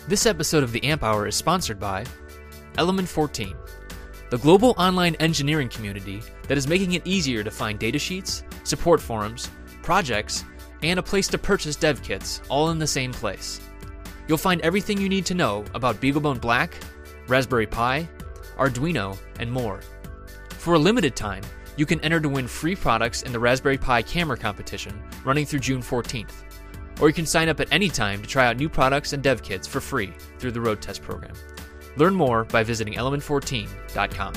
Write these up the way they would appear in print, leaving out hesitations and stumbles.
This episode of the Amp Hour is sponsored by Element 14, the global online engineering community that is making it easier to find datasheets, support forums, projects, and a place to purchase dev kits all in the same place. You'll find everything you need to know about BeagleBone Black, Raspberry Pi, Arduino, and more. For a limited time, you can enter to win free products in the Raspberry Pi camera competition running through June 14th. Or you can sign up at any time to try out new products and dev kits for free through the Road Test program. Learn more by visiting element14.com.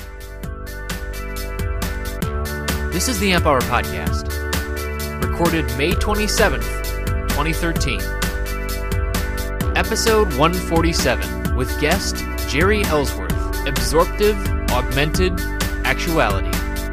This is the Amp Hour Podcast, recorded May 27th, 2013. Episode 147 with guest Jerry Ellsworth, Absorptive Augmented Actuality.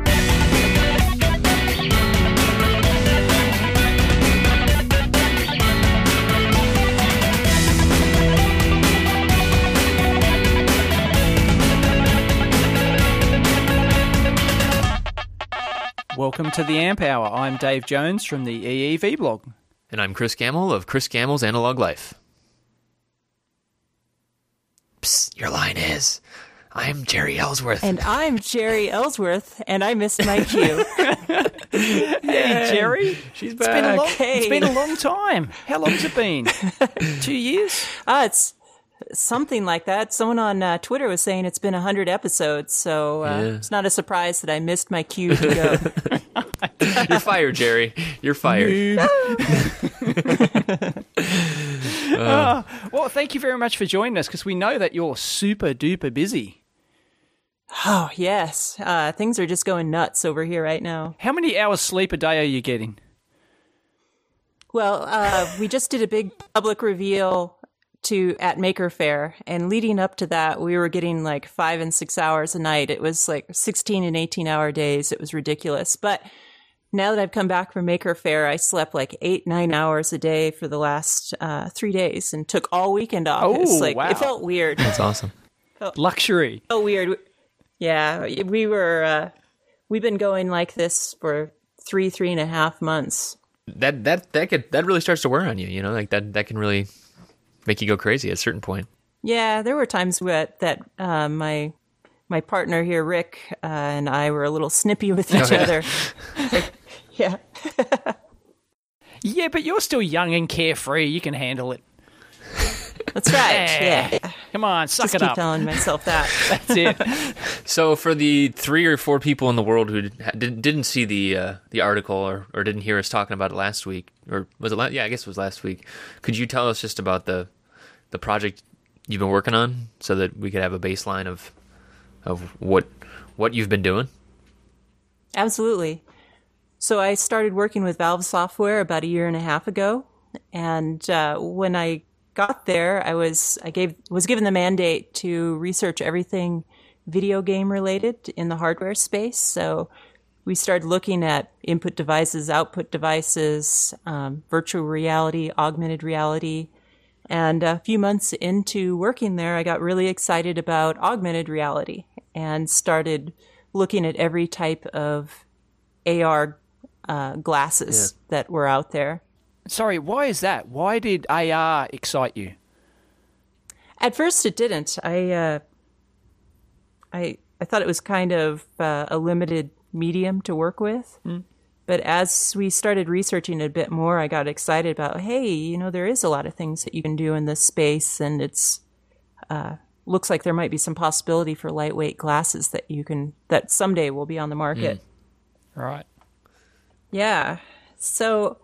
Welcome to the Amp Hour. I'm Dave Jones from the EEV blog. And I'm Chris Gamble of Chris Gamble's Analog Life. Psst, your line is, I'm Jerry Ellsworth. And I'm Jerry Ellsworth, and I missed my cue. Hey, Jerry. She's It's back. been a long time. How long's it been? 2 years? It's something like that. Someone on Twitter was saying it's been 100 episodes, so it's not a surprise that I missed my cue to go. You're fired, Jerry. You're fired. Well, thank you very much for joining us, because we know that you're super duper busy. Oh, yes. Things are just going nuts over here right now. How many hours sleep a day are you getting? Well, we just did a big public reveal at Maker Faire, and leading up to that, we were getting like 5 and 6 hours a night. It was like 16 and 18-hour days. It was ridiculous. But now that I've come back from Maker Faire, I slept like 8-9 hours a day for the last 3 days and took all weekend off. Oh, Wow. It felt weird. That's awesome. Luxury. Oh, weird. Yeah, we've been going like this for 3.5 months. That really starts to wear on you, you know, like that can really make you go crazy at a certain point. Yeah, there were times that my partner here, Rick, and I were a little snippy with each other. Yeah. Yeah, but you're still young and carefree. You can handle it. That's right. Yeah. Come on, suck Just it keep up. telling myself that. That's it. So for the 3 or 4 people in the world who didn't see the article or didn't hear us talking about it last week, or was it yeah, I guess it was last week, could you tell us just about the project you've been working on so that we could have a baseline of what you've been doing? Absolutely. So I started working with Valve Software about 1.5 years ago, and when I got there, I was given the mandate to research everything video game related in the hardware space. So we started looking at input devices, output devices, virtual reality, augmented reality. And a few months into working there, I got really excited about augmented reality and started looking at every type of AR glasses that were out there. Sorry, why is that? Why did AR excite you? At first, it didn't. I thought it was kind of a limited medium to work with. But as we started researching it a bit more, I got excited about, hey, you know, there is a lot of things that you can do in this space, and it's looks like there might be some possibility for lightweight glasses that someday will be on the market. Right. Yeah. So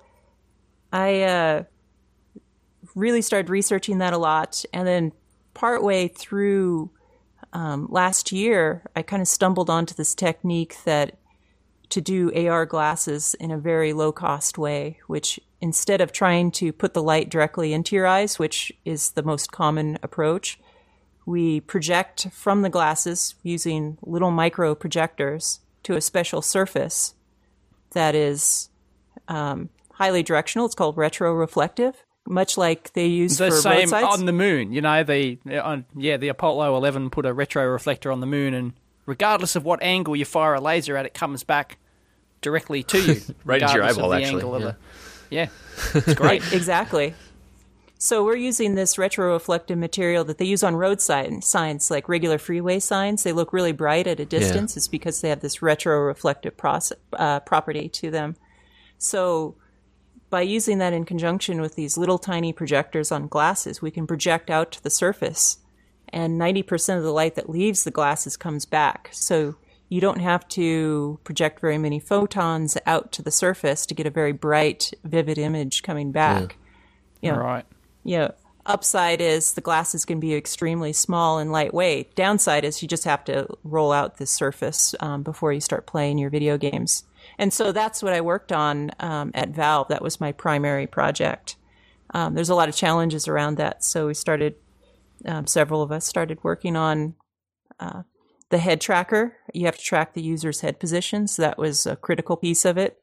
I really started researching that a lot, and then partway through last year, I kind of stumbled onto this technique to do AR glasses in a very low-cost way, which instead of trying to put the light directly into your eyes, which is the most common approach, we project from the glasses using little micro projectors to a special surface that is highly directional. It's called retroreflective, much like they use The for same roadsides. on the moon, you know, the Apollo 11 put a retroreflector on the moon, and regardless of what angle you fire a laser at, it comes back directly to you. Right into your regardless of eyeball, the actually. angle of Yeah. Yeah, it's great. Exactly. So we're using this retroreflective material that they use on road signs, like regular freeway signs. They look really bright at a distance. It's because they have this retroreflective property to them. So by using that in conjunction with these little tiny projectors on glasses, we can project out to the surface, and 90% of the light that leaves the glasses comes back. So you don't have to project very many photons out to the surface to get a very bright, vivid image coming back. You know, Right. Upside is the glasses can be extremely small and lightweight. Downside is you just have to roll out the surface before you start playing your video games. And so that's what I worked on at Valve. That was my primary project. There's a lot of challenges around that. So we started, several of us started working on the head tracker. You have to track the user's head position. So that was a critical piece of it.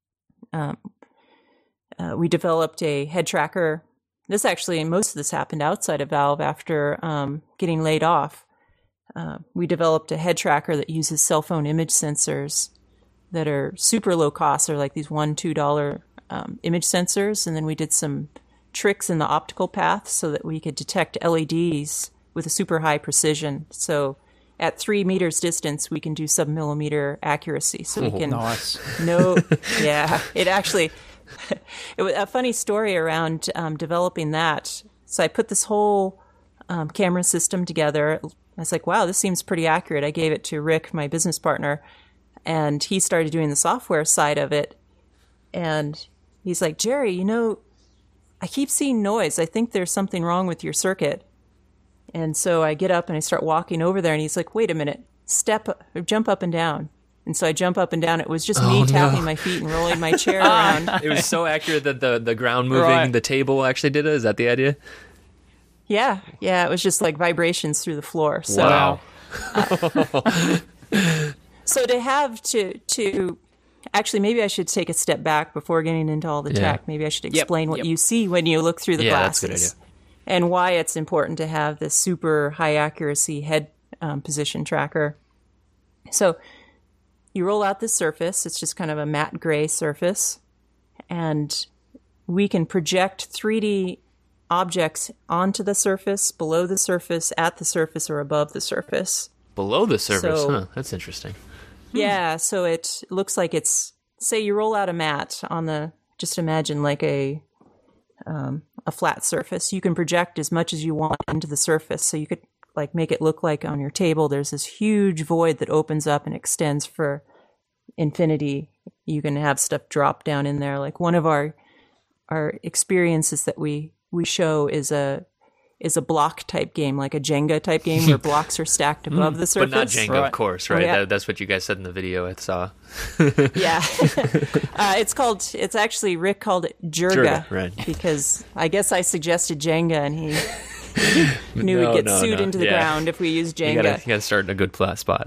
We developed a head tracker. Most of this happened outside of Valve after getting laid off. We developed a head tracker that uses cell phone image sensors that are super low cost. They're like these $1, $2 image sensors. And then we did some tricks in the optical path so that we could detect LEDs with a super high precision. So at 3 meters distance, we can do sub-millimeter accuracy. So we can Nice. it actually... It was a funny story around developing that. So I put this whole camera system together. I was like, wow, this seems pretty accurate. I gave it to Rick, my business partner, and he started doing the software side of it. And he's like, Jerry, I keep seeing noise. I think there's something wrong with your circuit. And so I get up and I start walking over there, and he's like, wait a minute, jump up and down. And so I jump up and down. It was just me tapping my feet and rolling my chair around. It was so accurate that the ground moving, the table actually did it. Is that the idea? Yeah. It was just like vibrations through the floor. So, Wow. So to have to actually, maybe I should take a step back before getting into all the tech. Maybe I should explain what you see when you look through the glasses. That's a good idea. And why it's important to have this super high accuracy head position tracker. So you roll out this surface. It's just kind of a matte gray surface. And we can project 3D objects onto the surface, below the surface, at the surface, or above the surface. Below the surface, That's interesting. Yeah, so it looks like it's, say you roll out a mat on just imagine like a flat surface. You can project as much as you want into the surface. So you could like make it look like on your table there's this huge void that opens up and extends for infinity. You can have stuff drop down in there. Like one of our experiences that we show is a block type game, like a Jenga type game where blocks are stacked above the surface. But not Jenga, of course, right? Oh, yeah. That's what you guys said in the video I saw. Yeah. It's actually, Rick called it Jerga, right. Because I guess I suggested Jenga and he knew we'd get sued into the ground if we used Jenga. You gotta start in a good spot.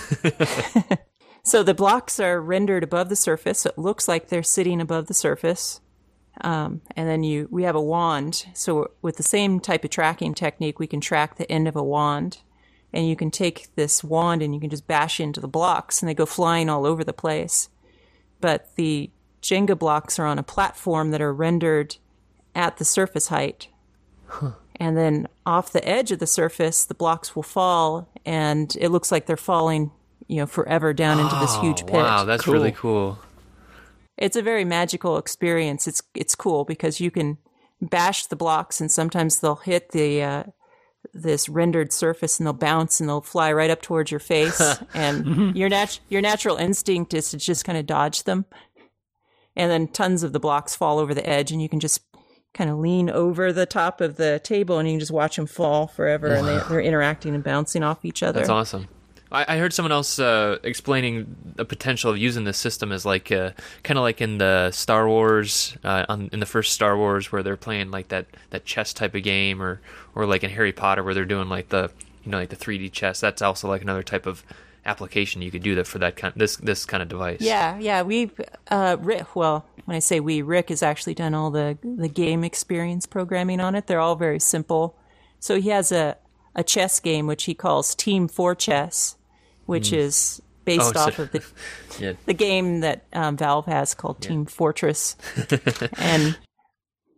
So the blocks are rendered above the surface. So it looks like they're sitting above the surface. And then we have a wand. So with the same type of tracking technique, we can track the end of a wand. And you can take this wand and you can just bash into the blocks and they go flying all over the place. But the Jenga blocks are on a platform that are rendered at the surface height. And then off the edge of the surface, the blocks will fall and it looks like they're falling, forever down into this huge pit. Wow, that's really cool. It's a very magical experience. It's cool because you can bash the blocks and sometimes they'll hit this rendered surface and they'll bounce and they'll fly right up towards your face. And your natural instinct is to just kind of dodge them. And then tons of the blocks fall over the edge and you can just kind of lean over the top of the table and you can just watch them fall forever. And they're interacting and bouncing off each other. That's awesome. I heard someone else explaining the potential of using this system as like kind of like in the Star Wars, in the first Star Wars, where they're playing like that chess type of game, or like in Harry Potter where they're doing like the like the 3D chess. That's also like another type of application you could do that for that this kind of device. Yeah. We've Rick. Well, when I say Rick has actually done all the game experience programming on it. They're all very simple. So he has a chess game which he calls Team 4 Chess, which is based off of the game that Valve has called Team Fortress. And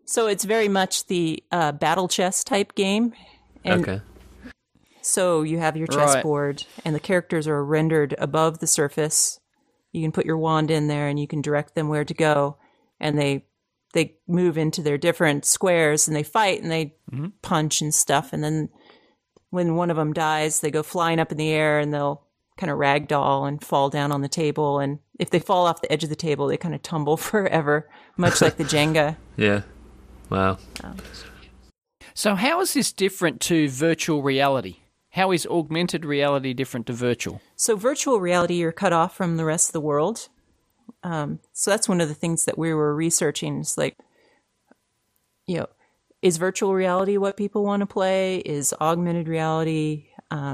So it's very much the battle chess type game. And Okay. so you have your chessboard, and the characters are rendered above the surface. You can put your wand in there, and you can direct them where to go. And they move into their different squares, and they fight, and they punch and stuff. And then when one of them dies, they go flying up in the air, and they'll kind of ragdoll and fall down on the table. And if they fall off the edge of the table, they kind of tumble forever, much like the Jenga. Yeah. Wow. So how is this different to virtual reality? How is augmented reality different to virtual? So virtual reality, you're cut off from the rest of the world. So that's one of the things that we were researching. Is like, is virtual reality what people want to play? Is augmented reality?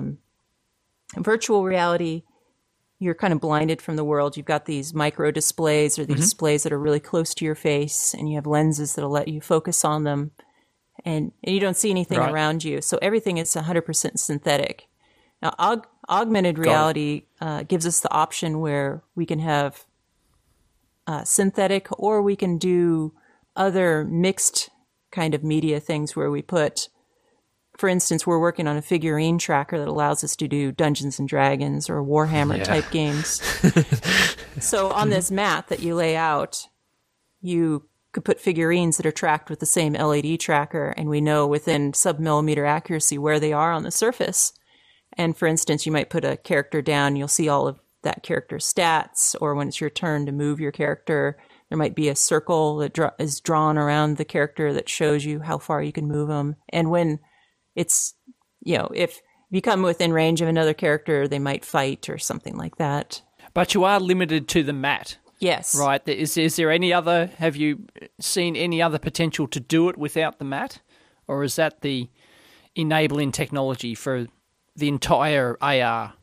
Virtual reality, you're kind of blinded from the world. You've got these micro displays or these displays that are really close to your face, and you have lenses that'll let you focus on them, and you don't see anything around you. So everything is 100% synthetic. Now, augmented reality gives us the option where we can have synthetic, or we can do other mixed kind of media things where we put, for instance, we're working on a figurine tracker that allows us to do Dungeons and Dragons or Warhammer type games. So on this mat that you lay out, you could put figurines that are tracked with the same LED tracker, and we know within sub-millimeter accuracy where they are on the surface. And for instance, you might put a character down, you'll see all of that character's stats, or when it's your turn to move your character, there might be a circle that is drawn around the character that shows you how far you can move them. And when it's, if you come within range of another character, they might fight or something like that. But you are limited to the mat. Yes. Right. Is there any other, have you seen any other potential to do it without the mat? Or is that the enabling technology for the entire AR?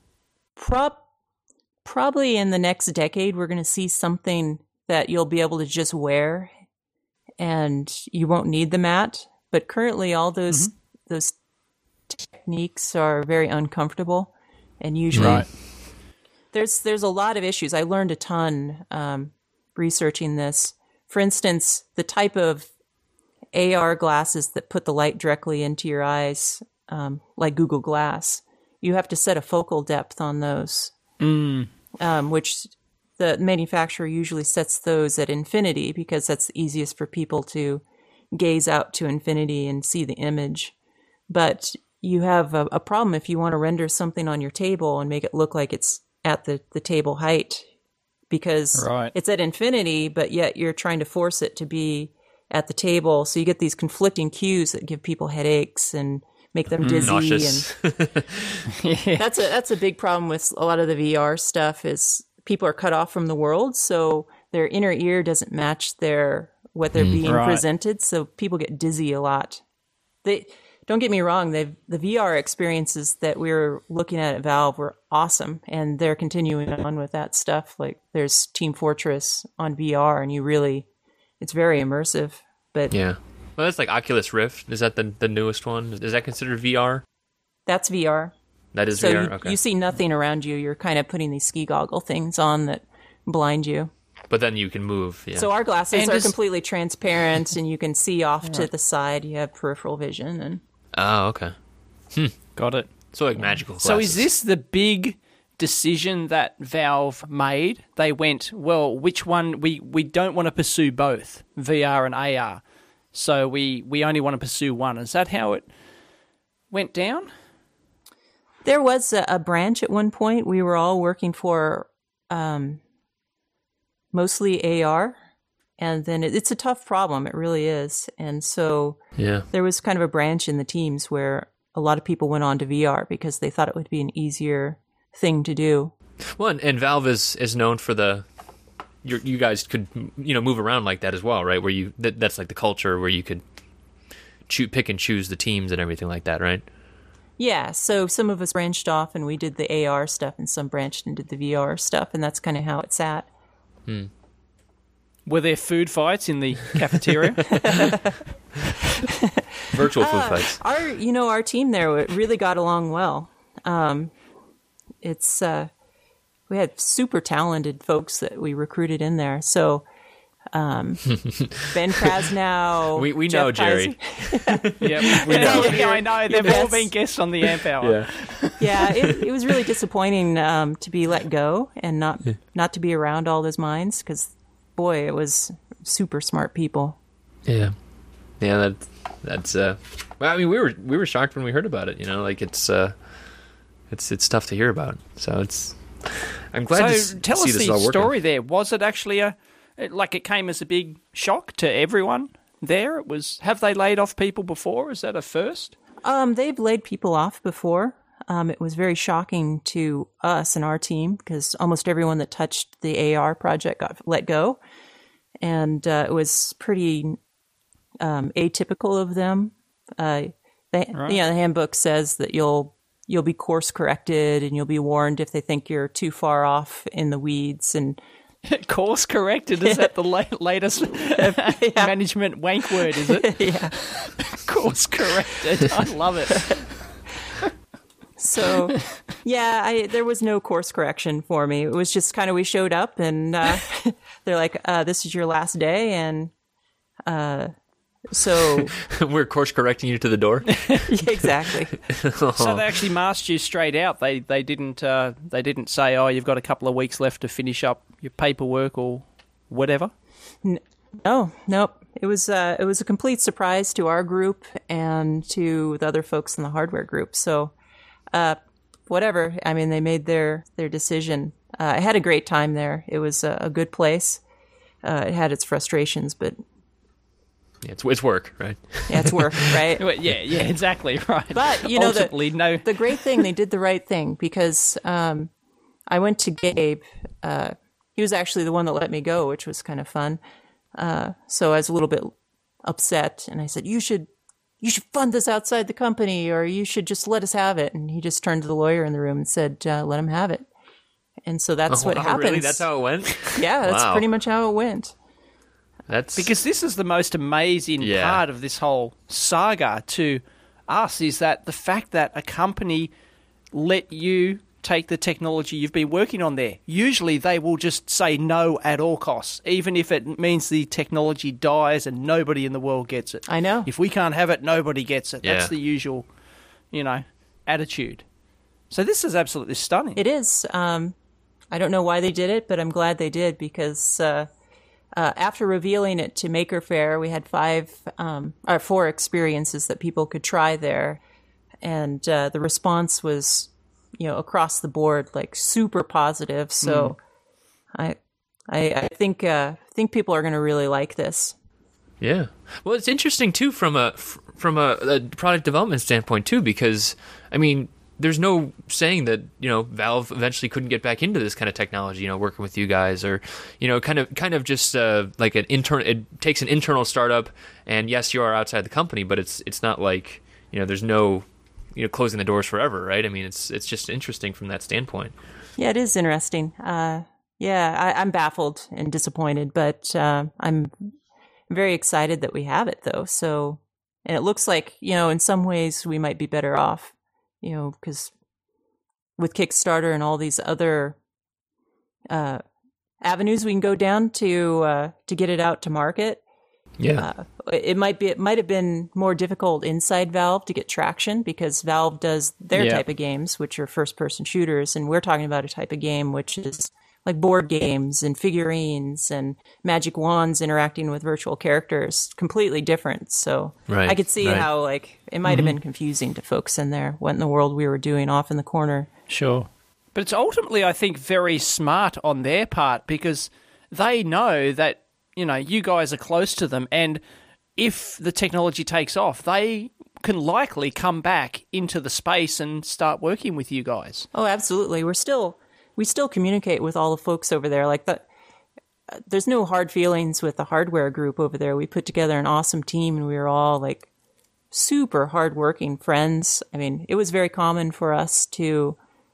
Probably in the next decade, we're going to see something that you'll be able to just wear and you won't need the mat. But currently all those techniques are very uncomfortable, and usually there's a lot of issues. I learned a ton researching this. For instance, the type of AR glasses that put the light directly into your eyes, like Google Glass, you have to set a focal depth on those, which the manufacturer usually sets those at infinity because that's the easiest for people to gaze out to infinity and see the image. But you have a problem if you want to render something on your table and make it look like it's at the table height, because it's at infinity, but yet you're trying to force it to be at the table. So you get these conflicting cues that give people headaches and make them dizzy. Nauseous. And that's a big problem with a lot of the VR stuff is people are cut off from the world. So their inner ear doesn't match what they're being presented. So people get dizzy a lot. Don't get me wrong, the VR experiences that we were looking at Valve were awesome, and they're continuing on with that stuff. Like there's Team Fortress on VR, and it's very immersive. But yeah, well, that's like Oculus Rift. Is that the newest one? Is that considered VR? That's VR. That is so VR. Okay. You see nothing around you. You're kind of putting these ski goggle things on that blind you. But then you can move. Yeah. So our glasses are completely transparent, and you can see off to the side. You have peripheral vision, and oh, okay. Got it. So like magical glasses. So is this the big decision that Valve made? They went, well, which one? We don't want to pursue both VR and AR, so we only want to pursue one. Is that how it went down? There was a branch at one point. We were all working for mostly AR. And then it's a tough problem. It really is. And so there was kind of a branch in the teams where a lot of people went on to VR because they thought it would be an easier thing to do. Well, and Valve is known for you guys could move around like that as well, right? Where that's like the culture where you could pick and choose the teams and everything like that, right? Yeah. So some of us branched off and we did the AR stuff, and some branched and did the VR stuff, and that's kind of how it's at. Were there food fights in the cafeteria? Virtual food fights. Our team there really got along well. We had super talented folks that we recruited in there. So Ben Krasnow. We Jeff know, Jerry. Yep. We know. Yeah, I know. They've all Yes. been guests on the Amp Hour. Yeah, it was really disappointing to be let go and not to be around all those minds because, boy, it was super smart people. Yeah. That's well, I mean, we were shocked when we heard about it, like it's tough to hear about. So I'm glad to So tell see us this all the working. story there. Was it actually it came as a big shock to everyone there? Have they laid off people before? Is that a first? They've laid people off before. It was very shocking to us and our team because almost everyone that touched the AR project got let go. And it was pretty atypical of them. The handbook says that you'll be course corrected and you'll be warned if they think you're too far off in the weeds. And Course corrected, is that the latest management wank word, is it? yeah. Course corrected. I love it. So, there was no course correction for me. It was just kind of we showed up and they're like, this is your last day. And so We're course correcting you to the door. exactly. So they actually masked you straight out. They didn't say, oh, you've got a couple of weeks left to finish up your paperwork or whatever. No, nope. It was a complete surprise to our group and to the other folks in the hardware group. So, whatever. I mean, they made their decision. I had a great time there. It was a good place. It had its frustrations, but Yeah, it's work, right? yeah, it's work, right? Yeah, exactly right. But ultimately, the great thing, they did the right thing because I went to Gabe. He was actually the one that let me go, which was kind of fun. So I was a little bit upset, and I said, "You should fund this outside the company, or you should just let us have it." And he just turned to the lawyer in the room and said, "Let him have it." And so that's what happens. Really? That's how it went? Yeah, that's Wow. pretty much how it went. That's Because this is the most amazing part of this whole saga to us, is that the fact that a company let you take the technology you've been working on there. Usually they will just say no at all costs, even if it means the technology dies and nobody in the world gets it. I know. If we can't have it, nobody gets it. Yeah. That's the usual, attitude. So this is absolutely stunning. It is. I don't know why they did it, but I'm glad they did because after revealing it to Maker Faire, we had 4 experiences that people could try there, and the response was, across the board, like super positive. So I think people are going to really like this. Yeah. Well, it's interesting too from a product development standpoint too, because I mean, there's no saying that Valve eventually couldn't get back into this kind of technology, working with you guys, or kind of just like an internal. It takes an internal startup, and yes, you are outside the company, but it's not like there's no closing the doors forever, right? I mean, it's just interesting from that standpoint. Yeah, it is interesting. I'm baffled and disappointed, but I'm very excited that we have it, though. So, and it looks like, in some ways we might be better off, because with Kickstarter and all these other avenues we can go down to get it out to market. Yeah. It might have been more difficult inside Valve to get traction because Valve does their type of games, which are first-person shooters, and we're talking about a type of game which is like board games and figurines and magic wands interacting with virtual characters, completely different. So I could see how it might have been confusing to folks in there. What in the world we were doing off in the corner? Sure. But it's ultimately, I think, very smart on their part because they know that, you guys are close to them, and if the technology takes off, they can likely come back into the space and start working with you guys. Oh, absolutely. We still communicate with all the folks over there. There's no hard feelings with the hardware group over there. We put together an awesome team, and we were all super hardworking friends. I mean, it was very common for us to,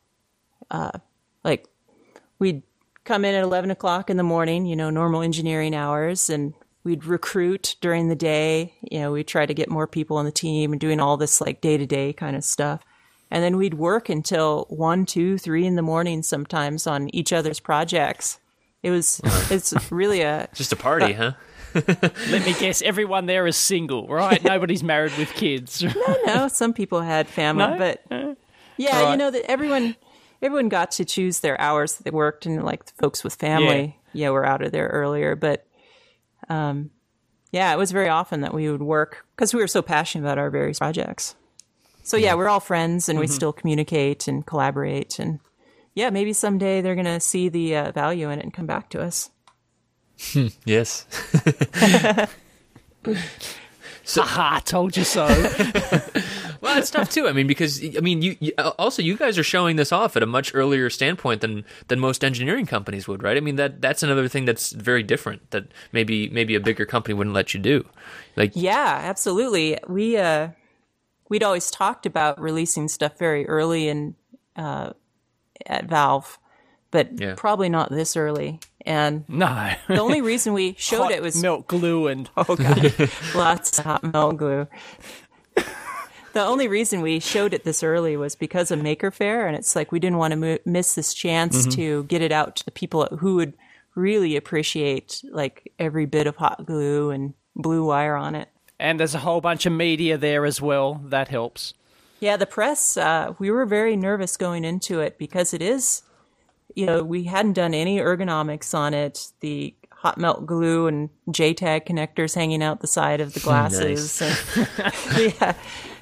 we'd come in at 11 o'clock in the morning, normal engineering hours, and we'd recruit during the day. We'd try to get more people on the team and doing all this day-to-day kind of stuff. And then we'd work until 1, 2, 3 in the morning sometimes on each other's projects. It's really a Just a party, huh? Let me guess, everyone there is single, right? Nobody's married with kids. no. Some people had family, No? but yeah, Right. you know that everyone got to choose their hours that they worked, and like the folks with family, were out of there earlier. But it was very often that we would work because we were so passionate about our various projects. So we're all friends, and we still communicate and collaborate, and maybe someday they're gonna see the value in it and come back to us. Yes. Haha, told you so. Well, it's tough too. I mean, because you guys are showing this off at a much earlier standpoint than most engineering companies would, right? I mean, that's another thing that's very different that maybe a bigger company wouldn't let you do. Like, yeah, absolutely. We'd always talked about releasing stuff very early at Valve, but probably not this early. And No. the only reason we showed Hot it was melt glue and oh god, lots of hot melt glue. The only reason we showed it this early was because of Maker Faire, and it's like we didn't want to miss this chance to get it out to the people who would really appreciate like every bit of hot glue and blue wire on it. And there's a whole bunch of media there as well. That helps. Yeah, the press, we were very nervous going into it because it is, we hadn't done any ergonomics on it. The hot melt glue and JTAG connectors hanging out the side of the glasses. Nice. And,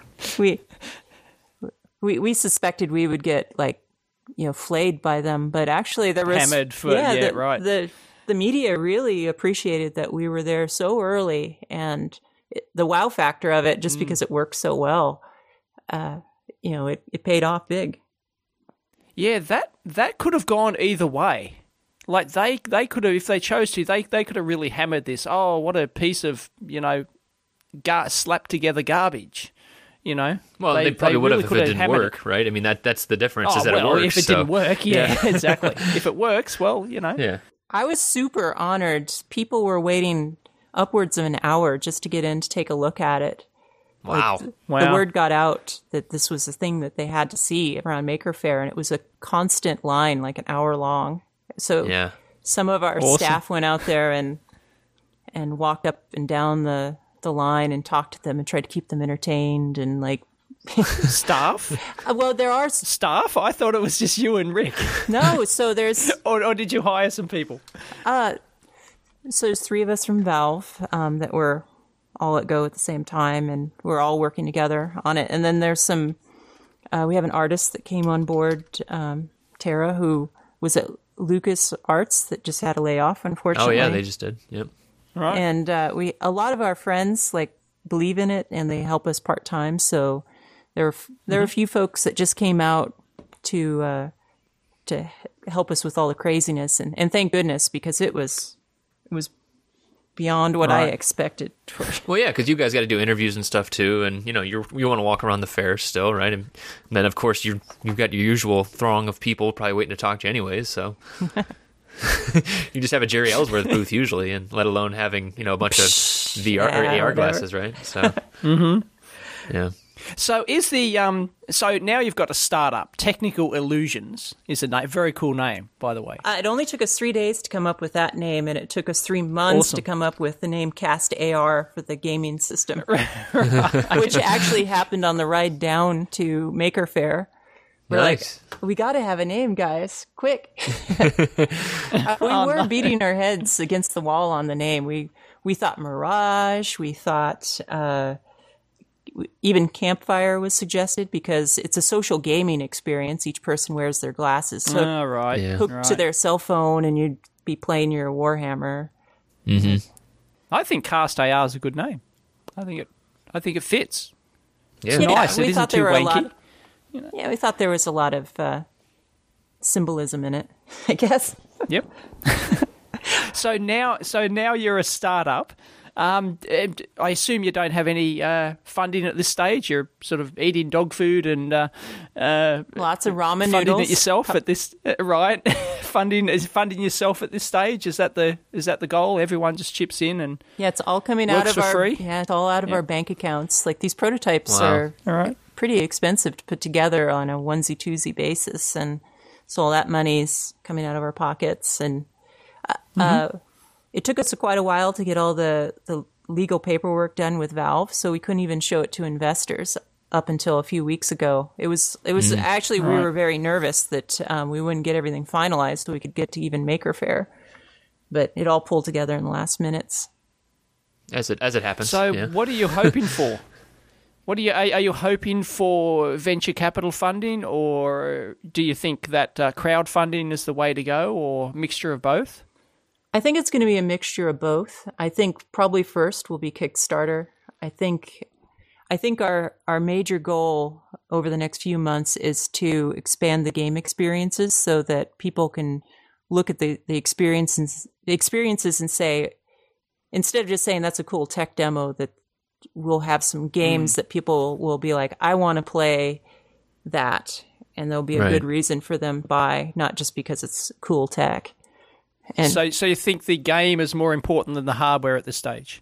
we suspected we would get flayed by them, but actually there was Hammered for right. The media really appreciated that we were there so early, and the wow factor of it, just because it worked so well, it paid off big. Yeah, that could have gone either way. Like they could have, if they chose to, they could have really hammered this. Oh, what a piece of slapped together garbage. well, they probably would have if it didn't work, right? I mean, that's the difference is that it works. If it didn't work, exactly. If it works, well, Yeah. I was super honored. People were waiting upwards of an hour just to get in to take a look at it. Wow. The word got out that this was a thing that they had to see around Maker Faire, and it was a constant line, like an hour long. So some of our staff went out there and walked up and down the line and talked to them and tried to keep them entertained and like Staff? well, there are Staff? I thought it was just you and Rick. no. So there's or did you hire some people? so there's 3 of us from Valve that were all at Go at the same time, and we're all working together on it. And then there's some. We have an artist that came on board, Tara, who was at Lucas Arts that just had a layoff, unfortunately. Oh yeah, they just did. Yep. Right. And a lot of our friends believe in it, and they help us part time. So there are a few folks that just came out to help us with all the craziness, and thank goodness, because it was beyond what I expected. Well, yeah, because you guys got to do interviews and stuff too, and you want to walk around the fair still, right? And then of course you've got your usual throng of people probably waiting to talk to you anyways. So you just have a Jerry Ellsworth booth usually, and let alone having a bunch of VR or AR glasses, right? So yeah. So is the so now you've got a startup, Technical Illusions is a very cool name, by the way. It only took us 3 days to come up with that name, and it took us 3 months to come up with the name Cast AR for the gaming system, which actually happened on the ride down to Maker Faire. We're Nice. we got to have a name, guys, quick. We were beating our heads against the wall on the name. We thought Mirage. We thought. Even Campfire was suggested because it's a social gaming experience. Each person wears their glasses hooked to their cell phone, and you'd be playing your Warhammer. Mm-hmm. I think Cast AR is a good name. I think it fits. Yeah. It's nice. We It isn't thought there too were wanky. Yeah, we thought there was a lot of symbolism in it, I guess. Yep. So now you're a startup. I assume you don't have any funding at this stage. You're sort of eating dog food and Lots of ramen funding noodles. it yourself at this right. funding yourself at this stage. Is that the goal? Everyone just chips in and Yeah, it's all coming out works of for our free? Yeah, it's all out of our bank accounts. Like these prototypes Wow. are all right. pretty expensive to put together on a onesie twosie basis, and so all that money's coming out of our pockets. And It took us quite a while to get all the legal paperwork done with Valve, so we couldn't even show it to investors up until a few weeks ago. It was actually, we were very nervous that we wouldn't get everything finalized so we could get to even Maker Faire, but it all pulled together in the last minutes. As it happens. So what are you hoping for? Are you hoping for venture capital funding, or do you think that crowdfunding is the way to go, or a mixture of both? I think it's going to be a mixture of both. I think probably first will be Kickstarter. I think our major goal over the next few months is to expand the game experiences so that people can look at the experiences and say, instead of just saying that's a cool tech demo, that we'll have some games that people will be like, I want to play that. And there'll be a good reason for them to buy, not just because it's cool tech. And so you think the game is more important than the hardware at this stage?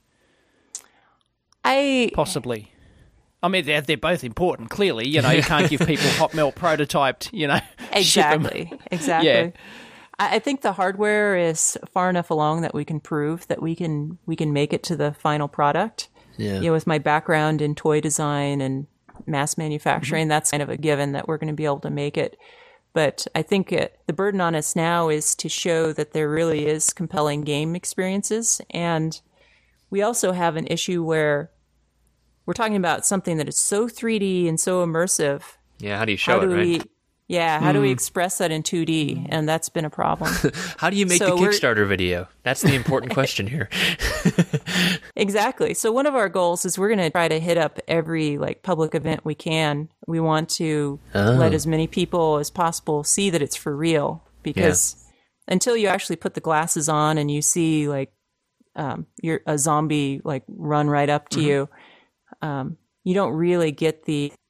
Possibly. I mean, they're both important, clearly. You can't give people hot melt prototyped, Exactly. Yeah. I think the hardware is far enough along that we can prove that we can make it to the final product. Yeah. With my background in toy design and mass manufacturing, that's kind of a given that we're going to be able to make it. But I think the burden on us now is to show that there really is compelling game experiences. And we also have an issue where we're talking about something that is so 3D and so immersive. Yeah, how do you show it, right? How do we express that in 2D? And that's been a problem. How do you make the Kickstarter video? That's the important question here. Exactly. So one of our goals is we're going to try to hit up every public event we can. We want to let as many people as possible see that it's for real, because until you actually put the glasses on and you see you're a zombie run right up to you, you don't really get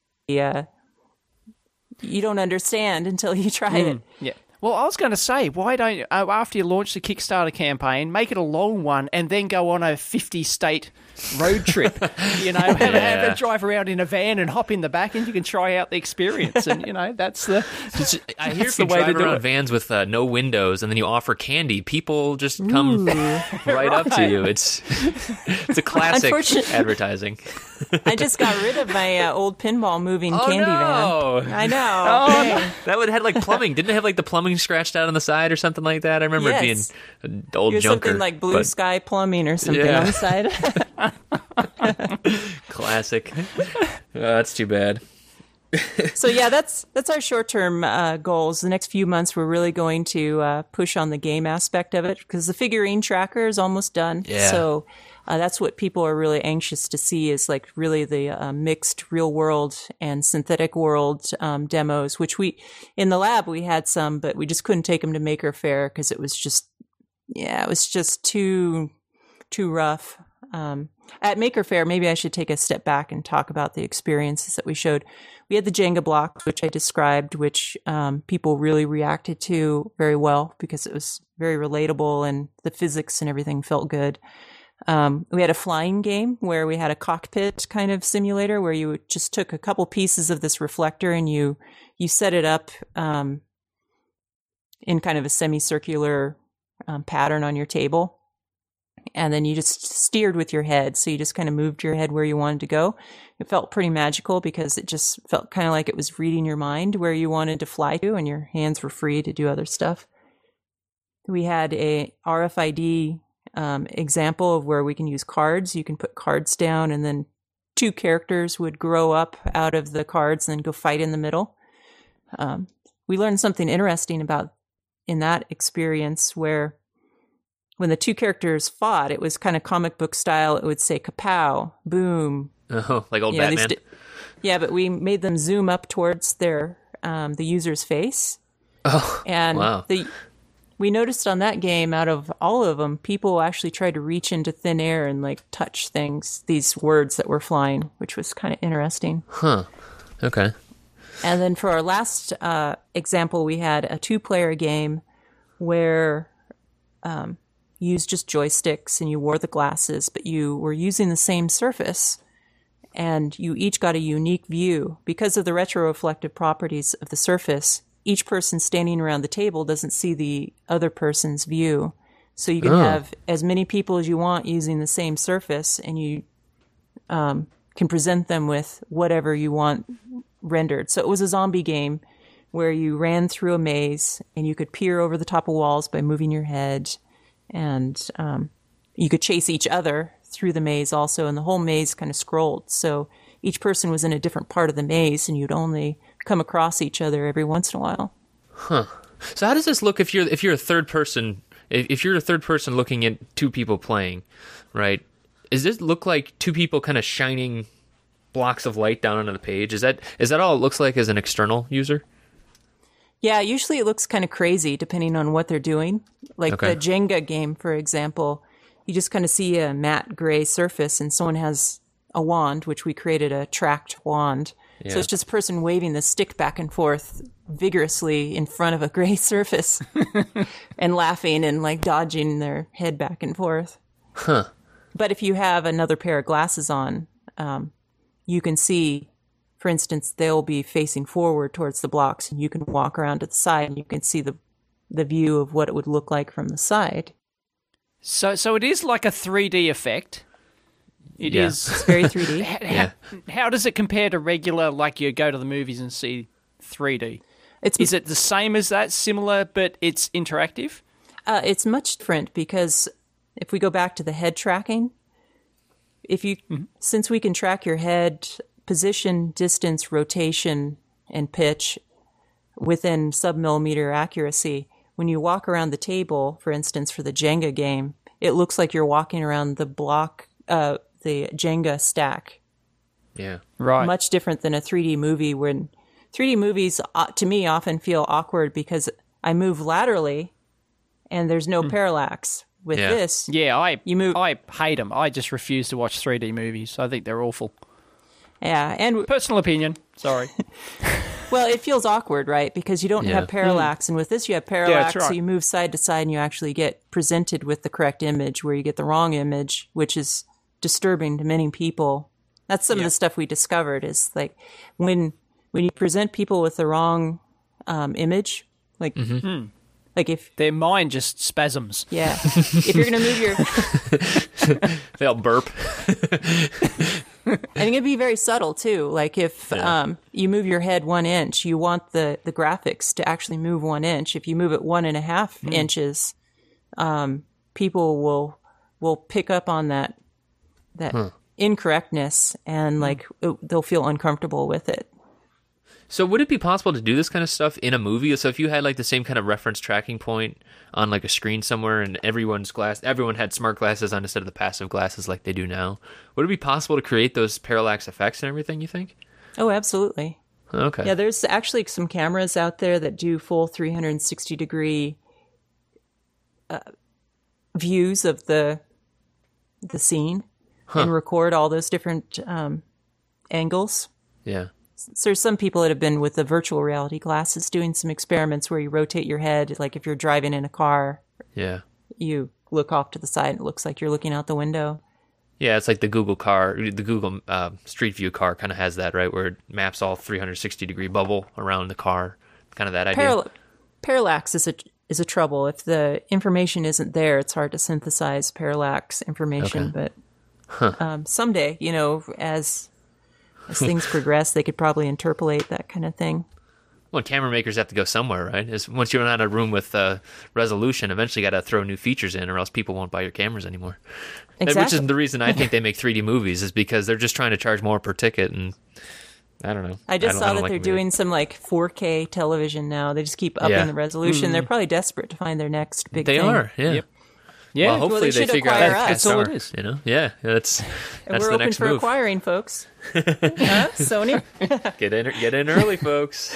you don't understand until you try it. Yeah. Well, I was going to say, why don't, after you launch the Kickstarter campaign, make it a long one and then go on a 50-state road trip, have a drive around in a van and hop in the back and you can try out the experience. And, that's the I hear if you drive around vans with no windows and then you offer candy, people just come right up to you. It's a classic advertising. I just got rid of my old pinball moving candy van. I know. Oh, that would have had plumbing. Didn't it have the plumbing scratched out on the side or something like that? I remember it being an old junker. Something like Blue Sky Plumbing or something on the side. Classic. That's too bad. So that's our short-term goals. The next few months, we're really going to push on the game aspect of it, because the figurine tracker is almost done. Yeah. So that's what people are really anxious to see, is really the mixed real world and synthetic world demos, which in the lab we had some, but we just couldn't take them to Maker Faire because it was just too rough. At Maker Faire, maybe I should take a step back and talk about the experiences that we showed. We had the Jenga blocks, which I described, which people really reacted to very well because it was very relatable and the physics and everything felt good. We had a flying game where we had a cockpit kind of simulator where you just took a couple pieces of this reflector and you set it up in kind of a semicircular pattern on your table. And then you just steered with your head. So you just kind of moved your head where you wanted to go. It felt pretty magical because it just felt kind of like it was reading your mind where you wanted to fly to, and your hands were free to do other stuff. We had a RFID example of where we can use cards. You can put cards down and then two characters would grow up out of the cards and then go fight in the middle. We learned something interesting in that experience where when the two characters fought, it was kind of comic book style. It would say kapow, boom. Oh, like old Batman. But we made them zoom up towards the user's face. Oh, and wow. We noticed on that game, out of all of them, people actually tried to reach into thin air and touch things, these words that were flying, which was kind of interesting. Huh. Okay. And then for our last example, we had a 2-player game where you used just joysticks and you wore the glasses, but you were using the same surface and you each got a unique view. Because of the retroreflective properties of the surface, each person standing around the table doesn't see the other person's view. So you can have as many people as you want using the same surface, and you can present them with whatever you want rendered. So it was a zombie game where you ran through a maze and you could peer over the top of walls by moving your head, and you could chase each other through the maze also, and the whole maze kind of scrolled. So each person was in a different part of the maze, and you'd only come across each other every once in a while. Huh. So how does this look if you're a third person? If you're a third person looking at two people playing, right? Does this look like two people kind of shining blocks of light down onto the page? Is that all it looks like as an external user? Yeah, usually it looks kind of crazy depending on what they're doing. Like the Jenga game, for example, you just kind of see a matte gray surface and someone has a wand, which we created a tracked wand. Yeah. So it's just a person waving the stick back and forth vigorously in front of a gray surface and laughing and like dodging their head back and forth. Huh. But if you have another pair of glasses on, you can see, for instance, they'll be facing forward towards the blocks, and you can walk around to the side and you can see the view of what it would look like from the side. So it is like a 3D effect. It is. It's very 3D. How does it compare to regular, like you go to the movies and see 3D? Is it the same as that, similar, but it's interactive? It's much different because if we go back to the head tracking, since we can track your head position, distance, rotation, and pitch within sub-millimeter accuracy, when you walk around the table, for instance, for the Jenga game, it looks like you're walking around the block, the Jenga stack. Yeah. Right. Much different than a 3D movie, when 3D movies, to me, often feel awkward because I move laterally and there's no parallax. With this, I hate them. I just refuse to watch 3D movies. I think they're awful. Yeah, and personal opinion. Sorry. Well, it feels awkward, right? Because you don't have parallax, and with this you have parallax, so you move side to side, and you actually get presented with the correct image, where you get the wrong image, which is disturbing to many people. That's some of the stuff we discovered is like when you present people with the wrong image, like. Mm-hmm. Like if their mind just spasms. Yeah. If you're going to move your... They'll burp. I think it'd be very subtle too. Like if you move your head 1 inch, you want the graphics to actually move 1 inch. If you move it 1.5 inches, people will pick up on that incorrectness, and like they'll feel uncomfortable with it. So would it be possible to do this kind of stuff in a movie? So if you had like the same kind of reference tracking point on like a screen somewhere, and everyone had smart glasses on instead of the passive glasses like they do now, would it be possible to create those parallax effects and everything, you think? Oh, absolutely. Okay. Yeah, there's actually some cameras out there that do full 360-degree views of the scene and record all those different angles. Yeah. So there's some people that have been with the virtual reality glasses doing some experiments where you rotate your head, like if you're driving in a car. Yeah. You look off to the side and it looks like you're looking out the window. Yeah, it's like the Google Street View car kind of has that, right, where it maps all 360-degree bubble around the car, kind of that idea. Parallax is a trouble. If the information isn't there, it's hard to synthesize parallax information. Okay. But someday, as things progress, they could probably interpolate that kind of thing. Well, camera makers have to go somewhere, right? Once you're not in a room with resolution, eventually you got to throw new features in, or else people won't buy your cameras anymore. Exactly. Which is the reason I think they make 3D movies, is because they're just trying to charge more per ticket, and I don't know. I just saw that they're doing some like 4K television now. They just keep upping the resolution. Mm-hmm. They're probably desperate to find their next big thing. They are, yeah. Yep. Yeah, well, hopefully they figure out that's all it is. Yeah, that's we're the open next for move. Acquiring, folks. Sony, get in early, folks.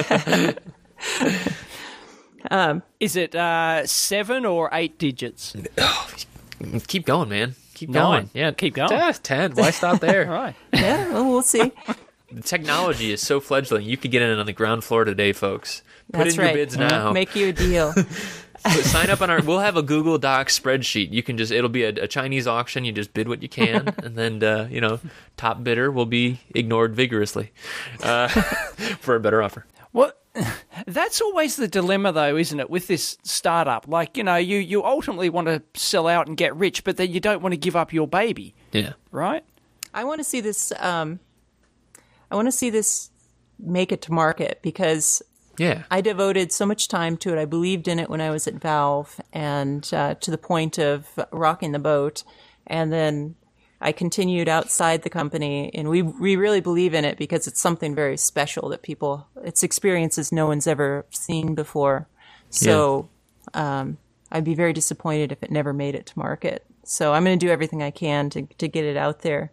Is it 7 or 8 digits? Keep going, man. Keep 9. going. Yeah, keep going. 10. Why stop there? All right. Yeah, well, we'll see. The technology is so fledgling. You could get in on the ground floor today, folks. Put That's in right. your bids now. Make you a deal. Sign up on we'll have a Google Docs spreadsheet. You can it'll be a Chinese auction. You just bid what you can, and then, top bidder will be ignored vigorously for a better offer. What? That's always the dilemma, though, isn't it, with this startup? Like, you ultimately want to sell out and get rich, but then you don't want to give up your baby. Yeah. Right? I want to see this. I want to see this make it to market because I devoted so much time to it. I believed in it when I was at Valve, and to the point of rocking the boat. And then I continued outside the company, and we really believe in it because it's something very special that it's experiences no one's ever seen before. So I'd be very disappointed if it never made it to market. So I'm going to do everything I can to get it out there.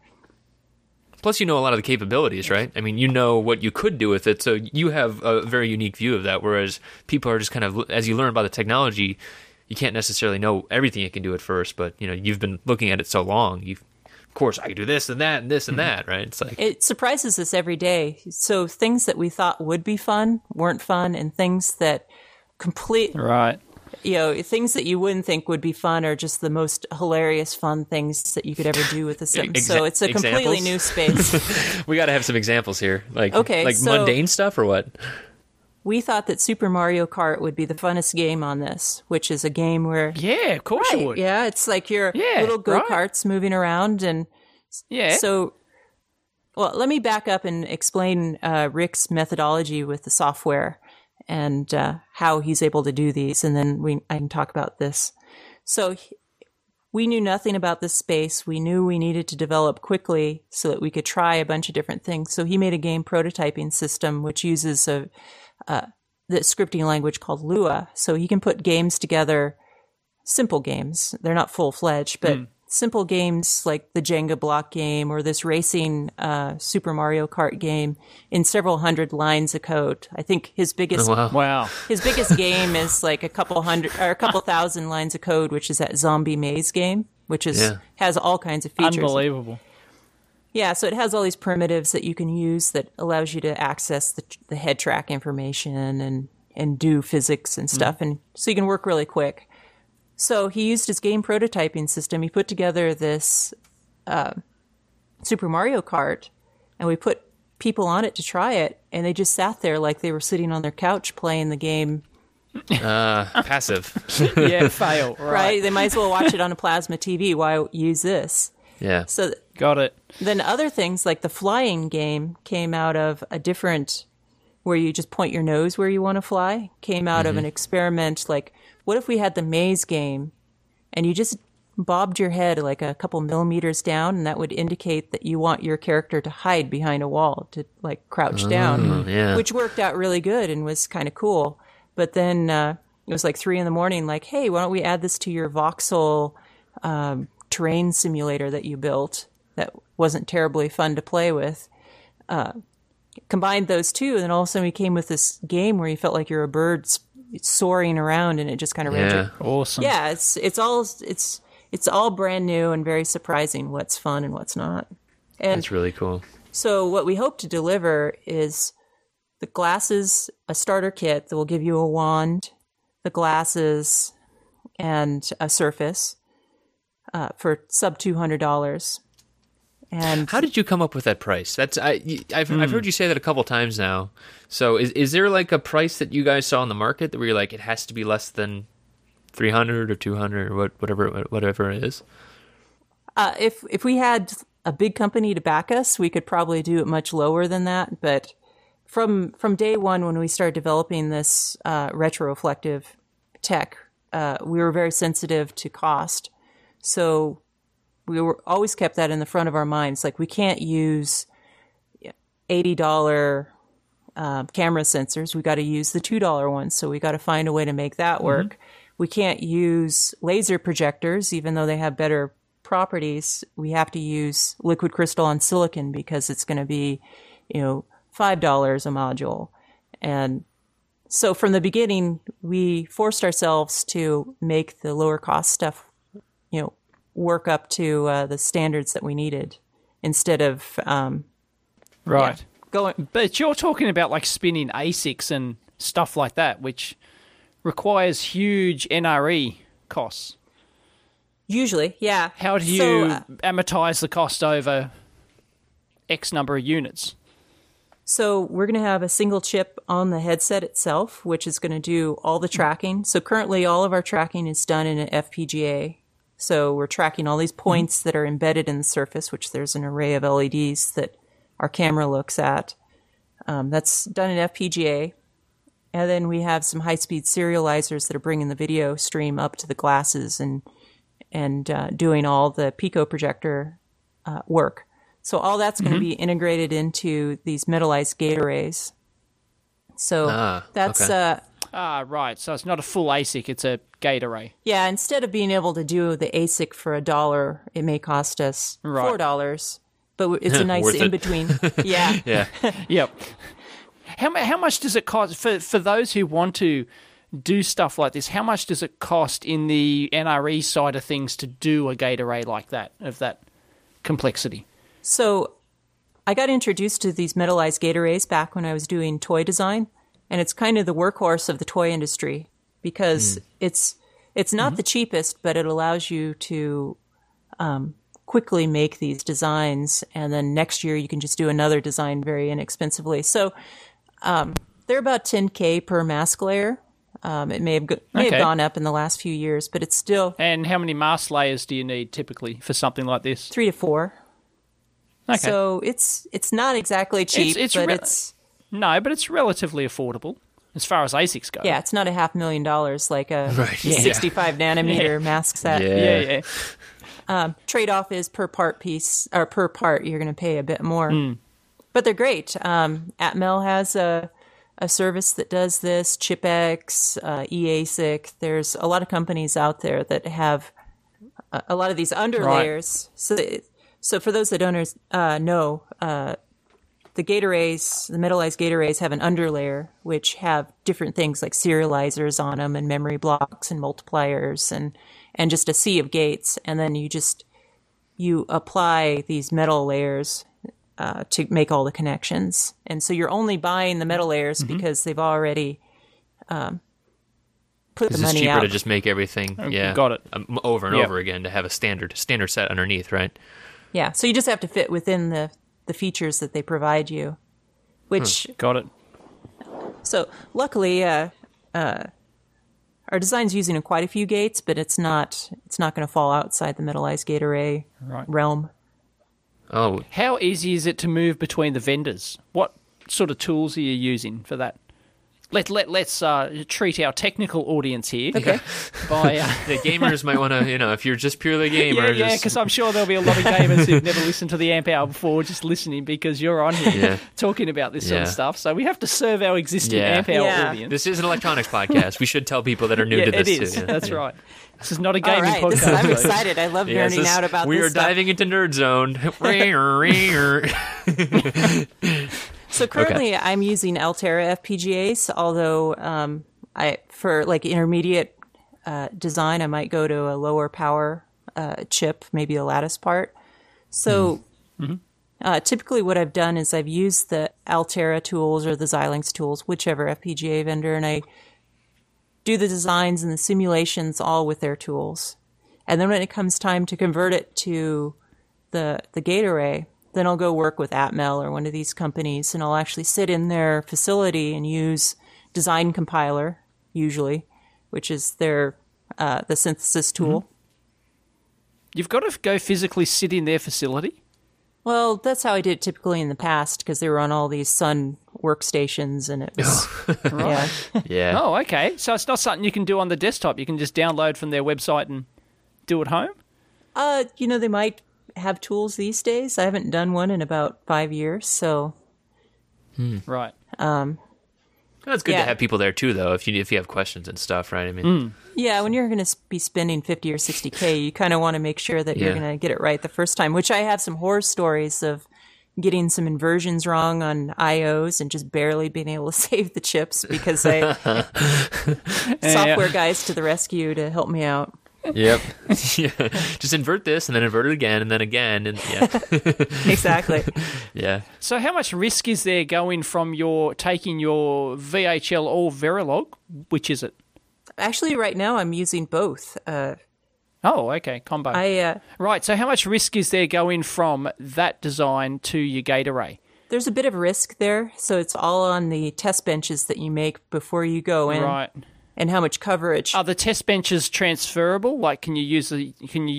Plus, you know a lot of the capabilities, right? I mean, you know what you could do with it, so you have a very unique view of that, whereas people are just kind of, as you learn about the technology, you can't necessarily know everything it can do at first, but, you've been looking at it so long, of course, I can do this and that and this and that, right? It's like... It surprises us every day. So things that we thought would be fun weren't fun, and things that Right. Things that you wouldn't think would be fun are just the most hilarious fun things that you could ever do with the Sims. So it's a completely new space. We got to have some examples here. Like so mundane stuff or what? We thought that Super Mario Kart would be the funnest game on this, which is a game where... Yeah, of course you would. Yeah, it's like your little go-karts moving around. And so... Well, let me back up and explain Rick's methodology with the software and how he's able to do these, and then I can talk about this. So we knew nothing about this space. We knew we needed to develop quickly so that we could try a bunch of different things. So he made a game prototyping system which uses the scripting language called Lua. So he can put games together, simple games. They're not full-fledged, but simple games like the Jenga block game or this racing Super Mario Kart game in several hundred lines of code. I think his biggest his biggest game is like a couple thousand lines of code, which is that Zombie Maze game, which has all kinds of features. Unbelievable. Yeah, so it has all these primitives that you can use that allows you to access the head track information and do physics and stuff, and so you can work really quick. So he used his game prototyping system. He put together this Super Mario Kart, and we put people on it to try it, and they just sat there like they were sitting on their couch playing the game. Passive. Fail. Right? They might as well watch it on a plasma TV. Why use this? Yeah. So got it. Then other things like the flying game came out of a different, where you just point your nose where you want to fly, came out of an experiment like, what if we had the maze game and you just bobbed your head like a couple millimeters down, and that would indicate that you want your character to hide behind a wall, to like crouch down, which worked out really good and was kind of cool. But then it was like 3 a.m, like, hey, why don't we add this to your voxel terrain simulator that you built that wasn't terribly fun to play with. Combined those two, and then all of a sudden we came with this game where you felt like you're a bird soaring around, and it just kind of ran. Awesome. Yeah, it's all brand new and very surprising what's fun and what's not. And that's really cool. So what we hope to deliver is the glasses, a starter kit that will give you a wand, the glasses, and a surface for sub $200. And how did you come up with that price? That's I've heard you say that a couple times now. So is there like a price that you guys saw in the market that where you're like, it has to be less than 300 or 200 or whatever it is? If we had a big company to back us, we could probably do it much lower than that. But from day one, when we started developing this retroreflective tech, we were very sensitive to cost. So we were always kept that in the front of our minds. Like, we can't use $80 camera sensors. We got to use the $2 ones. So we got to find a way to make that work. We can't use laser projectors, even though they have better properties. We have to use liquid crystal on silicon because it's going to be, $5 a module. And so from the beginning, we forced ourselves to make the lower cost stuff, work up to the standards that we needed instead of going. But you're talking about like spinning ASICs and stuff like that, which requires huge NRE costs. Usually, yeah. How do you amortize the cost over X number of units? So we're going to have a single chip on the headset itself, which is going to do all the tracking. So currently all of our tracking is done in an FPGA. So we're tracking all these points that are embedded in the surface, which there's an array of LEDs that our camera looks at. That's done in FPGA. And then we have some high-speed serializers that are bringing the video stream up to the glasses and doing all the Pico projector work. So all that's going to be integrated into these metallized gate arrays. So that's okay. Right. So it's not a full ASIC; it's a gate array. Yeah. Instead of being able to do the ASIC for $1, it may cost us $4. But it's a nice in between. Yeah. Yeah. Yep. How much does it cost for those who want to do stuff like this? How much does it cost in the NRE side of things to do a gate array like that, of that complexity? So I got introduced to these metallized gate arrays back when I was doing toy design, and it's kind of the workhorse of the toy industry because it's not the cheapest, but it allows you to quickly make these designs, and then next year you can just do another design very inexpensively. So they're about $10K per mask layer. It may have gone up in the last few years, but it's still... And how many mask layers do you need typically for something like this? 3 to 4. Okay. So it's not exactly cheap, No, but it's relatively affordable as far as ASICs go. Yeah, it's not $500,000 like a 65 nanometer mask set. Yeah. Trade-off is per part piece, or per part, you're going to pay a bit more. But they're great. Atmel has a service that does this, ChipX, eASIC. There's a lot of companies out there that have a lot of these underlayers. Right. So for those that don't know, the gate arrays, the metallized gate arrays have an underlayer, which have different things like serializers on them and memory blocks and multipliers and just a sea of gates. And then you apply these metal layers to make all the connections. And so you're only buying the metal layers because they've already put the money out. It's cheaper to just make everything got it. Over and over again to have a standard set underneath, right? Yeah, so you just have to fit within the features that they provide you, which... Got it. So luckily, our design's using quite a few gates, but it's not going to fall outside the metallized gate array realm. Oh. How easy is it to move between the vendors? What sort of tools are you using for that? Let's treat our technical audience here. Okay. By the gamers might want to, if you're just purely gamer. Yeah, because I'm sure there'll be a lot of gamers who've never listened to the Amp Hour before, just listening because you're on here talking about this sort of stuff. So we have to serve our existing Amp Hour audience. This is an electronics podcast. We should tell people that are new to this it is. too. Yeah. That's right. This is not a gaming podcast. I'm excited. I love nerding out about we this are stuff. diving into Nerd Zone. So currently I'm using Altera FPGAs, although for like intermediate design, I might go to a lower power chip, maybe a lattice part. So typically what I've done is I've used the Altera tools or the Xilinx tools, whichever FPGA vendor, and I do the designs and the simulations all with their tools. And then when it comes time to convert it to the gate array, then I'll go work with Atmel or one of these companies, and I'll actually sit in their facility and use Design Compiler, usually, which is their the synthesis tool. You've got to go physically sit in their facility? Well, that's how I did it typically in the past, because they were on all these Sun workstations, and it was... Yeah. Oh, okay. So it's not something you can do on the desktop. You can just download from their website and do at home? They might have tools these days. I haven't done one in about 5 years, so... Right. It's good to have people there too, though, if you have questions and stuff, right? I mean, yeah, when you're going to be spending $50 or $60K, you kind of want to make sure that you're going to get it right the first time. Which I have some horror stories of getting some inversions wrong on IOs and just barely being able to save the chips because software guys to the rescue to help me out. Yep. Just invert this and then invert it again and then again and Exactly. Yeah. So how much risk is there going from taking your VHL or Verilog? Which is it? Actually, right now I'm using both. Oh, okay, combo. Right, so how much risk is there going from that design to your gate array? there's a bit of risk there. So it's all on the test benches that you make before you go in. Right. And how much coverage. Are the test benches transferable? Like, can you use the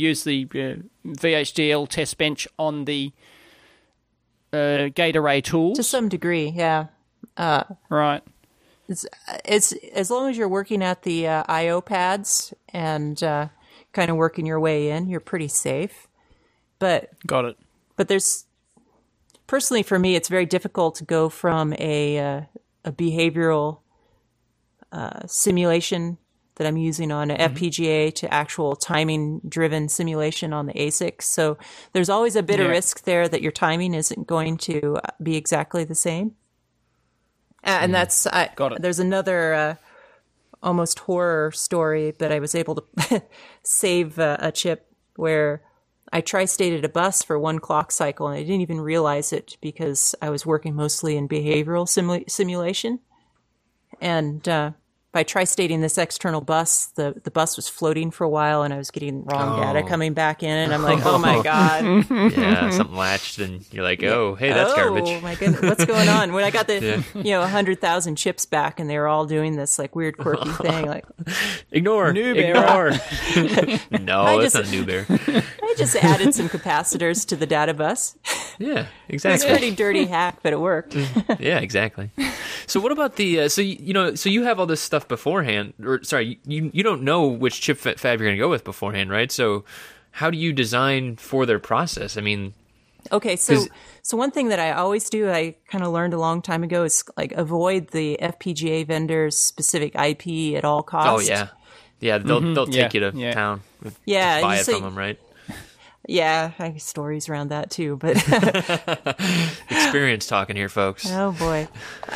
VHDL test bench on the gate array tools? To some degree, yeah. Right. It's as long as you're working at the I/O pads and kind of working your way in, you're pretty safe. But got it. But there's personally for me, it's very difficult to go from a behavioral simulation that I'm using on an FPGA to actual timing-driven simulation on the ASIC. So there's always a bit of risk there that your timing isn't going to be exactly the same. And that's got it. There's another almost horror story, but I was able to save a chip where I tri-stated a bus for one clock cycle, and I didn't even realize it because I was working mostly in behavioral simulation. And by tri-stating this external bus, the bus was floating for a while, and I was getting wrong data coming back in, and I'm like, oh my God. Yeah, something latched, and you're like, oh, hey, that's garbage. Oh my goodness, what's going on? When I got the 100,000 chips back, and they were all doing this like weird quirky thing, like ignore. No, that's not New Bear. I just added some capacitors to the data bus. Yeah, exactly. It's a pretty dirty hack, but it worked. Yeah, exactly. So what about the so you have all this stuff beforehand, or sorry, you don't know which chip fab you're going to go with beforehand, right? So how do you design for their process? I mean, okay, so one thing that I always do, I kind of learned a long time ago, is like avoid the FPGA vendor's specific IP at all costs. Oh yeah, they'll take you to town. Yeah, buy it from them, right? Yeah, I have stories around that too, but experience talking here, folks. Oh boy.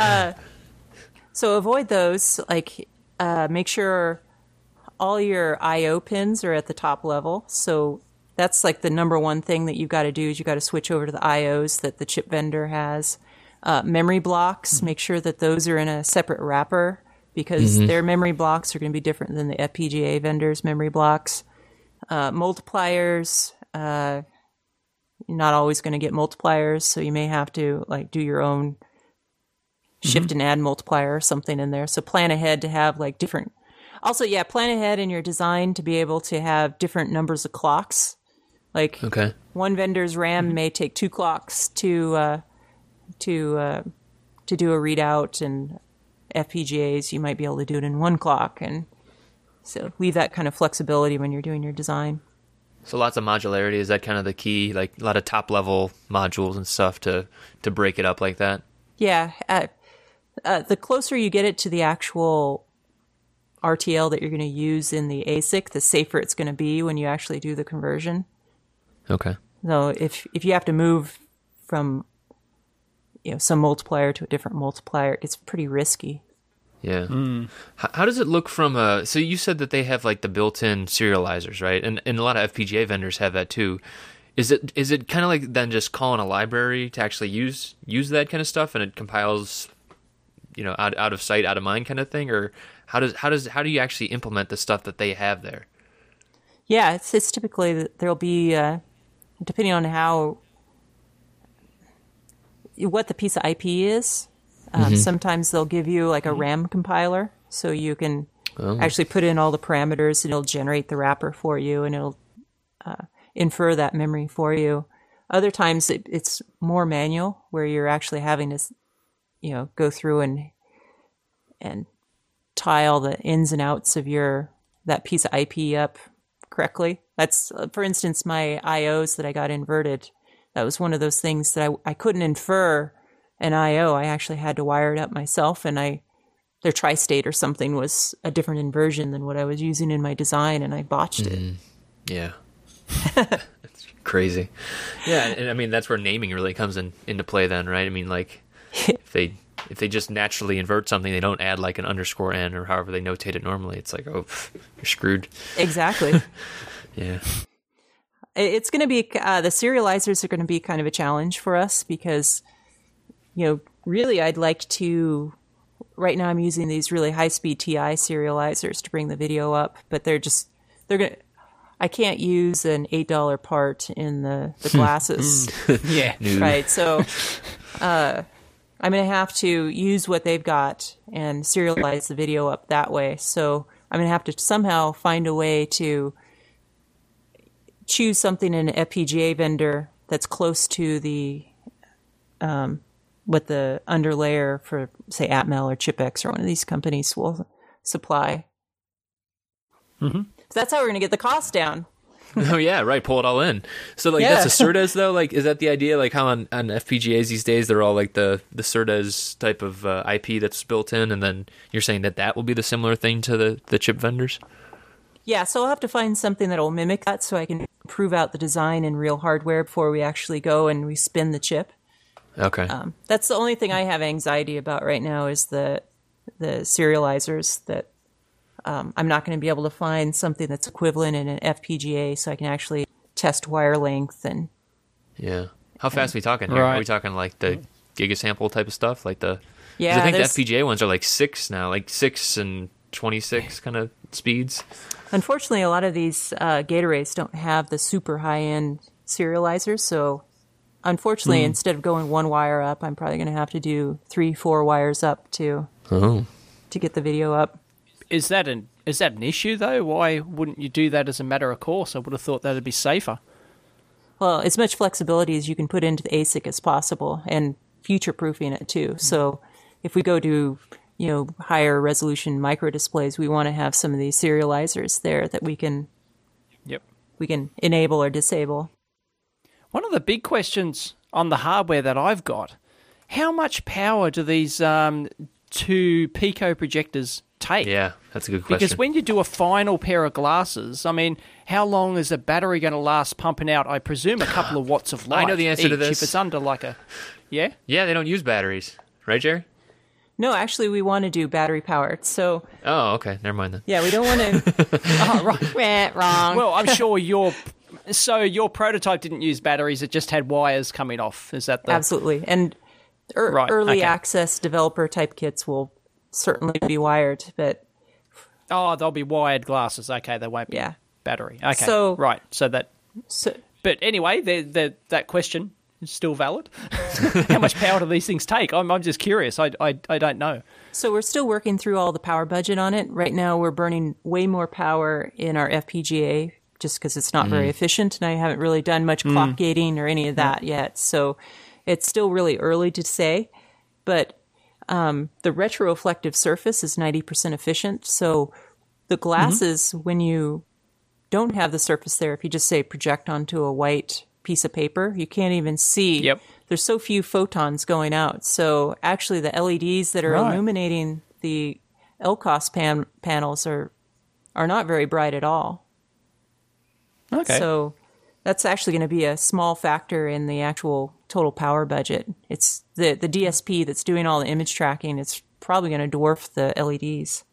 So avoid those. Like, make sure all your I/O pins are at the top level. So that's like the number one thing that you've got to do is you got to switch over to the I/Os that the chip vendor has. Memory blocks, make sure that those are in a separate wrapper because their memory blocks are going to be different than the FPGA vendor's memory blocks. Multipliers. You're not always going to get multipliers, so you may have to like do your own shift and add multiplier or something in there. So plan ahead to have like different. Also, plan ahead in your design to be able to have different numbers of clocks. Like one vendor's RAM may take 2 clocks to do a readout, and FPGAs you might be able to do it in 1 clock, and so leave that kind of flexibility when you're doing your design. So lots of modularity, is that kind of the key? Like a lot of top level modules and stuff to break it up like that? Yeah. The closer you get it to the actual RTL that you're going to use in the ASIC, the safer it's going to be when you actually do the conversion. Okay. So if you have to move from some multiplier to a different multiplier, it's pretty risky. Yeah. How does it look from so you said that they have like the built-in serializers, right? And a lot of FPGA vendors have that too. Is it kind of like then just calling a library to actually use that kind of stuff, and it compiles, out of sight, out of mind kind of thing, or how do you actually implement the stuff that they have there? Yeah, it's typically that there'll be depending on what the piece of IP is. Sometimes they'll give you like a RAM compiler, so you can actually put in all the parameters, and it'll generate the wrapper for you, and it'll infer that memory for you. Other times it's more manual, where you're actually having to, go through and tie all the ins and outs of that piece of IP up correctly. That's, for instance, my I/Os that I got inverted. That was one of those things that I couldn't infer an I/O. I actually had to wire it up myself, and their tri-state or something was a different inversion than what I was using in my design, and I botched it. Yeah. That's crazy. Yeah, and I mean, that's where naming really comes into play then, right? I mean, like, if they just naturally invert something, they don't add like an underscore n or however they notate it normally, it's like, oh, you're screwed. Exactly. Yeah. It's going to be, the serializers are going to be kind of a challenge for us because, really I'd like to, right now I'm using these really high-speed TI serializers to bring the video up, but I can't use an $8 part in the glasses. Yeah. Right. So I'm going to have to use what they've got and serialize the video up that way. So I'm going to have to somehow find a way to choose something in an FPGA vendor that's close to the what the underlayer for, say, Atmel or ChipX or one of these companies will supply. Mm-hmm. So that's how we're going to get the cost down. Oh yeah, right. Pull it all in. So like Yeah. that's a Cerdes though. Like, is that the idea? Like how on FPGAs these days they're all like the Cerdes type of IP that's built in, and then you're saying that will be the similar thing to the chip vendors. Yeah, so I'll have to find something that will mimic that so I can prove out the design in real hardware before we actually go and we spin the chip. Okay. That's the only thing I have anxiety about right now is the serializers that I'm not going to be able to find something that's equivalent in an FPGA so I can actually test wire length and Yeah. How fast are we talking here? Right. Are we talking like the gigasample type of stuff? Like the 'cause yeah. I think the there's- FPGA ones are like 6 now, like 6 and 26 kind of speeds. Unfortunately, a lot of these gate arrays don't have the super high-end serializers, so unfortunately, instead of going one wire up, I'm probably going to have to do 3-4 wires up to get the video up. Is that an issue though? Why wouldn't you do that as a matter of course? I would have thought that'd be safer. Well, as much flexibility as you can put into the ASIC as possible, and future-proofing it too. So, if we go to higher resolution micro displays, we want to have some of these serializers there that we can Yep. enable or disable. One of the big questions on the hardware that I've got: how much power do these 2 Pico projectors take? Yeah, that's a good question. Because when you do a final pair of glasses, I mean, how long is a battery going to last pumping out? I presume a couple of watts of light. I know the answer to each, this. If it's under like a, yeah. Yeah, they don't use batteries, right, Jerry? No, actually, we want to do battery powered. So, Oh, okay. Never mind then. yeah, we don't want to. Oh, right. Wrong. Well, I'm sure your prototype didn't use batteries; it just had wires coming off. Is that the Absolutely. And Right, early okay. access developer type kits will certainly be wired, but Oh, they'll be wired glasses. Okay, they won't be Yeah. battery. Okay, So- right. So that. so, But anyway, that question is still valid. How much power do these things take? I'm just curious. I don't know. so we're still working through all the power budget on it. Right now, we're burning way more power in our FPGA just because it's not very efficient, and I haven't really done much clock gating or any of that yet. So it's still really early to say, but the retroreflective surface is 90% efficient. So the glasses, when you don't have the surface there, if you just say project onto a white piece of paper, you can't even see. Yep. There's so few photons going out. So actually the LEDs that are Right. illuminating the LCOS panels are not very bright at all. Okay. So that's actually going to be a small factor in the actual total power budget. It's the DSP that's doing all the image tracking. It's probably going to dwarf the LEDs.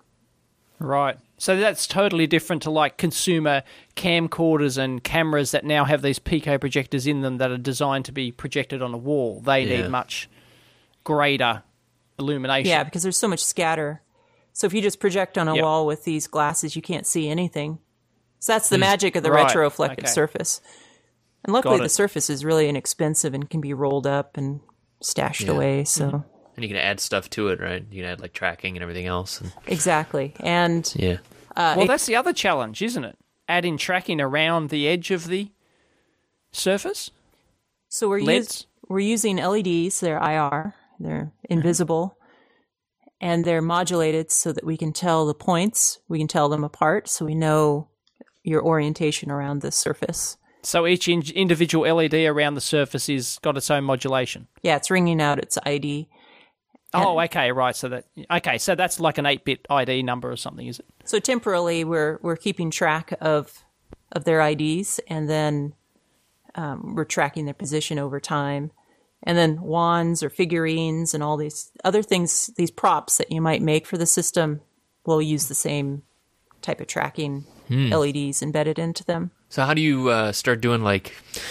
Right. So that's totally different to like consumer camcorders and cameras that now have these Pico projectors in them that are designed to be projected on a wall. They Yeah. need much greater illumination. Yeah, because there's so much scatter. So if you just project on a Yep. wall with these glasses, you can't see anything. So that's the magic of the Right. retroreflective Okay. surface. And luckily, Got the it. surface is really inexpensive and can be rolled up and stashed Yeah. away. So And you can add stuff to it, right? You can add like tracking and everything else. And, exactly. And yeah. Well, that's the other challenge, isn't it? Adding tracking around the edge of the surface. so LEDs? we're using LEDs. They're IR. They're invisible. And they're modulated so that we can tell the points. We can tell them apart so we know your orientation around the surface. So each individual LED around the surface is got its own modulation. Yeah, it's ringing out its ID. Oh, okay, right. So that's like an 8-bit ID number or something, is it? So temporarily, we're keeping track of their IDs, and then we're tracking their position over time. And then wands or figurines and all these other things, these props that you might make for the system, will use the same type of tracking LEDs embedded into them. So how do you start doing like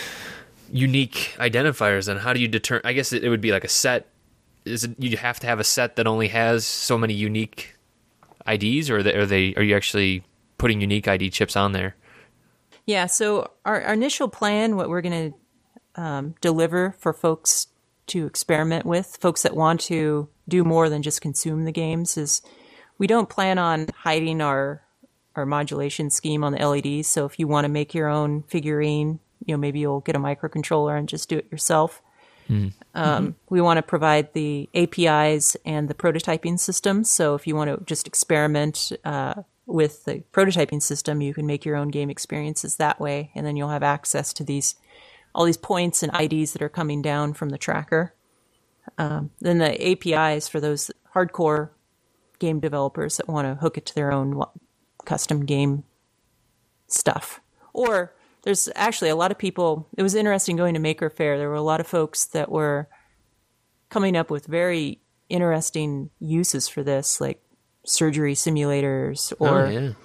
unique identifiers? And how do you determine? I guess it would be like a set. Is it you have to have a set that only has so many unique IDs, or are you actually putting unique ID chips on there? Yeah, so our initial plan, what we're going to deliver for folks to experiment with. Folks that want to do more than just consume the games is we don't plan on hiding our modulation scheme on the LEDs. So if you want to make your own figurine, maybe you'll get a microcontroller and just do it yourself. We want to provide the APIs and the prototyping system. So if you want to just experiment with the prototyping system, you can make your own game experiences that way, and then you'll have access to all these points and IDs that are coming down from the tracker. Then the APIs for those hardcore game developers that want to hook it to their own custom game stuff. Or there's actually a lot of people, it was interesting going to Maker Faire. There were a lot of folks that were coming up with very interesting uses for this, like surgery simulators or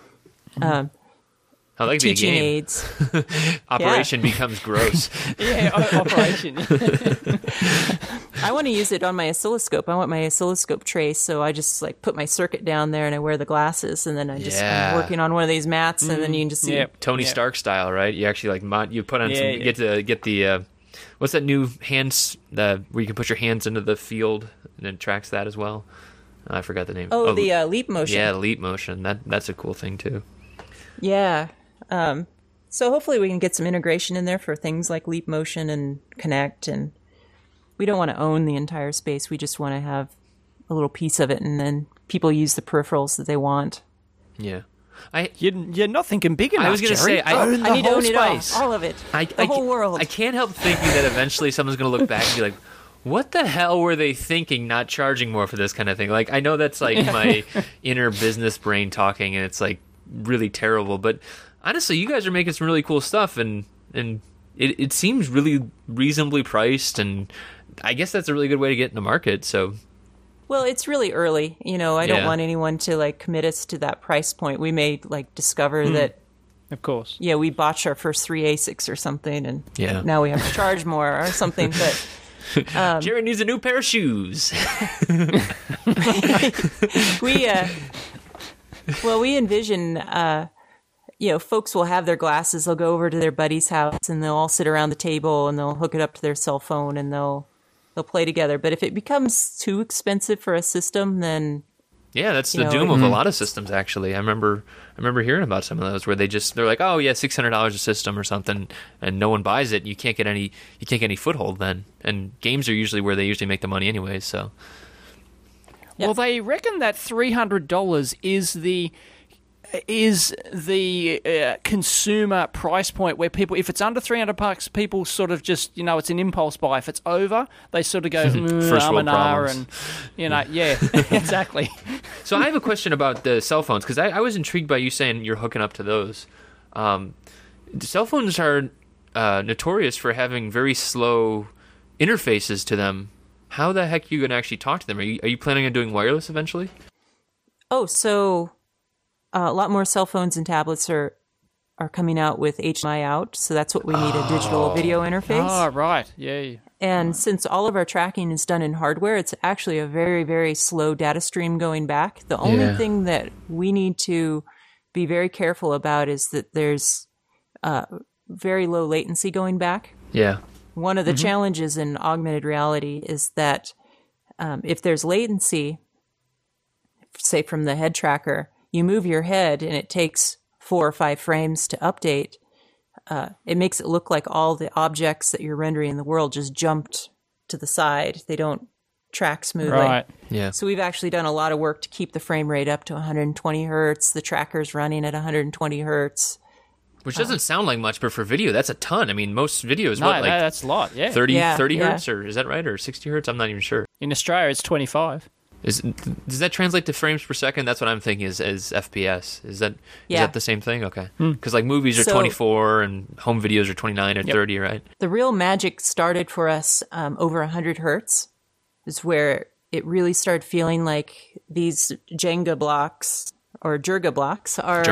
I like the teaching game. aids. Operation becomes gross. Operation. I want to use it on my oscilloscope. I want my oscilloscope trace, so I just put my circuit down there and I wear the glasses, and then I'm working on one of these mats, and then you can just see Tony Stark style, right? You actually you put on some get the what's that new hands where you can put your hands into the field and it tracks that as well. I forgot the name. The Leap Motion. Yeah, Leap Motion. That's a cool thing too. Yeah. So hopefully we can get some integration in there for things like Leap Motion and Connect. And we don't want to own the entire space. We just want to have a little piece of it, and then people use the peripherals that they want. Yeah. You're not thinking big enough, I was going to say, I need to own it all of it. The whole world. I can't help thinking that eventually someone's going to look back and be like, what the hell were they thinking not charging more for this kind of thing? I know that's my inner business brain talking, and it's really terrible, but honestly, you guys are making some really cool stuff, and it seems really reasonably priced, and I guess that's a really good way to get in the market. So, well, it's really early. I don't want anyone to commit us to that price point. We may discover that, of course, we botched our first 3 ASICs or something, and now we have to charge more or something. But Jared needs a new pair of shoes. we envision. Folks will have their glasses, they'll go over to their buddy's house, and they'll all sit around the table, and they'll hook it up to their cell phone, and they'll play together. But if it becomes too expensive for a system, then that's the doom of a lot of systems. Actually, I remember hearing about some of those where they're like, oh yeah, $600 a system or something, and no one buys it. You can't get any foothold then, and games are usually where they usually make the money anyway. So, well, they reckon that $300 is the consumer price point where people, if it's under $300, people sort of just, it's an impulse buy. If it's over, they sort of go, First world problems. And, exactly. So I have a question about the cell phones, because I was intrigued by you saying you're hooking up to those. Cell phones are notorious for having very slow interfaces to them. How the heck are you going to actually talk to them? Are you planning on doing wireless eventually? Oh, so... a lot more cell phones and tablets are coming out with HDMI out, so that's what we need, a digital video interface. Oh, right. Yeah. And since all of our tracking is done in hardware, it's actually a very, very slow data stream going back. The only thing that we need to be very careful about is that there's very low latency going back. Yeah. One of the challenges in augmented reality is that if there's latency, say from the head tracker, you move your head and it takes 4 or 5 frames to update, it makes it look like all the objects that you're rendering in the world just jumped to the side. They don't track smoothly. Right. Yeah. So we've actually done a lot of work to keep the frame rate up to 120 hertz. The tracker's running at 120 hertz. Which doesn't sound like much, but for video, that's a ton. I mean, most videos, that's a lot, 30 hertz, or is that right? Or 60 hertz? I'm not even sure. In Australia, it's 25. Does that translate to frames per second? That's what I'm thinking is FPS. Is that the same thing? Okay. Because movies are 24 and home videos are 29 or 30, right? The real magic started for us over 100 hertz is where it really started feeling like these Jenga blocks or Jenga blocks are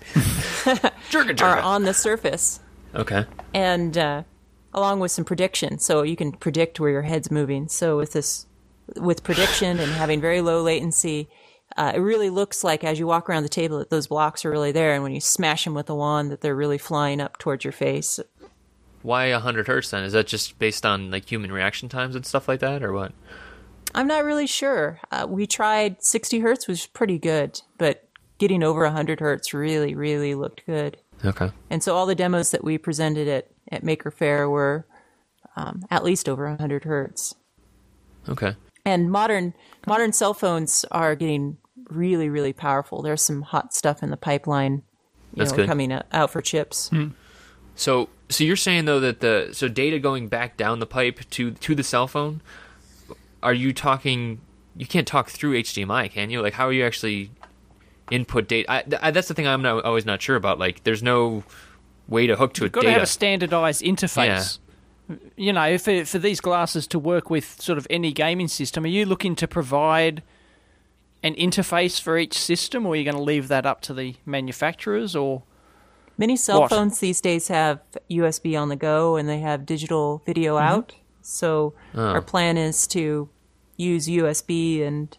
are on the surface. Okay. And along with some prediction, so you can predict where your head's moving. So with prediction and having very low latency, it really looks like as you walk around the table that those blocks are really there, and when you smash them with a wand that they're really flying up towards your face. Why 100 hertz then? Is that just based on like human reaction times and stuff like that, or what? I'm not really sure. We tried 60 hertz, which was pretty good, but getting over 100 hertz really, really looked good. Okay. And so all the demos that we presented at Maker Faire were at least over 100 hertz. Okay. And modern cell phones are getting really, really powerful. There's some hot stuff in the pipeline, That's good. coming out for chips. So you're saying though that the data going back down the pipe to the cell phone, are you talking? You can't talk through HDMI, can you? Like, how are you actually input data? That's the thing I'm always not sure about. Like, there's no way to hook to You've got to have a standardized interface. You know, for these glasses to work with sort of any gaming system, are you looking to provide an interface for each system, or are you going to leave that up to the manufacturers, or Many cell phones these days have USB on the go, and they have digital video out. So our plan is to use USB and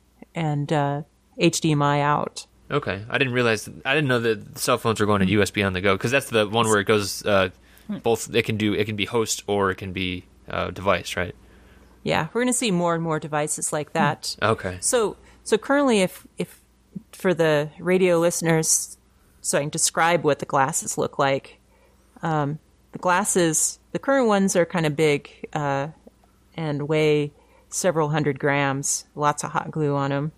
HDMI out. Okay, I didn't know that cell phones were going to USB on the go, because that's the one where it goes both. It can be host or it can be device, right? Yeah, we're going to see more and more devices like that. Okay. So currently, if for the radio listeners, so I can describe what the glasses look like. The current ones are kind of big and weigh several hundred grams. Lots of hot glue on them.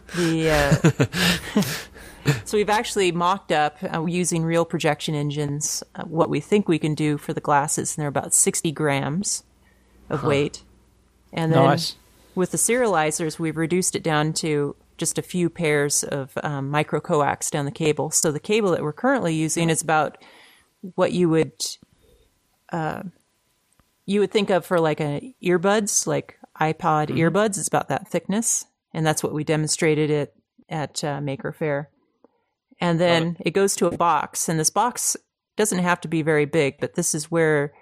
So we've actually mocked up using real projection engines what we think we can do for the glasses, and they're about 60 grams of weight. And then with the serializers, we've reduced it down to just a few pairs of micro coax down the cable. So the cable that we're currently using is about what you would think of for like an earbuds, like iPod earbuds. It's about that thickness, and that's what we demonstrated at Maker Faire. And then it goes to a box, and this box doesn't have to be very big, but this is where,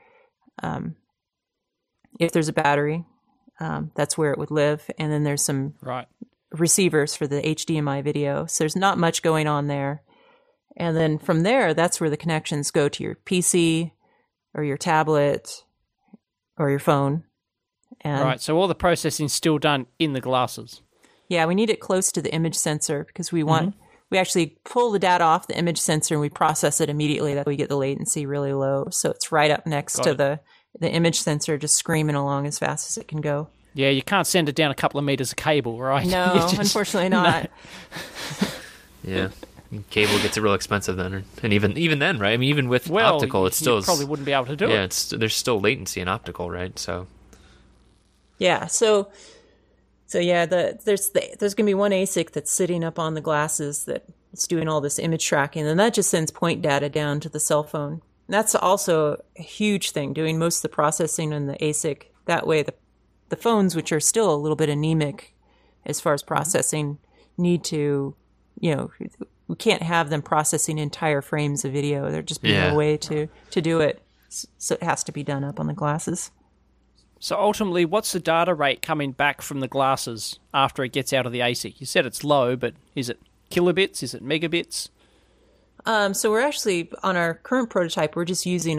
if there's a battery, that's where it would live. And then there's some receivers for the HDMI video. So there's not much going on there. And then from there, that's where the connections go to your PC or your tablet or your phone. And so all the processing's still done in the glasses. Yeah, we need it close to the image sensor because we actually pull the data off the image sensor and we process it immediately. That we get the latency really low. So it's right up next to the image sensor, just screaming along as fast as it can go. Yeah, you can't send it down a couple of meters of cable, right? No, unfortunately not. Yeah. Cable gets real expensive then, and even then, right? I mean, even with optical, it's still probably wouldn't be able to do it. Yeah, there's still latency in optical, right? So yeah, so yeah, there's going to be one ASIC that's sitting up on the glasses that's doing all this image tracking, and that just sends point data down to the cell phone. And that's also a huge thing, doing most of the processing in the ASIC. That way, the phones, which are still a little bit anemic as far as processing, need to, we can't have them processing entire frames of video. There'd just be no way to do it. So it has to be done up on the glasses. So ultimately, what's the data rate coming back from the glasses after it gets out of the ASIC? You said it's low, but is it kilobits? Is it megabits? So we're actually, on our current prototype, we're just using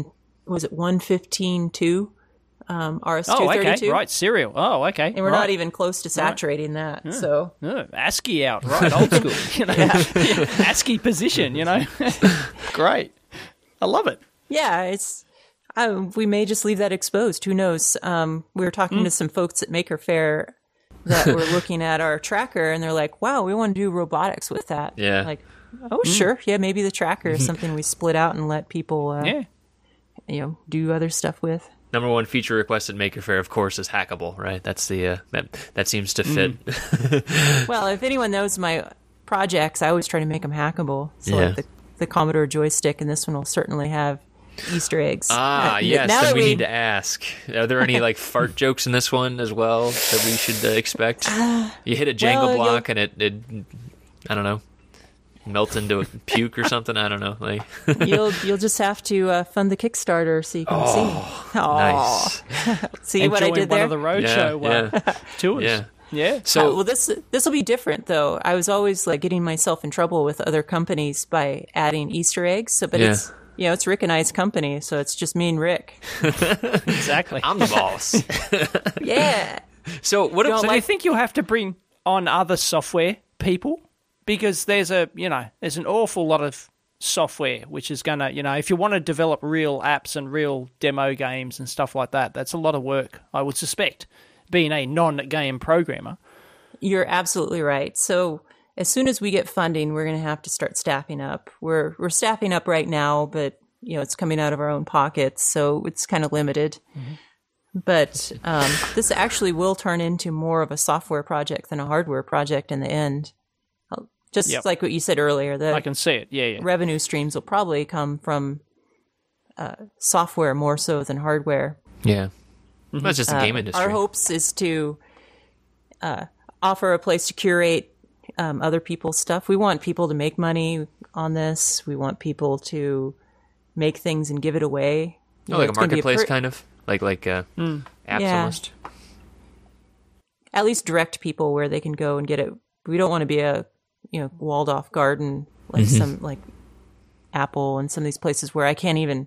115.2 RS-232. Oh, okay, right, serial. Oh, okay. And we're not even close to saturating that. Yeah. So ASCII out, right, old school. ASCII position, Great. I love it. Yeah, it's... we may just leave that exposed. Who knows? We were talking to some folks at Maker Faire that were looking at our tracker, and they're like, wow, we want to do robotics with that. Yeah. Like, oh, sure. Yeah, maybe the tracker is something we split out and let people do other stuff with. Number one feature request at Maker Faire, of course, is hackable, right? That's the that seems to fit. Well, if anyone knows my projects, I always try to make them hackable. So like the Commodore joystick, and this one will certainly have Easter eggs. Yes. Then we need to ask: are there any fart jokes in this one as well that we should expect? You hit a Jenga block and it I don't know, melt into a puke or something. I don't know. You'll just have to fund the Kickstarter so you can see. Nice. See what I did there? One of the roadshow tours. Yeah. So this will be different though. I was always getting myself in trouble with other companies by adding Easter eggs. So, but it's Rick and I's company, so it's just me and Rick. Exactly. I'm the boss. Yeah. So what? So do you think you'll have to bring on other software people? Because there's an awful lot of software which is gonna, if you want to develop real apps and real demo games and stuff like that, that's a lot of work, I would suspect, being a non-game programmer. You're absolutely right. So as soon as we get funding, we're going to have to start staffing up. We're staffing up right now, but it's coming out of our own pockets, so it's kind of limited. Mm-hmm. But this actually will turn into more of a software project than a hardware project in the end. Just like what you said earlier, I can see it. Yeah. Revenue streams will probably come from software more so than hardware. Yeah. That's just the game industry. Our hopes is to offer a place to curate other people's stuff. We want people to make money on this. We want people to make things and give it away. Like a marketplace kind of? Like apps almost? At least direct people where they can go and get it. We don't want to be a walled off garden like some like Apple and some of these places where I can't even,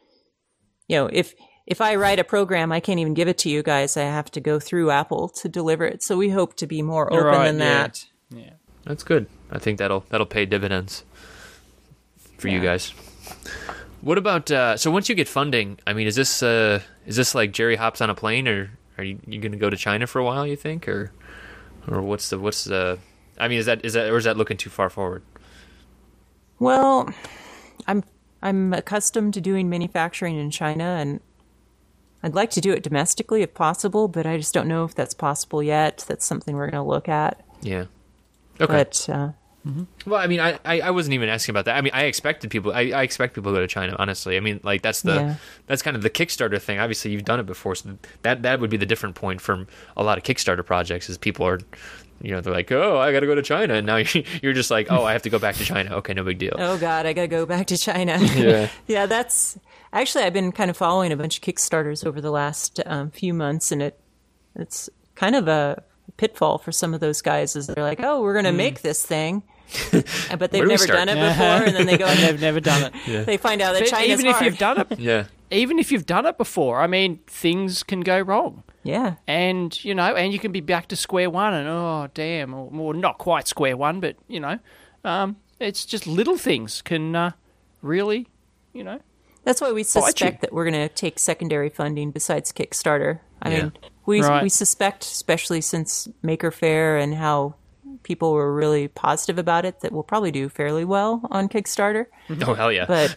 if I write a program, I can't even give it to you guys. I have to go through Apple to deliver it. So we hope to be more open than that. Yeah. That's good. I think that'll pay dividends for you guys. What about so once you get funding? I mean, is this like Jerry hops on a plane, or are you going to go to China for a while? You think, or what's the? I mean, is that or is that looking too far forward? Well, I'm accustomed to doing manufacturing in China, and I'd like to do it domestically if possible, but I just don't know if that's possible yet. That's something we're going to look at. Yeah. Okay. But well, I mean, I wasn't even asking about that. I mean, I expect people to go to China. Honestly, I mean, like that's kind of the Kickstarter thing. Obviously, you've done it before, so that would be the different point from a lot of Kickstarter projects. Is people are, they're like, oh, I got to go to China, and now you're just like, oh, I have to go back to China. Okay, no big deal. Oh God, I got to go back to China. Yeah, yeah. That's actually I've been kind of following a bunch of Kickstarters over the last few months, and it's kind of a pitfall for some of those guys. Is they're like, oh, we're going to make this thing. But they've never done it before, and then they go and they've never done it. Yeah. They find out that China's even hard. If you've done it, even if you've done it before, I mean, things can go wrong. Yeah, and and you can be back to square one, and oh damn, or not quite square one, but it's just little things can really, That's why we suspect that we're going to take secondary funding besides Kickstarter. I mean, we suspect, especially since Maker Faire and how people were really positive about it, that we'll probably do fairly well on Kickstarter. Oh, hell yeah. But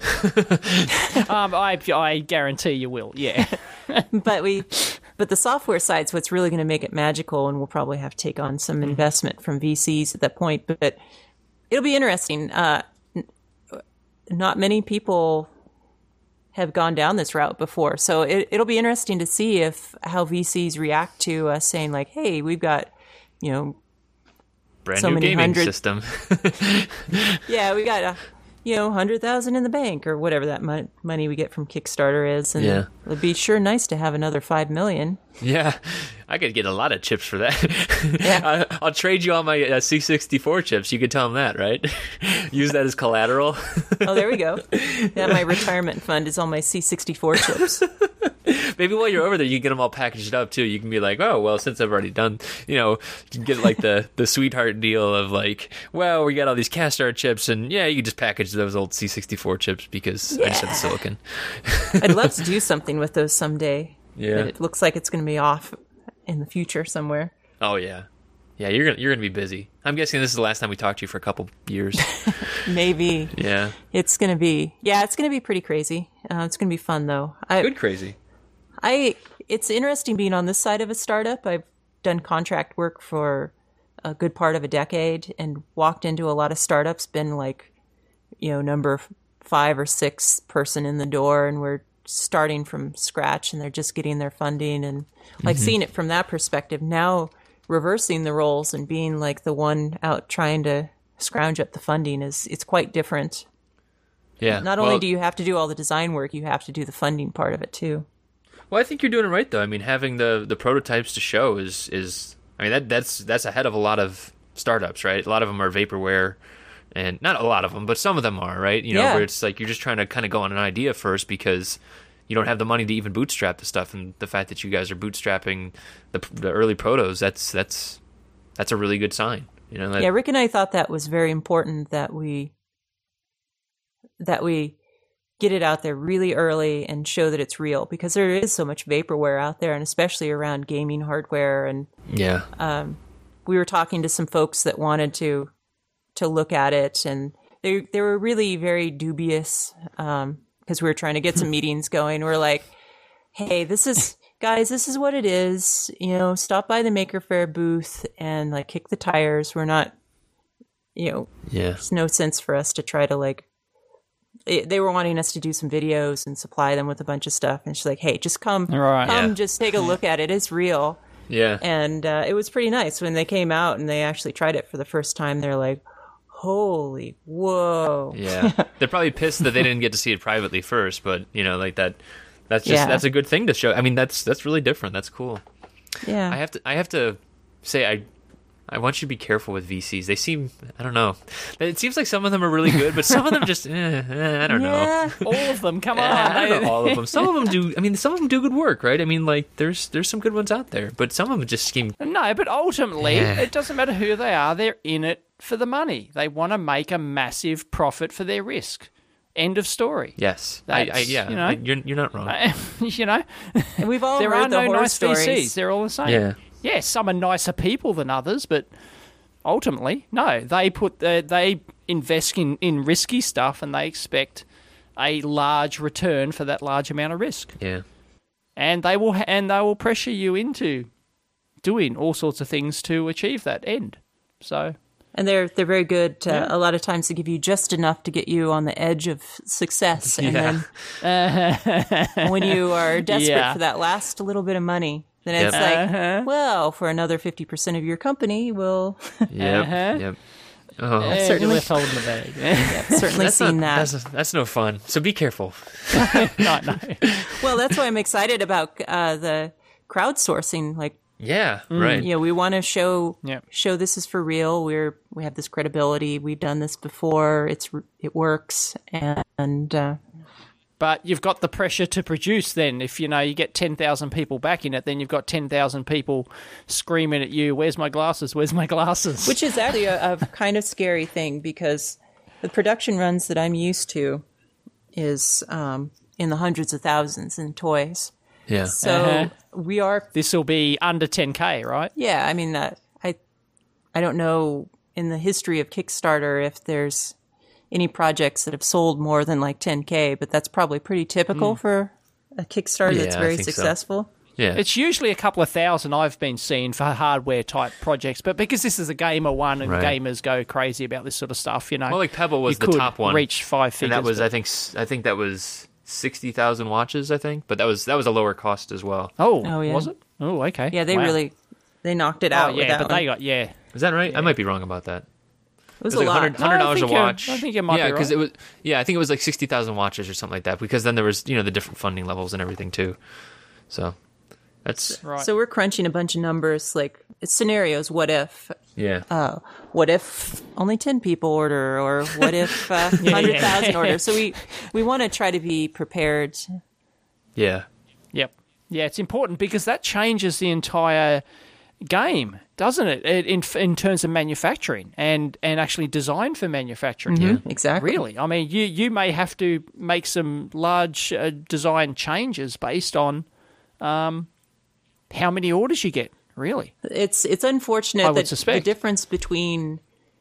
I guarantee you will, yeah. But the software side's what's really going to make it magical, and we'll probably have to take on some investment from VCs at that point. But it'll be interesting. Not many people have gone down this route before, so it'll be interesting to see how VCs react to us saying like, hey, we've got, brand so new many gaming system. Yeah, we got 100,000 in the bank or whatever that money we get from Kickstarter is, and it'd be sure nice to have another 5 million. Yeah, I could get a lot of chips for that. Yeah. I'll trade you all my C64 chips. You could tell them that, right? Use that as collateral. Oh, there we go. Yeah, my retirement fund is all my C64 chips. Maybe while you're over there, you can get them all packaged up too. You can be like, oh, well, since I've already done, you can get like the sweetheart deal of like, well, we got all these Castar chips, and you can just package those old C64 chips because I just have the silicon. I'd love to do something with those someday. Yeah, but it looks like it's going to be off in the future somewhere. Oh yeah, you're gonna be busy. I'm guessing this is the last time we talk to you for a couple years. Maybe. Yeah, it's gonna be pretty crazy. It's gonna be fun though. Good crazy. It's interesting being on this side of a startup. I've done contract work for a good part of a decade and walked into a lot of startups, been like, number 5 or 6 person in the door, and we're starting from scratch and they're just getting their funding, and like seeing it from that perspective. Now reversing the roles and being like the one out trying to scrounge up the funding it's quite different. Yeah. Not only do you have to do all the design work, you have to do the funding part of it too. Well, I think you're doing it right, though. I mean, having the prototypes to show is I mean, that's ahead of a lot of startups, right? A lot of them are vaporware And not a lot of them, but some of them are, right? You know, Yeah. where it's like you're just trying to kind of go on an idea first because you don't have the money to even bootstrap the stuff, and the fact that you guys are bootstrapping the early protos, that's a really good sign. You know, Yeah, Rick and I thought that was very important that we get it out there really early and show that it's real, because there is so much vaporware out there, and especially around gaming hardware. And yeah, we were talking to some folks that wanted to look at it, and they were really very dubious because we were trying to get some meetings going. We're like, hey, this is what it is. You know, stop by the Maker Faire booth and like kick the tires. We're not, you know, there's no sense for us to try to like. They were wanting us to do some videos and supply them with a bunch of stuff, and she's like, hey, just come, just take a look at it. It's real. Yeah. And it was pretty nice when they came out and they actually tried it for the first time. They're like, holy, whoa. Yeah. They're probably pissed that they didn't get to see it privately first, but you know, like that's a good thing to show. I mean, that's really different. That's cool. Yeah. I have to say I want you to be careful with VCs. They seem, I don't know. It seems like some of them are really good, but some of them just, I don't know. All of them, come on. I don't know all of them. Some of them do. I mean, some of them do good work, right? I mean, like there's some good ones out there, but some of them just seem. No, but ultimately, it doesn't matter who they are. They're in it for the money. They want to make a massive profit for their risk. End of story. Yes, You know, you're not wrong. You know, And we've all there heard are the no horror nice stories. VCs. They're all the same. Yeah. Yeah, some are nicer people than others, but ultimately, no. They invest in risky stuff, and they expect a large return for that large amount of risk. Yeah. And they will pressure you into doing all sorts of things to achieve that end. So. And they're very good. A lot of times they give you just enough to get you on the edge of success, and then when you are desperate for that last little bit of money, then it's like, well, for another 50% of your company, we'll Yep. Oh. certainly left holding the bag. certainly seen that. That's no fun. So be careful. No. Well, that's why I'm excited about the crowdsourcing. Like, Yeah. Right. you know, we want to show Yep. this is for real. We have this credibility. We've done this before. It works, and But you've got the pressure to produce then. If, you get 10,000 people backing it, then you've got 10,000 people screaming at you, where's my glasses? Where's my glasses? which is actually a kind of scary thing, because the production runs that I'm used to is in the hundreds of thousands in toys. Yeah. So we are, This will be under 10K, right? yeah. I mean, I don't know in the history of Kickstarter if there's any projects that have sold more than like 10K, but that's probably pretty typical for a Kickstarter that's Yeah, I very think so. successful. Yeah. It's usually a couple of thousand I've been seeing for hardware-type projects, but because this is a gamer one and Right. gamers go crazy about this sort of stuff, Well, like Pebble was you the could top one, reach five figures. and that was but- I think that was 60,000 watches. I think, but that was a lower cost as well. Oh, yeah. Was it? Oh, okay. Yeah, they Wow. they knocked it out. Oh, with yeah, that but one. they got Is that right? I might be wrong about that. It was It was a like lot. $100 a I watch. think it might yeah, be because right. it was. Yeah, I think it was like 60,000 watches or something like that. Because then there was the different funding levels and everything too. So that's Right. So we're crunching a bunch of numbers, like scenarios. What if? yeah. What if only 10 people order, or what if 100,000 order? So we want to try to be prepared. Yeah. Yep. Yeah, it's important because that changes the entire game, doesn't it? In terms of manufacturing and actually design for manufacturing. Yeah. Exactly. Really, I mean, you may have to make some large design changes based on how many orders you get. Really, It's unfortunate I would that suspect. the difference between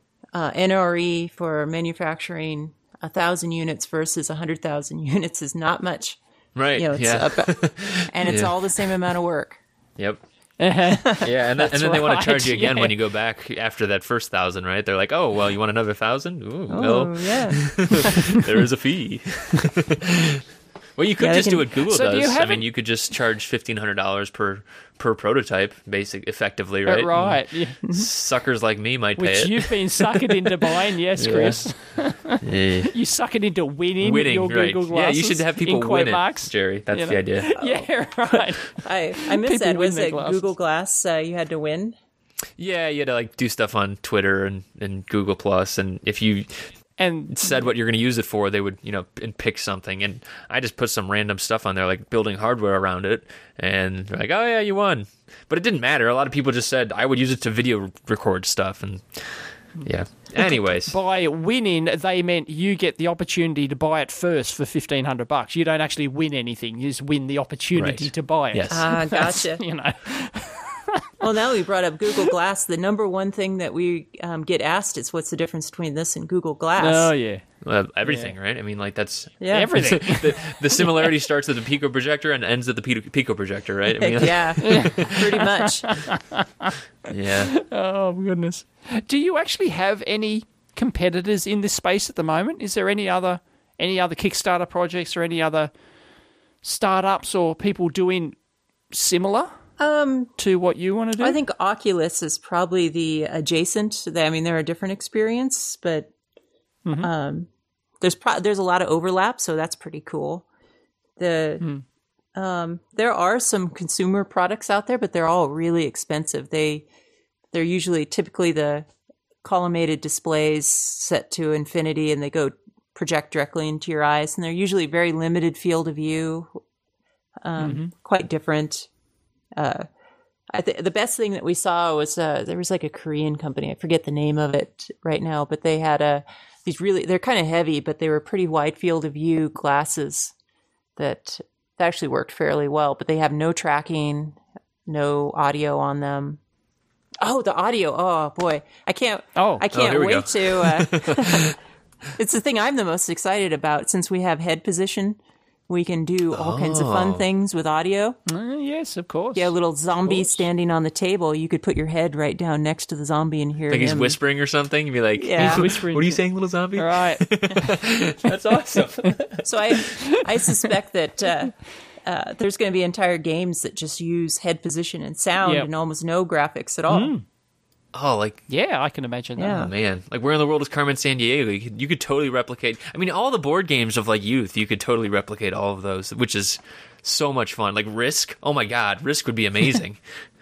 NRE for manufacturing 1,000 units versus 100,000 units is not much. Right. You know, it's yeah. and it's Yeah. all the same amount of work. Yep. Yeah, and then they want right, to charge you again yeah. when you go back after that first 1,000, right? They're like, "Oh, well, you want another 1,000? Ooh, Oh well, yeah. there is a fee." Well, you could Yeah, they just do can- what Google So do you does. I have mean, it- you could just charge $1,500 per prototype, effectively, right? right? Yeah. Suckers like me might pay Which it. you've been suckered into buying, yes, Yeah. Chris. Yeah. You suckered into winning your right? Google Yeah, glasses. you should have people in quote win it, marks. Jerry. That's You the know? idea. Yeah, right. I missed People that. win Was their it glasses. Google Glass you had to win? Yeah, you had to like do stuff on Twitter and Google Plus, and if you And said what you're going to use it for, they would, and pick something. And I just put some random stuff on there, like building hardware around it, and they're like, oh yeah, you won. But it didn't matter. A lot of people just said I would use it to video record stuff, and yeah. Anyways, by winning, they meant you get the opportunity to buy it first for $1,500. You don't actually win anything; you just win the opportunity Right. to buy it. Yes. Gotcha. You know. Well, now we brought up Google Glass. The number one thing that we get asked is what's the difference between this and Google Glass? Oh yeah. everything, right? I mean, like that's Yeah. Everything. the similarity starts at the Pico projector and ends at the Pico projector, right? I mean, Yeah, pretty much. yeah. Oh goodness. Do you actually have any competitors in this space at the moment? Is there any other Kickstarter projects or any other startups or people doing similar to what you want to do? I think Oculus is probably the adjacent. I mean, they're a different experience, but there's a lot of overlap, so that's pretty cool. There are some consumer products out there, but they're all really expensive. They're typically the collimated displays set to infinity, and they project directly into your eyes, and they're usually very limited field of view, quite different. The best thing that we saw was there was like a Korean company. I forget the name of it right now, but they had they're kind of heavy, but they were pretty wide field of view glasses that actually worked fairly well. But they have no tracking, no audio on them. Oh, the audio! Oh boy, I can't here we wait to. It's the thing I'm the most excited about since we have head position. We can do all kinds of fun things with audio. Yes, of course. Yeah, a little zombie standing on the table. You could put your head right down next to the zombie and hear Like him. he's whispering or something. You'd be like, Yeah. He's whispering. What are you saying, little zombie? All right. That's awesome. So I suspect that there's going to be entire games that just use head position and sound Yep. and almost no graphics at all. Oh, like, Yeah, I can imagine that. Yeah. oh man, like where in the world is Carmen Sandiego? You could totally replicate. I mean, all the board games of like youth, you could totally replicate all of those, which is so much fun. Like Risk. Oh my God, Risk would be amazing.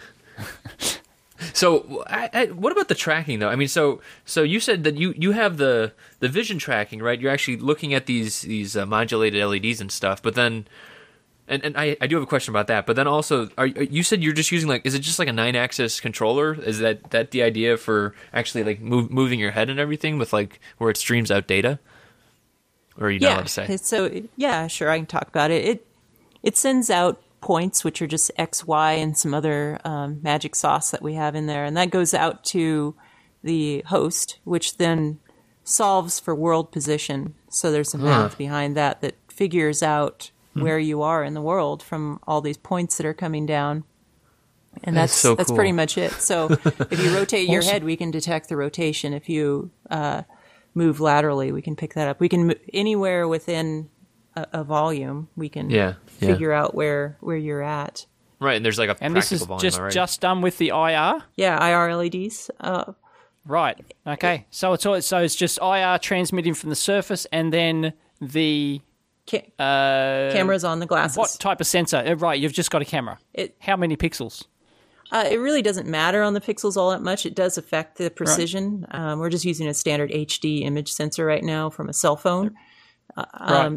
So, what about the tracking though? I mean, so you said that you have the vision tracking, right? You're actually looking at these modulated LEDs and stuff, but then. And I do have a question about that, but then also, you said you're just using is it just like a 9-axis controller? Is that the idea for actually like moving your head and everything with like where it streams out data? Or are you not allowed to say? So yeah, sure, I can talk about it. It sends out points, which are just X, Y, and some other magic sauce that we have in there, and that goes out to the host, which then solves for world position. So there's some math behind that figures out where you are in the world from all these points that are coming down. And that's so cool. pretty much it. So if you rotate your head, we can detect the rotation. If you move laterally, we can pick that up. We can anywhere within a volume, we can figure out where you're at. Right, and there's like a And practical this is volume, just done with the IR? Yeah, IR LEDs. Right. Okay. So it's just IR transmitting from the surface and then the Cameras on the glasses. what type of sensor? Right, you've just got a camera. How many pixels? It really doesn't matter on the pixels all that much. It does affect the precision. Right. We're just using a standard HD image sensor right now from a cell phone. Right.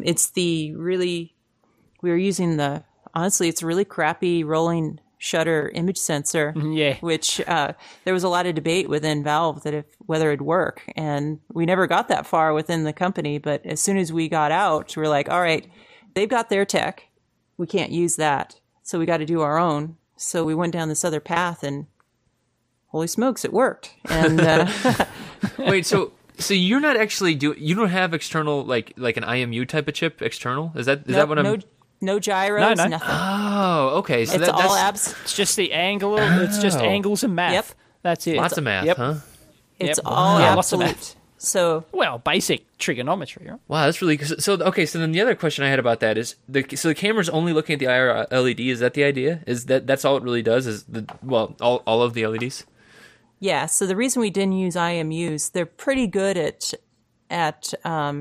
We're using honestly, it's a really crappy rolling shutter image sensor. Yeah. Which there was a lot of debate within Valve whether it'd work. And we never got that far within the company. But as soon as we got out, we're like, all right, they've got their tech. We can't use that. So we got to do our own. So we went down this other path and holy smokes, it worked. And Wait, so you're not actually you don't have external like an IMU type of chip external? Is that what I'm no gyros, No. nothing. Oh, okay. So It's all that's abs. It's just the angle. It's just angles and math. Yep. That's it. lots of math, Yep. huh? It's Yep. all Yeah, lots of absolute. math. So Well, basic trigonometry. Right? Wow, that's really so. Okay, so then the other question I had about that is the camera's only looking at the IR LED. Is that the idea? Is that's all it really does? Is all of the LEDs? yeah, so the reason we didn't use IMUs, they're pretty good at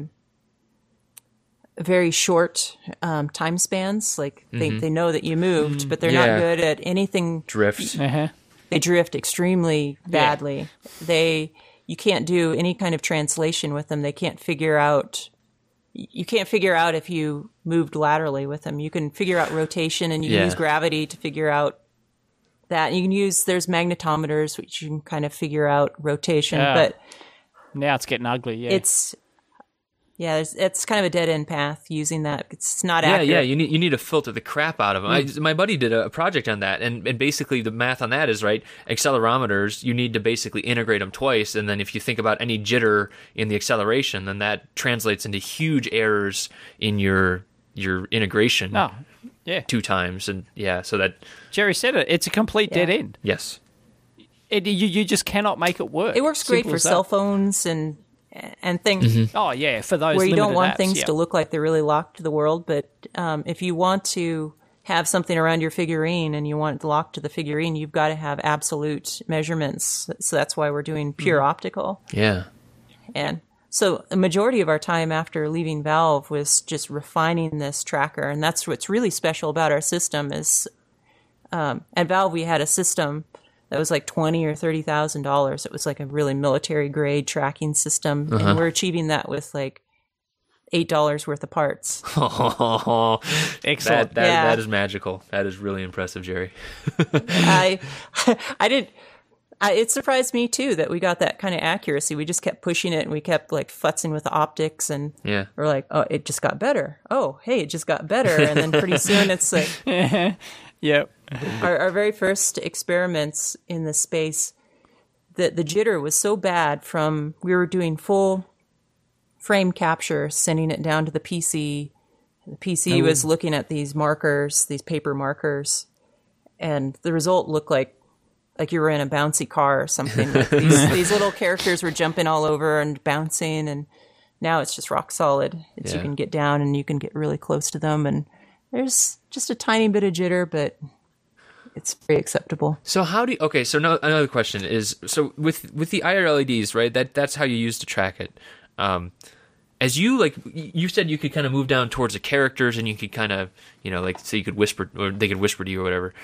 very short time spans. Like they know that you moved, but they're Yeah. not good at anything. Drift. Uh-huh. they drift extremely badly. You can't do any kind of translation with them. They can't figure out. You can't figure out if you moved laterally with them. You can figure out rotation, and you can use gravity to figure out that. You can use, there's magnetometers, which you can kind of figure out rotation, but now it's getting ugly. It's kind of a dead end path using that. It's not accurate. Yeah, you need to filter the crap out of them. My buddy did a project on that, and basically the math on that is, right, accelerometers, you need to basically integrate them twice, and then if you think about any jitter in the acceleration, then that translates into huge errors in your integration. Oh, yeah. 2 times, and so that... Jerry said it. It's a complete dead end. Yes. You just cannot make it work. It works great for cell phones and things. Mm-hmm. Oh, yeah, for those where you don't want apps, things to look like they're really locked to the world. But if you want to have something around your figurine and you want it locked to the figurine, you've got to have absolute measurements. So that's why we're doing pure optical. Yeah. And so the majority of our time after leaving Valve was just refining this tracker. And that's what's really special about our system is at Valve we had a system that was like $20,000 or $30,000. It was like a really military grade tracking system, and we're achieving that with like $8 worth of parts. Oh, excellent! That is magical. That is really impressive, Jerry. It surprised me too that we got that kind of accuracy. We just kept pushing it, and we kept like futzing with the optics, and we're like, oh, it just got better. Oh, hey, it just got better, and then pretty soon it's like, yep. Our very first experiments in this space, the jitter was so bad we were doing full frame capture, sending it down to the PC. The PC was looking at these markers, these paper markers, and the result looked like you were in a bouncy car or something. Like these little characters were jumping all over and bouncing, and now it's just rock solid. You can get down and you can get really close to them, and there's just a tiny bit of jitter, but it's very acceptable. So so now another question is, so with the IR LEDs, right, that's how you used to track it. As you said you could kind of move down towards the characters, and you could kind of, so you could whisper, or they could whisper to you or whatever.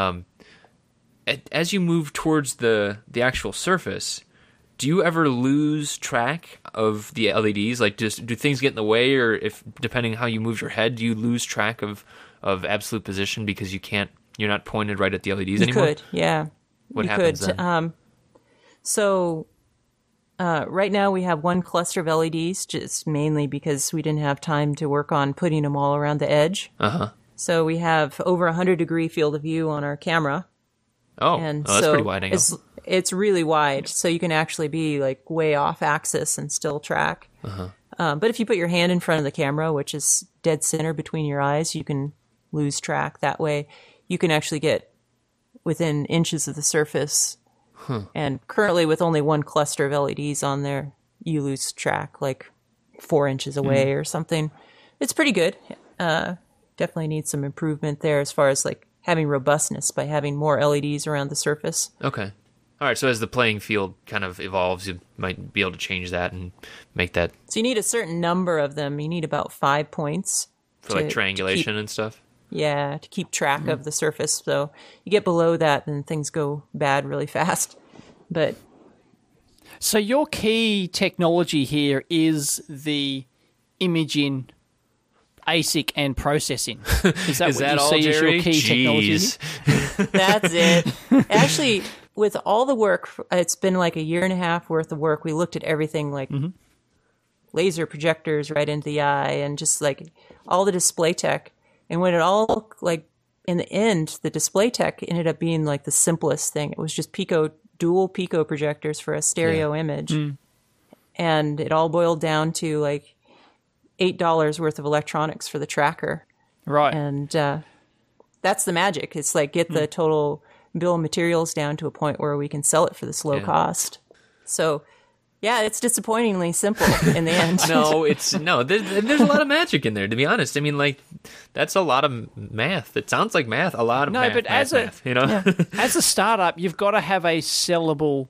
As you move towards the actual surface, do you ever lose track of the LEDs? Like, do things get in the way, or if depending how you move your head, do you lose track of absolute position because you're not pointed right at the LEDs anymore? You could, yeah. What happens then? Right now we have one cluster of LEDs, just mainly because we didn't have time to work on putting them all around the edge. So we have over 100-degree field of view on our camera. That's pretty wide angle. It's really wide, so you can actually be like way off axis and still track. But if you put your hand in front of the camera, which is dead center between your eyes, you can lose track that way. You can actually get within inches of the surface. And currently with only one cluster of LEDs on there, you lose track like 4 inches away or something. It's pretty good. Definitely needs some improvement there as far as like having robustness by having more LEDs around the surface. Okay. All right, so as the playing field kind of evolves, you might be able to change that and make that... So you need a certain number of them. You need about 5 points. For like triangulation and stuff? Yeah, to keep track of the surface. So you get below that, then things go bad really fast. But so your key technology here is the imaging, ASIC, and processing. Is that what you see as your key technology? That's it. Actually, with all the work, it's been like a year and a half worth of work. We looked at everything like laser projectors right into the eye and just like all the display tech. And when it all, like, in the end, the display tech ended up being, like, the simplest thing. It was just dual Pico projectors for a stereo image. And it all boiled down to, like, $8 worth of electronics for the tracker. Right. And that's the magic. It's, like, get the total bill of materials down to a point where we can sell it for this low cost. So... yeah, it's disappointingly simple in the end. There's a lot of magic in there, to be honest. I mean, like, that's a lot of math. It sounds like math, a lot of math. But as a startup, you've got to have a sellable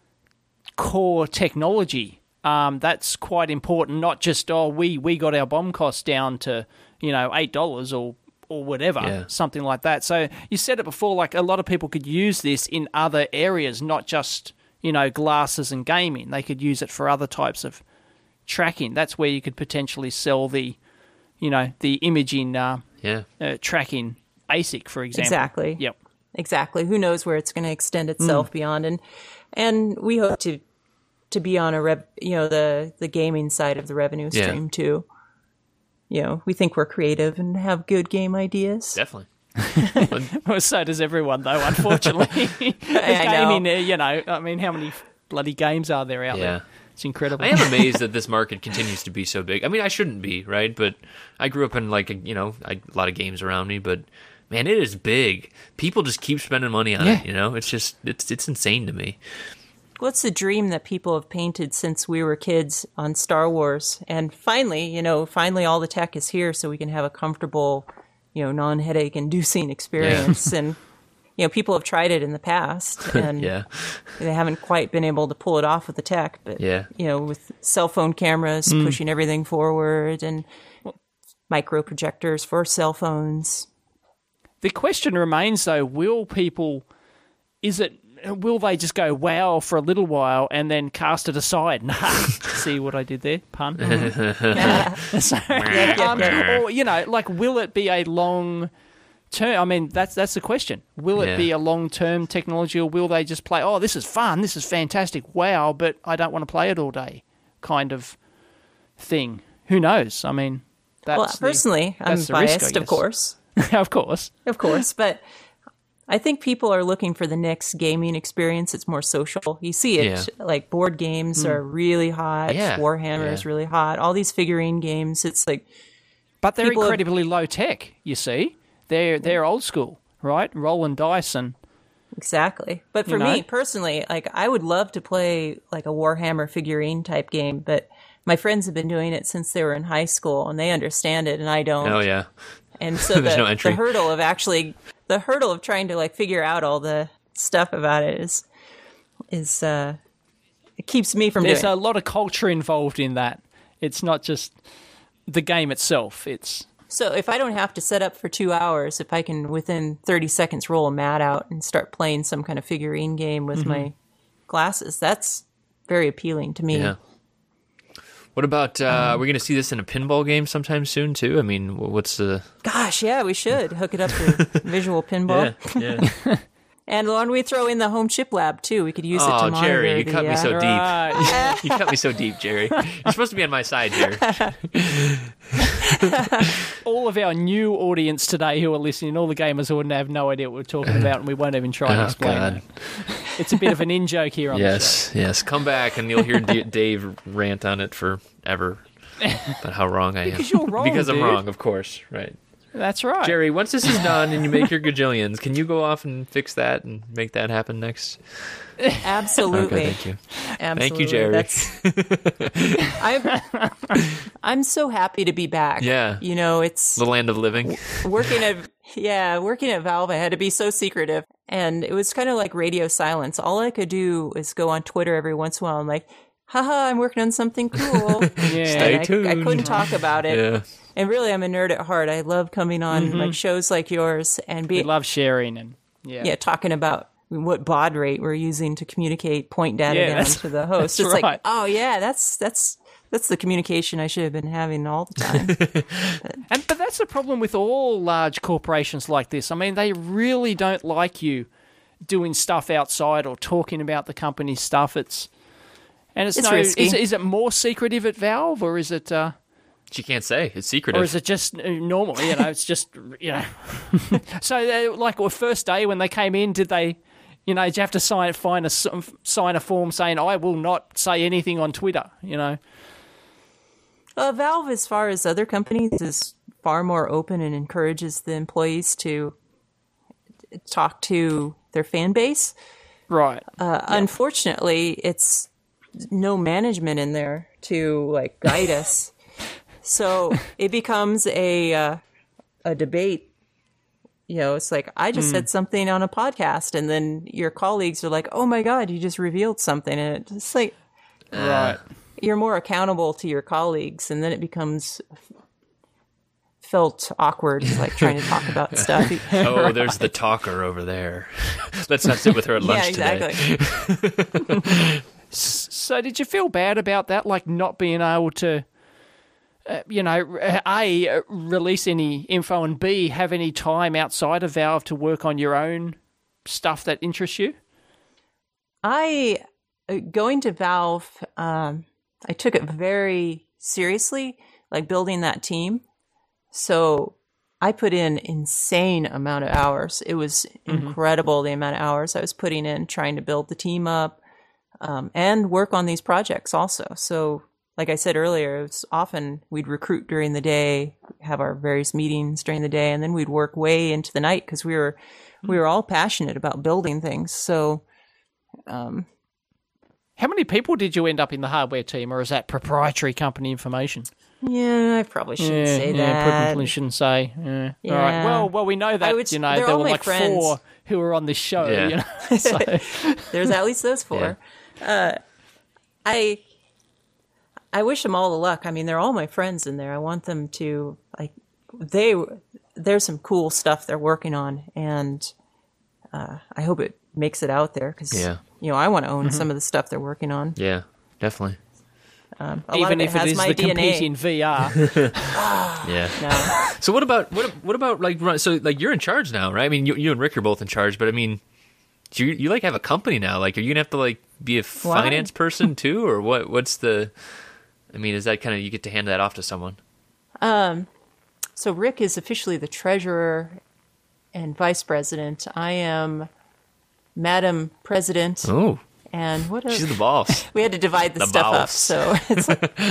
core technology. That's quite important. Not just we got our BOM costs down to $8 or whatever, something like that. So you said it before, like a lot of people could use this in other areas, not just, glasses and gaming. They could use it for other types of tracking. That's where you could potentially sell the imaging tracking ASIC, for example. Exactly. Yep. Exactly. Who knows where it's going to extend itself beyond, and we hope to be on the gaming side of the revenue stream too. We think we're creative and have good game ideas. Definitely. Well, so does everyone, though, unfortunately. Gaming, I mean, how many bloody games are there out there? It's incredible. I am amazed that this market continues to be so big. I mean, I shouldn't be, right? But I grew up in, a lot of games around me, but man, it is big. People just keep spending money on it, It's just, it's insane to me. Well, it's a dream that people have painted since we were kids on Star Wars. And finally all the tech is here so we can have a comfortable, non-headache inducing experience. And, people have tried it in the past and they haven't quite been able to pull it off with the tech. But, with cell phone cameras pushing everything forward and micro projectors for cell phones. The question remains, though, will they just go wow for a little while and then cast it aside? See what I did there? Pun. Or, will it be a long term? I mean, that's the question. Will it be a long-term technology, or will they just play, this is fun, this is fantastic, wow, but I don't want to play it all day kind of thing? Who knows? I mean, personally, I'm biased, of course. Of course. But I think people are looking for the next gaming experience. It's more social. You see it, like board games are really hot. Warhammer is really hot. All these figurine games, it's like... But they're incredibly low tech, you see. They're old school, right? Rolling dice and... Exactly. But for me, personally, I would love to play like a Warhammer figurine type game, but my friends have been doing it since they were in high school, and they understand it, and I don't. Oh, yeah. And so the hurdle of trying to figure out all the stuff about it is it keeps me from doing it. There's a lot of culture involved in that. It's not just the game itself. So if I don't have to set up for 2 hours, if I can within 30 seconds roll a mat out and start playing some kind of figurine game with my glasses, that's very appealing to me. Yeah. What about, we're going to see this in a pinball game sometime soon, too? I mean, what's the... Gosh, yeah, we should hook it up to visual pinball. Yeah. And why don't we throw in the home chip lab, too? We could use it to monitor Jerry, you cut me so right. deep. You cut me so deep, Jerry. You're supposed to be on my side, Jerry. All of our new audience today who are listening, all the gamers who wouldn't have no idea what we're talking about, and we won't even try to explain it. It's a bit of an in-joke here on the show. Yes. Come back and you'll hear Dave rant on it forever about how wrong I am. Because you're wrong, Because dude. I'm wrong, of course. Right. That's right. Jerry, once this is done and you make your gajillions, can you go off and fix that and make that happen next? Absolutely. Okay, thank you. Absolutely. Thank you, Jerry. I'm so happy to be back. Yeah. It's the land of living. working at Valve. I had to be so secretive, and it was kind of like radio silence. All I could do is go on Twitter every once in a while. I'm like, haha, I'm working on something cool. Stay tuned. I couldn't talk about it. Yeah. And really, I'm a nerd at heart. I love coming on shows like yours and We love sharing and talking about what baud rate we're using to communicate point data down to the host. It's right. like, oh yeah, that's the communication I should have been having all the time. But that's the problem with all large corporations like this. I mean, they really don't like you doing stuff outside or talking about the company's stuff. It's risky. Is it more secretive at Valve, or is it? She can't say. It's secretive. Or is it just normal? It's just So, like, first day when they came in, did they? Did you have to sign a form saying I will not say anything on Twitter? Valve, as far as other companies, is far more open and encourages the employees to talk to their fan base. Right. Unfortunately, it's no management in there to guide us. So it becomes a debate. It's like, I just said something on a podcast, and then your colleagues are like, oh my God, you just revealed something. And it's like, right. You're more accountable to your colleagues, and then it becomes felt awkward, like trying to talk about stuff. Oh, there's the talker over there. Let's not sit with her at lunch today. So did you feel bad about that, like not being able to, A, release any info, and B, have any time outside of Valve to work on your own stuff that interests you? Going to Valve, I took it very seriously, like building that team. So I put in insane amount of hours. It was incredible the amount of hours I was putting in trying to build the team up. And work on these projects also. So, like I said earlier, it was often we'd recruit during the day, have our various meetings during the day, and then we'd work way into the night because we were all passionate about building things. So, how many people did you end up in the hardware team, or is that proprietary company information? Yeah, I probably shouldn't say that. Yeah, probably shouldn't say. Yeah. Yeah. All right. Well, we know that there were like friends. 4 who were on this show. Yeah. So. There's at least those 4. Yeah. I wish them all the luck. I mean, they're all my friends in there. I want them to there's some cool stuff they're working on, and I hope it makes it out there because I want to own some of the stuff they're working on. Yeah, definitely. Even if it is the DNA. competing VR. Yeah. No. So what about you're in charge now, right? I mean, you and Rick are both in charge, but I mean, do you like have a company now? Like, are you gonna have to like be a finance person too, or what? What's the? I mean, is that kind of you get to hand that off to someone? So Rick is officially the treasurer and vice president. I am Madam President. Oh. And what else? She's the boss. We had to divide the stuff up, so it's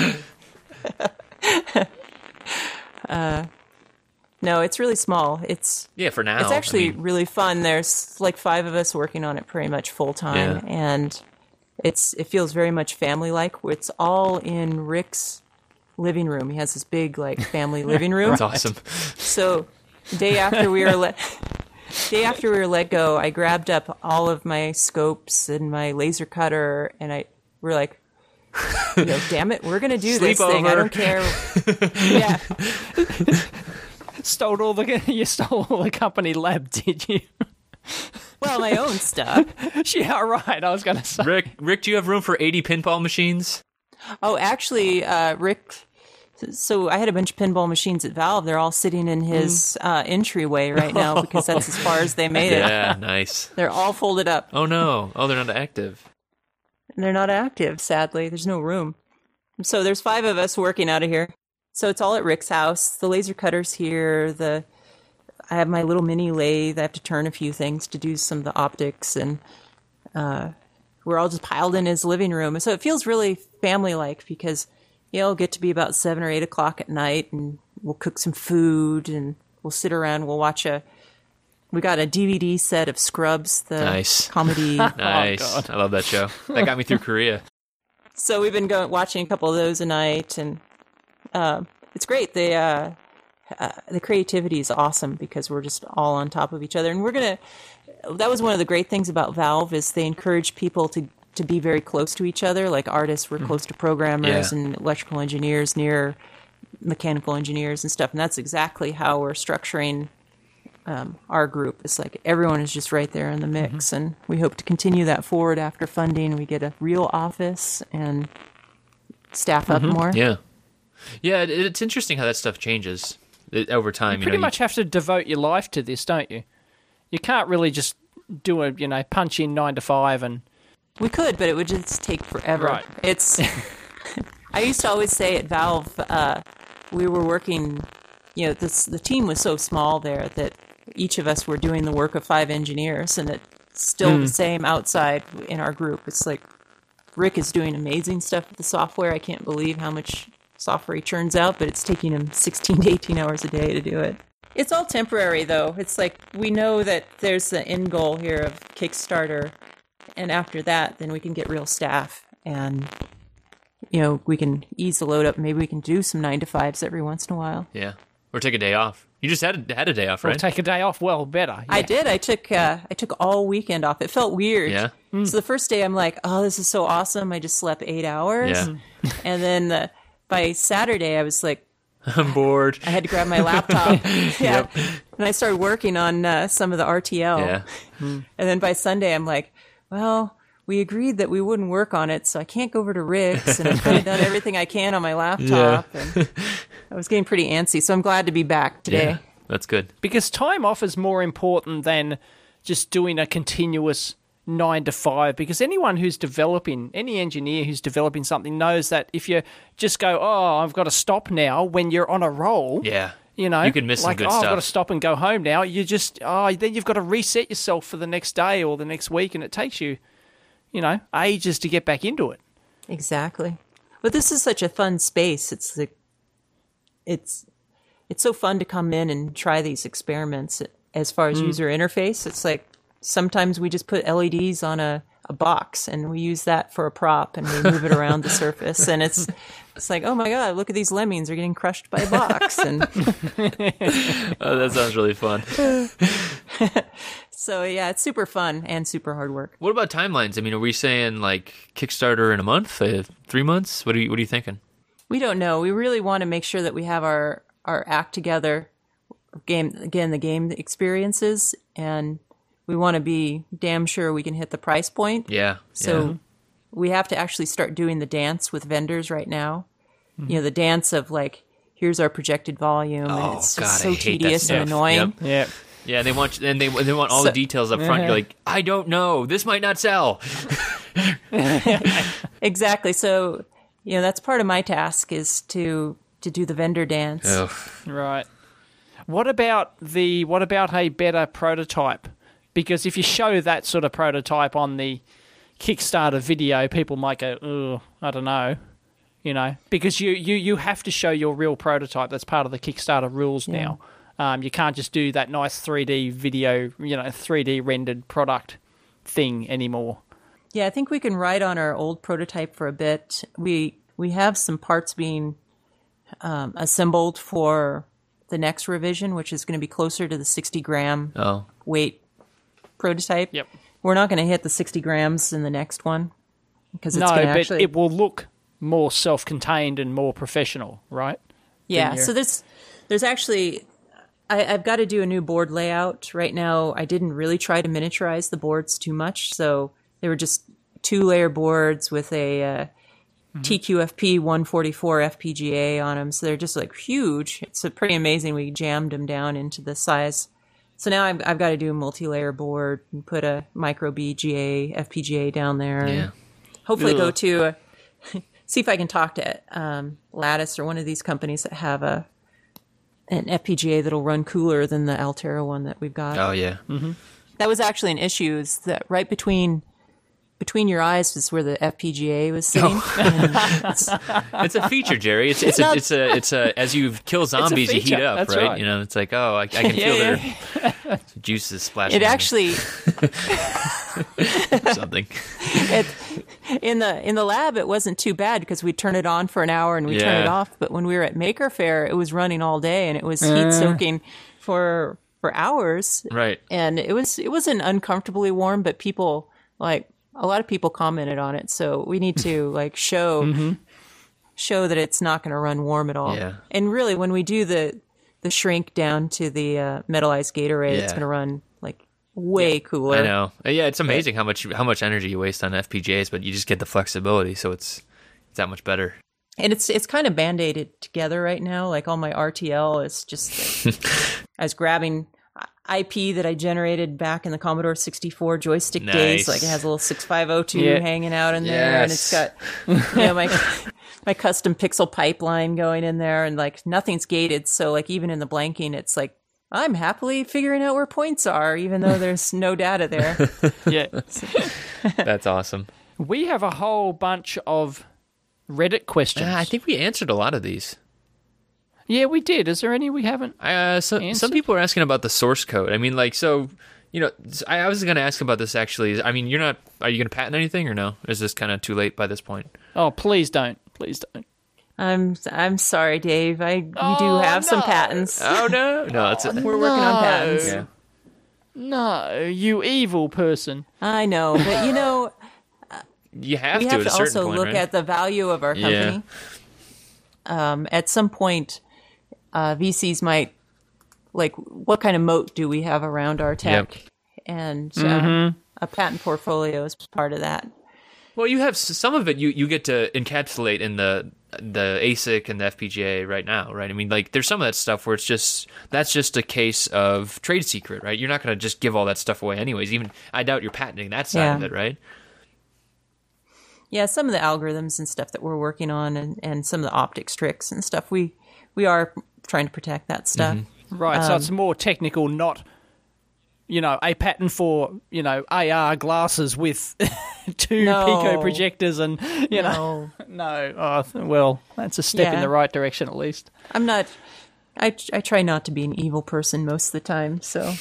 like, no, it's really small. It's for now. It's actually really fun. There's like 5 of us working on it pretty much full time, and it feels very much family like. It's all in Rick's living room. He has this big like family living room. That's awesome. So day after we were let go, I grabbed up all of my scopes and my laser cutter, and we're like, damn it, we're gonna do this thing. I don't care. Yeah. You stole all the company lab, did you? Well, my own stuff. Yeah, right. I was gonna say. Rick, do you have room for 80 pinball machines? Oh, actually, Rick. So I had a bunch of pinball machines at Valve. They're all sitting in his entryway right now because that's as far as they made it. Yeah, nice. They're all folded up. Oh, no. Oh, they're not active. They're not active, sadly. There's no room. So there's 5 of us working out of here. So it's all at Rick's house. The laser cutter's here. I have my little mini lathe. I have to turn a few things to do some of the optics. And we're all just piled in his living room. So it feels really family-like because it'll get to be about 7 or 8 o'clock at night, and we'll cook some food, and we'll sit around. We'll watch we got a DVD set of Scrubs, the comedy. Nice. Oh, I love that show. That got me through Korea. So we've been watching a couple of those a night, and it's great. The creativity is awesome because we're just all on top of each other, and that was one of the great things about Valve is they encourage people to be very close to each other. Like artists, we're close to programmers and electrical engineers near mechanical engineers and stuff. And that's exactly how we're structuring our group. It's like everyone is just right there in the mix. And we hope to continue that forward after funding. We get a real office and staff up more. Yeah. Yeah, it's interesting how that stuff changes over time. You pretty much have to devote your life to this, don't you? You can't really just do punch in 9 to 5 and... We could, but it would just take forever. Right. I used to always say at Valve, we were working, the team was so small there that each of us were doing the work of 5 engineers, and it's still the same outside in our group. It's like Rick is doing amazing stuff with the software. I can't believe how much software he churns out, but it's taking him 16 to 18 hours a day to do it. It's all temporary, though. It's like we know that there's the end goal here of Kickstarter. And after that, then we can get real staff and, we can ease the load up. Maybe we can do some 9 to 5s every once in a while. Yeah. Or take a day off. You just had a day off, right? Or take a day off. Well, better. Yeah. I did. I took all weekend off. It felt weird. Yeah. So the first day I'm like, oh, this is so awesome. I just slept 8 hours. Yeah. And then by Saturday I was like, I'm bored. I had to grab my laptop. Yeah. And I started working on some of the RTL. Yeah. And then by Sunday, I'm like, well, we agreed that we wouldn't work on it, so I can't go over to Rick's, and I've kind of done everything I can on my laptop. And I was getting pretty antsy, so I'm glad to be back today. Yeah, that's good. Because time off is more important than just doing a continuous 9 to 5, because anyone who's developing, any engineer who's developing something knows that if you just go, oh, I've got to stop now when you're on a roll, Yeah. you know, You can miss some like, good I've got stuff. to stop and go home now. You just, then you've got to reset yourself for the next day or the next week, and it takes you, you know, ages to get back into it. Exactly. But this is such a fun space. It's so fun to come in and try these experiments as far as user interface. It's like sometimes we just put LEDs on a box and we use that for a prop and we move it around the surface, and it's like, oh my god, look at these lemmings, they're getting crushed by a box. And Oh, that sounds really fun. so yeah, it's super fun and super hard work. What about timelines? I mean, are we saying like Kickstarter in a month, 3 months? What are you thinking? We don't know. We really want to make sure that we have our act together, the game experiences, and we want to be damn sure we can hit the price point. Yeah. So we have to actually start doing the dance with vendors right now. You know, the dance of like, here's our projected volume, and it's just so I hate that tedious stuff. and annoying. Yep. Yeah. Yeah, they want all the details up front. You're like, I don't know. This might not sell. Exactly. So, you know, that's part of my task is to do the vendor dance. Ugh. Right. What about a better prototype? Because if you show that sort of prototype on the Kickstarter video, people might go, "Oh, I don't know," you know, because you have to show your real prototype. That's part of the Kickstarter rules now. You can't just do that nice 3D video, you know, 3D rendered product thing anymore. Yeah, I think we can ride on our old prototype for a bit. We have some parts being assembled for the next revision, which is going to be closer to the 60-gram weight prototype. Yep. We're not going to hit the 60 grams in the next one because it's No, going to but actually. it will look more self-contained and more professional, right? Yeah. Then So there's actually. I've got to do a new board layout right now. I didn't really try to miniaturize the boards too much, so they were just 2-layer boards with a TQFP 144 FPGA on them. So they're just like huge. It's pretty amazing. We jammed them down into the size. So now I've got to do a multi-layer board and put a micro BGA FPGA down there. Yeah. And hopefully go to see if I can talk to Lattice or one of these companies that have an FPGA that'll run cooler than the Altera one that we've got. Oh yeah. That was actually an issue, is that right between your eyes is where the FPGA was sitting. It's a feature, Jerry. It's a as you kill zombies, you heat feature. up, That's right? right. You know, it's like, oh, I can feel their juices splashing. It on me. actually something. in the lab it wasn't too bad because we'd turn it on for an hour and we'd turn it Yeah. off. But when we were at Maker Faire, it was running all day and it was heat soaking for hours. Right. And it wasn't uncomfortably warm, but people, like, a lot of people commented on it. So we need to like show that it's not going to run warm at all. Yeah. And really, when we do the shrink down to the metallized gate array, it's Yeah. going to run like way cooler. I know. Yeah, it's amazing how much energy you waste on FPGAs, but you just get the flexibility, so it's that much better. And it's kind of band-aided together right now. Like all my RTL is just like, I was grabbing IP that I generated back in the Commodore 64 joystick days. Nice. Like it has a little 6502 Yeah. hanging out in there, and it's got my custom pixel pipeline going in there, and like nothing's gated. So like even in the blanking, it's like I'm happily figuring out where points are, even though there's no data there. Yeah. That's awesome. We have a whole bunch of Reddit questions. I think we answered a lot of these. Yeah, we did. Is there any we haven't? Some Answered? people are asking about the source code. I mean, like, so, you know, I was going to ask about this actually. I mean, are you going to patent anything or no? Is this kind of too late by this point? Oh, please don't. Please don't. I'm sorry, Dave. We do have some patents. Oh, no. No, We're working on patents. yeah. No, you evil person. I know, but you know, You have we to have at a to certain also point, look right? at the value of our company. At some point, VCs might, like, what kind of moat do we have around our tech? Yep. And a patent portfolio is part of that. Well, you have some of it you get to encapsulate in the ASIC and the FPGA right now, right? I mean, like, there's some of that stuff where that's just a case of trade secret, right? You're not going to just give all that stuff away anyways. Even I doubt you're patenting that side of it, right? Yeah, some of the algorithms and stuff that we're working on, and some of the optics tricks and stuff, we are trying to protect that stuff. Right, so it's more technical, not, a patent for, AR glasses with two Pico projectors and, No. Oh, well, that's a step in the right direction at least. I'm not... I try not to be an evil person most of the time, so...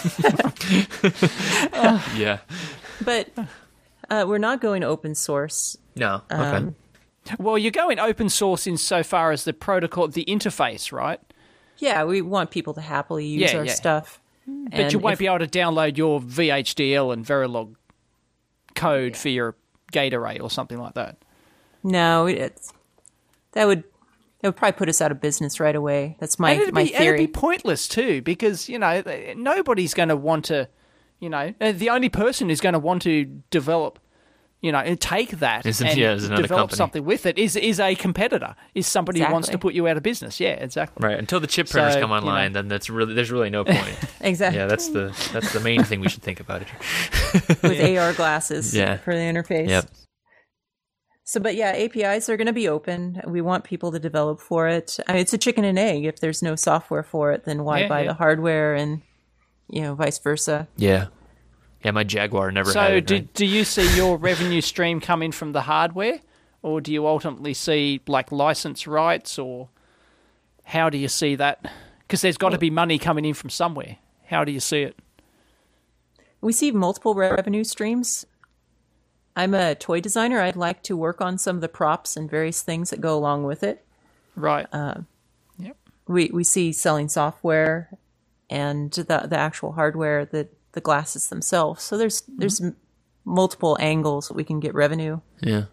Yeah. But we're not going open source. No, okay. Well, you're going open source insofar as the protocol, the interface, right? Yeah, we want people to happily use our stuff. But you won't be able to download your VHDL and Verilog code for your gate array or something like that. No, that would probably put us out of business right away. That's my theory. And it'd be pointless too, because nobody's going to want to. The only person who's going to want to develop, and take that and develop company. Something with it is a competitor, is somebody who wants to put you out of business. Yeah, exactly. Right. Until the chip printers come online, then there's really no point. Exactly. Yeah, that's the main thing we should think about it. With AR glasses for the interface. Yep. So, but yeah, APIs are going to be open. We want people to develop for it. I mean, it's a chicken and egg. If there's no software for it, then why buy the hardware, and vice versa. Yeah. Yeah, my Jaguar never had it. So do you see your revenue stream coming from the hardware, or do you ultimately see like license rights, or how do you see that? Because there's got to be money coming in from somewhere. How do you see it? We see multiple revenue streams. I'm a toy designer. I'd like to work on some of the props and various things that go along with it. Right. Yep. We see selling software and the actual hardware, the glasses themselves. So there's multiple angles that we can get revenue. Yeah.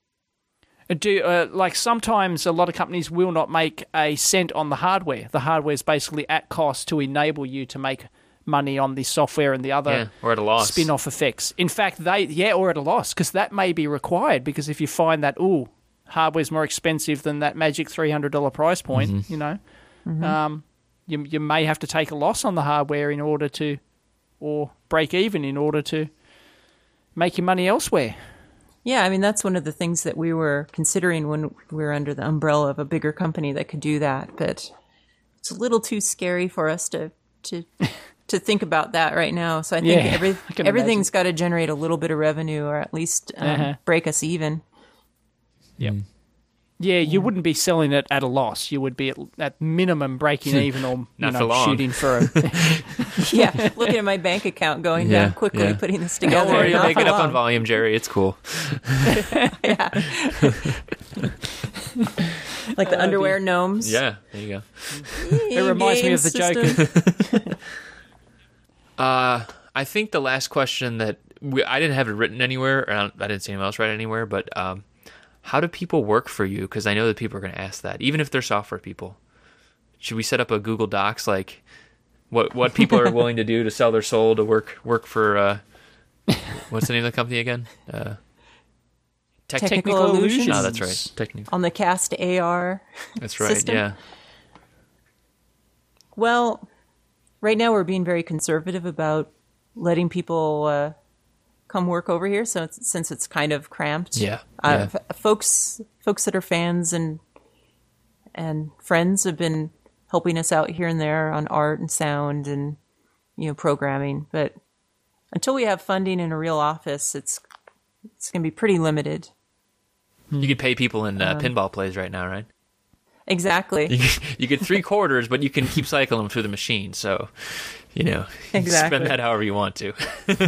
Like sometimes a lot of companies will not make a cent on the hardware. The hardware is basically at cost to enable you to make money on the software and the other or at a loss. Spin-off effects. In fact, or at a loss, because that may be required, because if you find that, hardware's more expensive than that magic $300 price point, you may have to take a loss on the hardware in order to, or break even in order to make your money elsewhere. Yeah, I mean, that's one of the things that we were considering when we were under the umbrella of a bigger company that could do that, but it's a little too scary for us to think about that right now. So I think everything's got to generate a little bit of revenue, or at least break us even. Yep. Yeah, you wouldn't be selling it at a loss. You would be at minimum breaking even, or shooting for a... looking at my bank account going down quickly, putting this together. Don't worry, you'll make it up on volume, Jerry. It's cool. Like the underwear gnomes. Yeah, there you go. It reminds me of the Joker. I think the last question that I didn't have it written anywhere, or I didn't see anyone else write it anywhere, but how do people work for you? Because I know that people are going to ask that, even if they're software people. Should we set up a Google Docs, like what people are willing to do to sell their soul to work for, what's the name of the company again? Technical Illusions. Oh, that's right. Technical. On the Cast AR That's right, system. Yeah. Well, right now we're being very conservative about letting people come work over here, so since it's kind of cramped. Folks that are fans and friends have been helping us out here and there on art and sound and programming, but until we have funding in a real office, it's going to be pretty limited. You could pay people in pinball plays right now, right? Exactly. You get 3 quarters, but you can keep cycling them through the machine, so you spend that however you want to.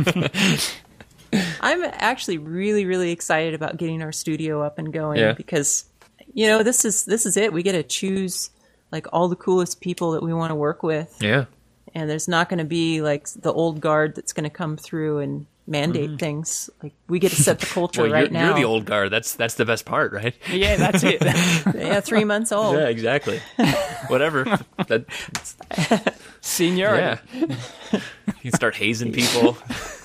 I'm actually really, really excited about getting our studio up and going because, this is it. We get to choose like all the coolest people that we want to work with. Yeah. And there's not going to be like the old guard that's going to come through and mandate things. Like, we get to set the culture Well, right now. you're the old guard. That's the best part, right? Yeah, that's it. Yeah, 3 months old. Yeah, exactly. Whatever. Seniority. Yeah. You can start hazing people.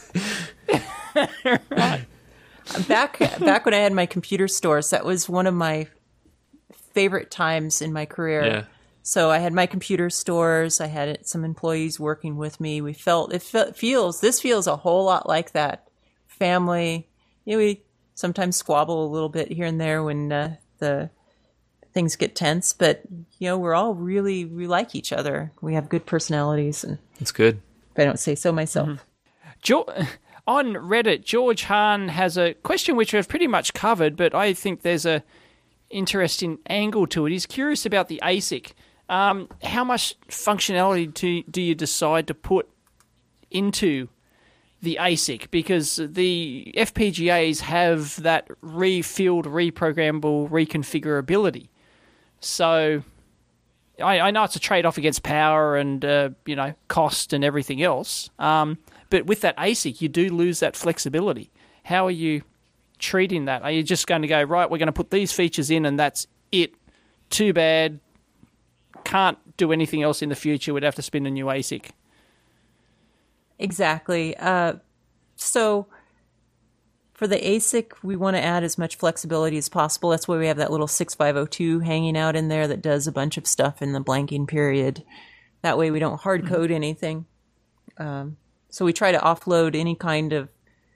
Back when I had my computer stores, that was one of my favorite times in my career. Yeah. So I had my computer stores. I had some employees working with me. This feels a whole lot like that. Family. We sometimes squabble a little bit here and there when the things get tense, but we're all we like each other. We have good personalities, and That's good. if I don't say so myself. On Reddit, George Hahn has a question which we've pretty much covered, but I think there's a interesting angle to it. He's curious about the ASIC. How much functionality do you decide to put into the ASIC? Because the FPGAs have that refueled, reprogrammable, reconfigurability. So I know it's a trade-off against power and cost and everything else. But with that ASIC, you do lose that flexibility. How are you treating that? Are you just going to go, right, we're going to put these features in and that's it? Too bad. Can't do anything else in the future. We'd have to spin a new ASIC. Exactly. So for the ASIC, we want to add as much flexibility as possible. That's why we have that little 6502 hanging out in there that does a bunch of stuff in the blanking period. That way we don't hard code anything. So we try to offload any kind of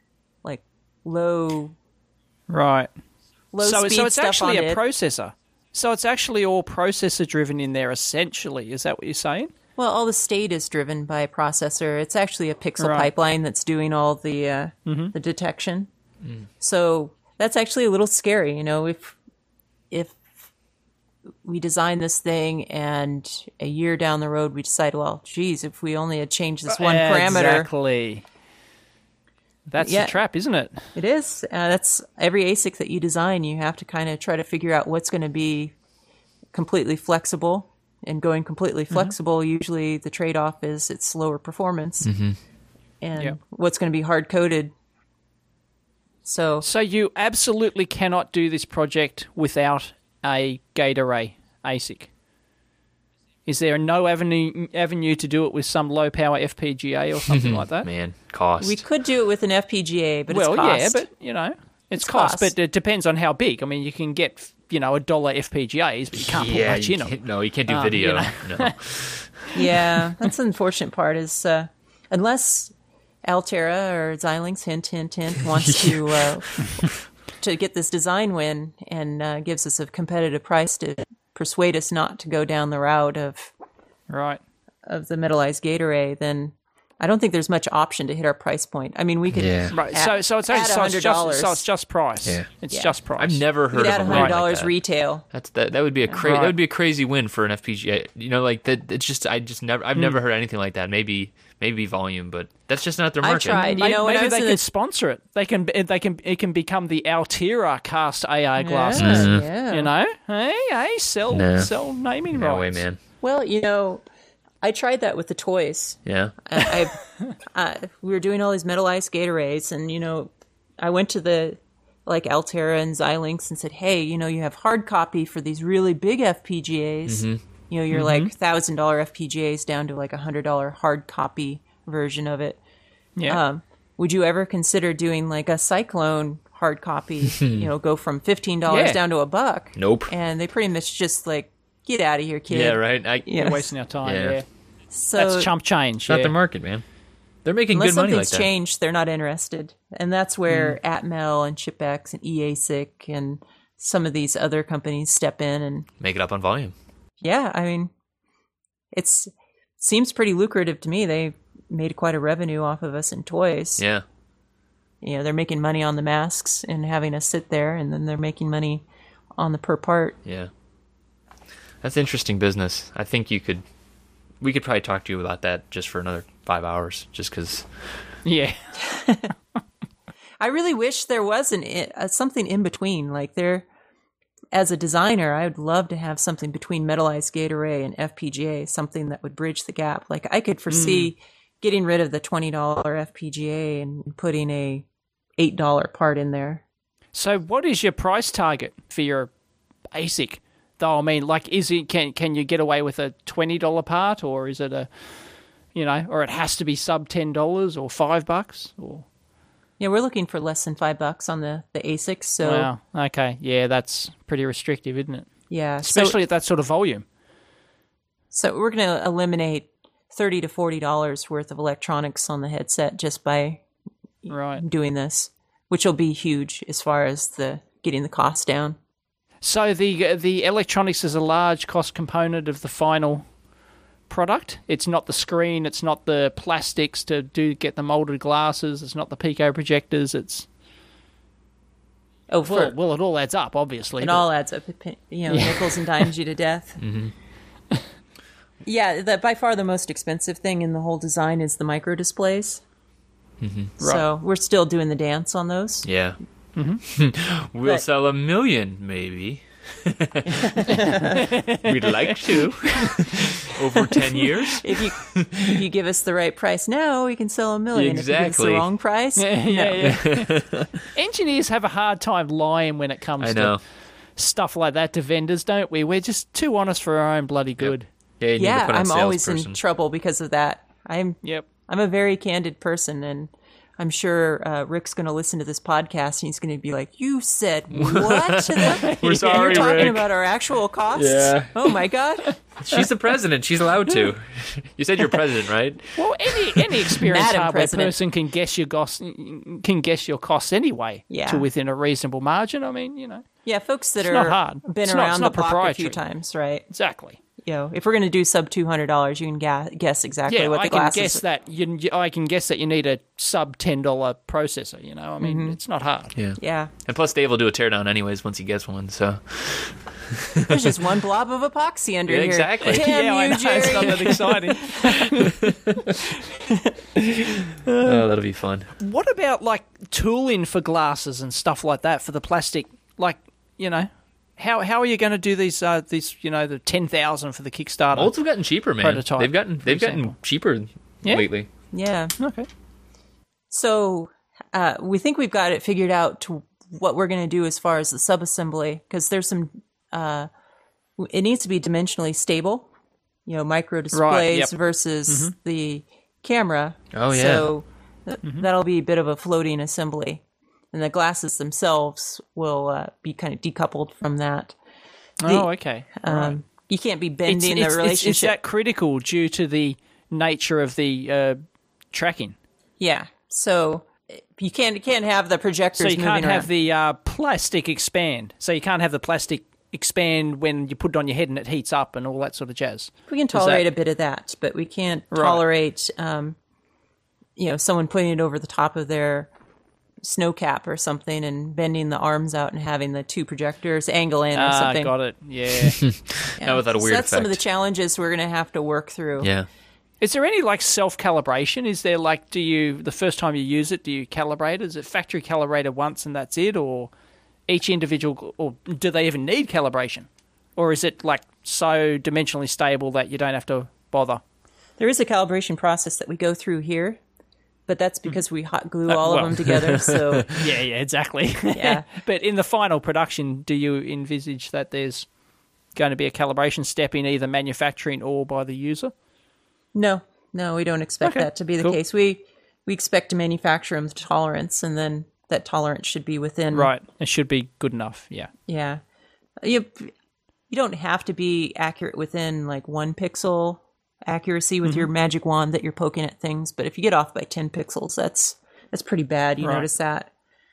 low So speed it's stuff actually on a it. processor. So it's actually all processor driven in there, essentially. Is that what you're saying? Well, all the state is driven by a processor. It's actually a pixel Right. pipeline that's doing all the detection. So that's actually a little scary. If we design this thing and a year down the road we decide, well, geez, if we only had changed this one parameter. Exactly. That's Yeah. the trap, isn't it? It is. That's every ASIC that you design. You have to kind of try to figure out what's going to be completely flexible. And going completely flexible, usually the trade-off is it's lower performance. And what's going to be hard-coded. So you absolutely cannot do this project without a gate array ASIC. Is there no avenue to do it with some low-power FPGA or something like that? Man, cost. we could do it with an FPGA, but Well, it's cost. yeah, but, it's cost. cost. But it depends on how big. I mean, you can get, $1 FPGAs, but you can't put much in them. No, you can't do video. No. Yeah, that's the unfortunate part is unless Altera or Xilinx, hint, wants to get this design win and gives us a competitive price to persuade us not to go down the route of Right. the metallized gate array, then I don't think there's much option to hit our price point. I mean, we could Right. add, So it's add $100. it's just price. Yeah. It's Yeah. just price. I've never we heard could add of a win like $100 that. retail. That would be Right. that would be a crazy win for an FPGA. It's just I've never heard anything like that. Maybe volume, but that's just not their I market. tried. Maybe, when I was they in can the sponsor it. It can become the Altera cast AR glasses. Yeah. Hey, sell naming No rights. way, man. Well, I tried that with the toys. Yeah. We were doing all these metallized gate arrays, and I went to the Altera and Xilinx and said, "Hey, you have hard copy for these really big FPGAs. You're $1,000 FPGAs down to $100 hard copy version of it. Yeah. Would you ever consider doing a Cyclone hard copy? Go from $15 down to $1? Nope. And they pretty much just get out of here, kid. Yeah, right. Yeah. We're wasting our time. Yeah. Yeah. So That's chump change. It's not yeah. their market, man. They're making unless good money like something's that. changed, they're not interested. And that's where Atmel and ChipX and EASIC and some of these other companies step in. And Make it up on volume. yeah, I mean, it seems pretty lucrative to me. They made quite a revenue off of us in toys. Yeah. They're making money on the masks and having us sit there, and then they're making money on the per part. Yeah. That's interesting business. I think we could probably talk to you about that just for another 5 hours, just because. Yeah. I really wish there was something in between. As a designer, I would love to have something between metallized gate array and FPGA, something that would bridge the gap. I could foresee getting rid of the $20 FPGA and putting a $8 part in there. So what is your price target for your ASIC? Though, I mean, like, can you get away with a $20 part, or is it or it has to be sub $10 or $5 or? Yeah, we're looking for less than $5 on the ASICs. So wow, okay, yeah, that's pretty restrictive, isn't it? Yeah, especially at that sort of volume. So we're going to eliminate $30 to $40 worth of electronics on the headset just by doing this, which will be huge as far as getting the cost down. So the electronics is a large cost component of the final product. It's not the screen, it's not the plastics to get the molded glasses, it's not the Pico projectors, it's... well, it all adds up, obviously. It all adds up. Nickels and dimes you to death. Mm-hmm. Yeah, by far the most expensive thing in the whole design is the micro displays. Mm-hmm. So we're still doing the dance on those. Yeah. Mm-hmm. We'll sell 1 million, maybe. We'd like to. Over 10 years. If you give us the right price now, we can sell 1 million. Exactly. If you give us the wrong price, yeah. Engineers have a hard time lying when it comes to stuff like that to vendors, don't we? We're just too honest for our own bloody good. Yeah, I'm always in trouble because of that. I'm a very candid person, and I'm sure Rick's going to listen to this podcast, and he's going to be like, "You said what to them? We're sorry, You're talking Rick. about our actual costs? Yeah. Oh my god." She's the president. She's allowed to. You said you're president, right? Well, any experienced Madam hardware President. person can guess your costs anyway to within a reasonable margin. I mean, Yeah, folks that It's not hard. been It's around not the block a proprietary. few times, right? Exactly. If we're going to do sub $200, you can guess exactly what the I can glasses guess that I can guess that you need a sub $10 processor. I mean, it's not hard. Yeah. And plus, Dave will do a teardown anyways once he gets one. So There's just one blob of epoxy under here. Exactly. Damn I you, know, Jerry. it's not that exciting. oh, that'll be fun. What about like tooling for glasses and stuff like that for the plastic? Like, how are you going to do these the 10,000 for the Kickstarter? Molds have gotten cheaper, man. Prototype, They've gotten cheaper lately. Yeah. Okay. So we think we've got it figured out to what we're going to do as far as the subassembly, because there's some it needs to be dimensionally stable, micro displays versus the camera. Oh, yeah. So that'll be a bit of a floating assembly, and the glasses themselves will be kind of decoupled from that. Okay. Right. You can't be bending the relationship. Is that critical due to the nature of the tracking? Yeah. So you can't have the projectors So you moving can't around. have the plastic expand. So you can't have the plastic expand when you put it on your head and it heats up and all that sort of jazz. We can tolerate a bit of that, but we can't tolerate, someone putting it over the top of their snow cap or something and bending the arms out and having the two projectors angle in or something. Got it. Yeah. Now without a weird that's some of the effect. challenges we're going to have to work through. Yeah. Is there any self-calibration? Is there the first time you use it, do you calibrate it? Is it factory calibrated once and that's it, or each individual, or do they even need calibration? Or is it so dimensionally stable that you don't have to bother? There is a calibration process that we go through here, but that's because we hot glue all of them together. So Yeah, exactly. Yeah. But in the final production, do you envisage that there's going to be a calibration step in either manufacturing or by the user? No, we don't expect that to be the case. We expect to manufacture them to tolerance, and then that tolerance should be within. Right. It should be good enough. Yeah. Yeah. You don't have to be accurate within 1 pixel accuracy with your magic wand that you're poking at things, but if you get off by 10 pixels, that's pretty bad. You notice that.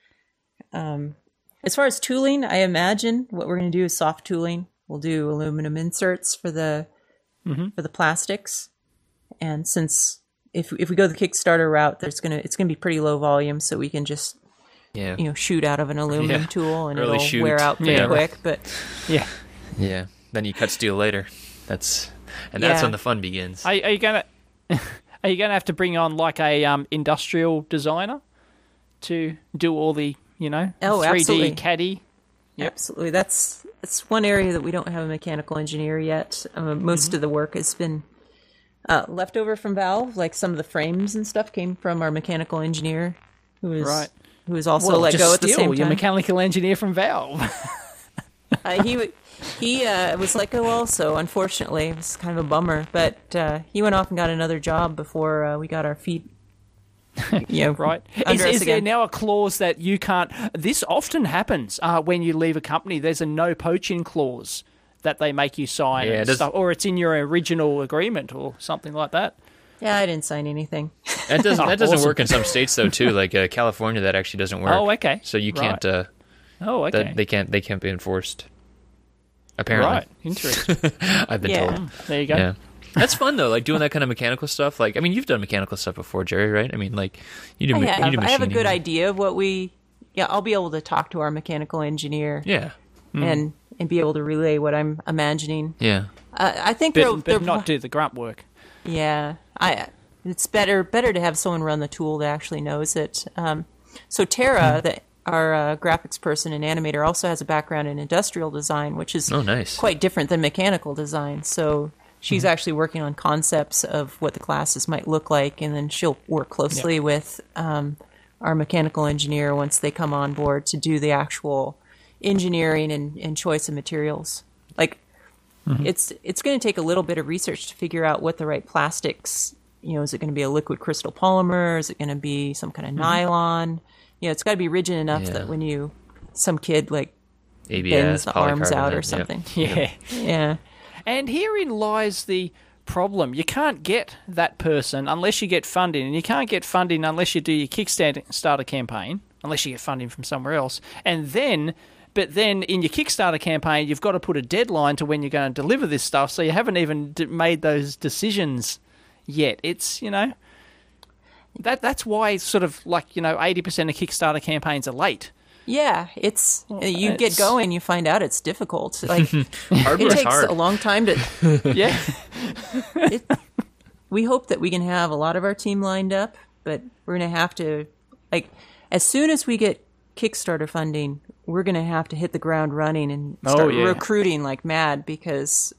As far as tooling, I imagine what we're going to do is soft tooling. We'll do aluminum inserts for the plastics. And since if we go the Kickstarter route, it's gonna be pretty low volume, so we can just shoot out of an aluminum tool and Early it'll shoot. wear out pretty quick. But Yeah. Yeah. Then you cut steel later. That's when the fun begins. Are you gonna have to bring on a industrial designer to do all the 3D absolutely. caddy? Absolutely, that's one area that we don't have a mechanical engineer yet. Most of the work has been Leftover from Valve, like some of the frames and stuff ccame from our mechanical engineer, who was also let go at the same time. Your mechanical engineer from Valve. He was let go also, unfortunately. It was kind of a bummer, but he went off and got another job before we got our feet. Right. Is there now a clause that you can't? This often happens when you leave a company. There's a no poaching clause that they make you sign, or it's in your original agreement or something like that. Yeah, I didn't sign anything. That doesn't work in some states though too, like California. That actually doesn't work. Oh, okay. So you can't. Okay. They can't be enforced. Apparently. Right. Interesting. I've been told. There you go. Yeah. That's fun though, like doing that kind of mechanical stuff. Like, I mean, you've done mechanical stuff before, Jerry, right? I mean, like you do. I have a good idea of what we. Yeah, I'll be able to talk to our mechanical engineer. Yeah. And be able to relay what I'm imagining. Yeah. I think but not do the grunt work. Yeah. It's better to have someone run the tool that actually knows it. So Tara, our graphics person and animator, also has a background in industrial design, which is quite different than mechanical design. So she's actually working on concepts of what the classes might look like, and then she'll work closely with our mechanical engineer once they come on board to do the actual engineering and choice of materials. Like, it's going to take a little bit of research to figure out what the right plastics. Is it going to be a liquid crystal polymer? Is it going to be some kind of nylon? It's got to be rigid enough that when some kid like ABS, bends the arms out or something. Yeah. And herein lies the problem. You can't get that person unless you get funding, and you can't get funding unless you do your Kickstarter campaign, unless you get funding from somewhere else. But then in your Kickstarter campaign, you've got to put a deadline to when you're going to deliver this stuff, so you haven't even made those decisions yet. It's, that's why sort of 80% of Kickstarter campaigns are late. Yeah, you get going, you find out it's difficult. Like it takes a long time to. Yeah. We hope that we can have a lot of our team lined up, but we're going to have to, as soon as we get Kickstarter funding, we're going to have to hit the ground running and start recruiting like mad, because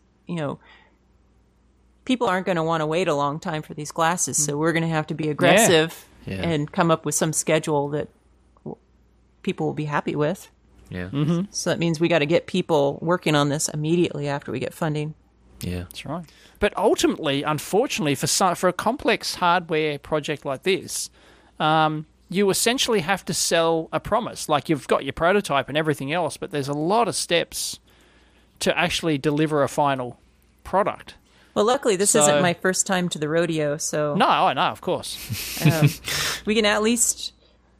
people aren't going to want to wait a long time for these classes. So we're going to have to be aggressive and come up with some schedule that people will be happy with. Yeah. Mm-hmm. So that means we got to get people working on this immediately after we get funding. Yeah, that's right. But ultimately, unfortunately, for a complex hardware project like this, you essentially have to sell a promise. Like, you've got your prototype and everything else, but there's a lot of steps to actually deliver a final product. Well, luckily, this isn't my first time to the rodeo, so... No, I know, of course. We can at least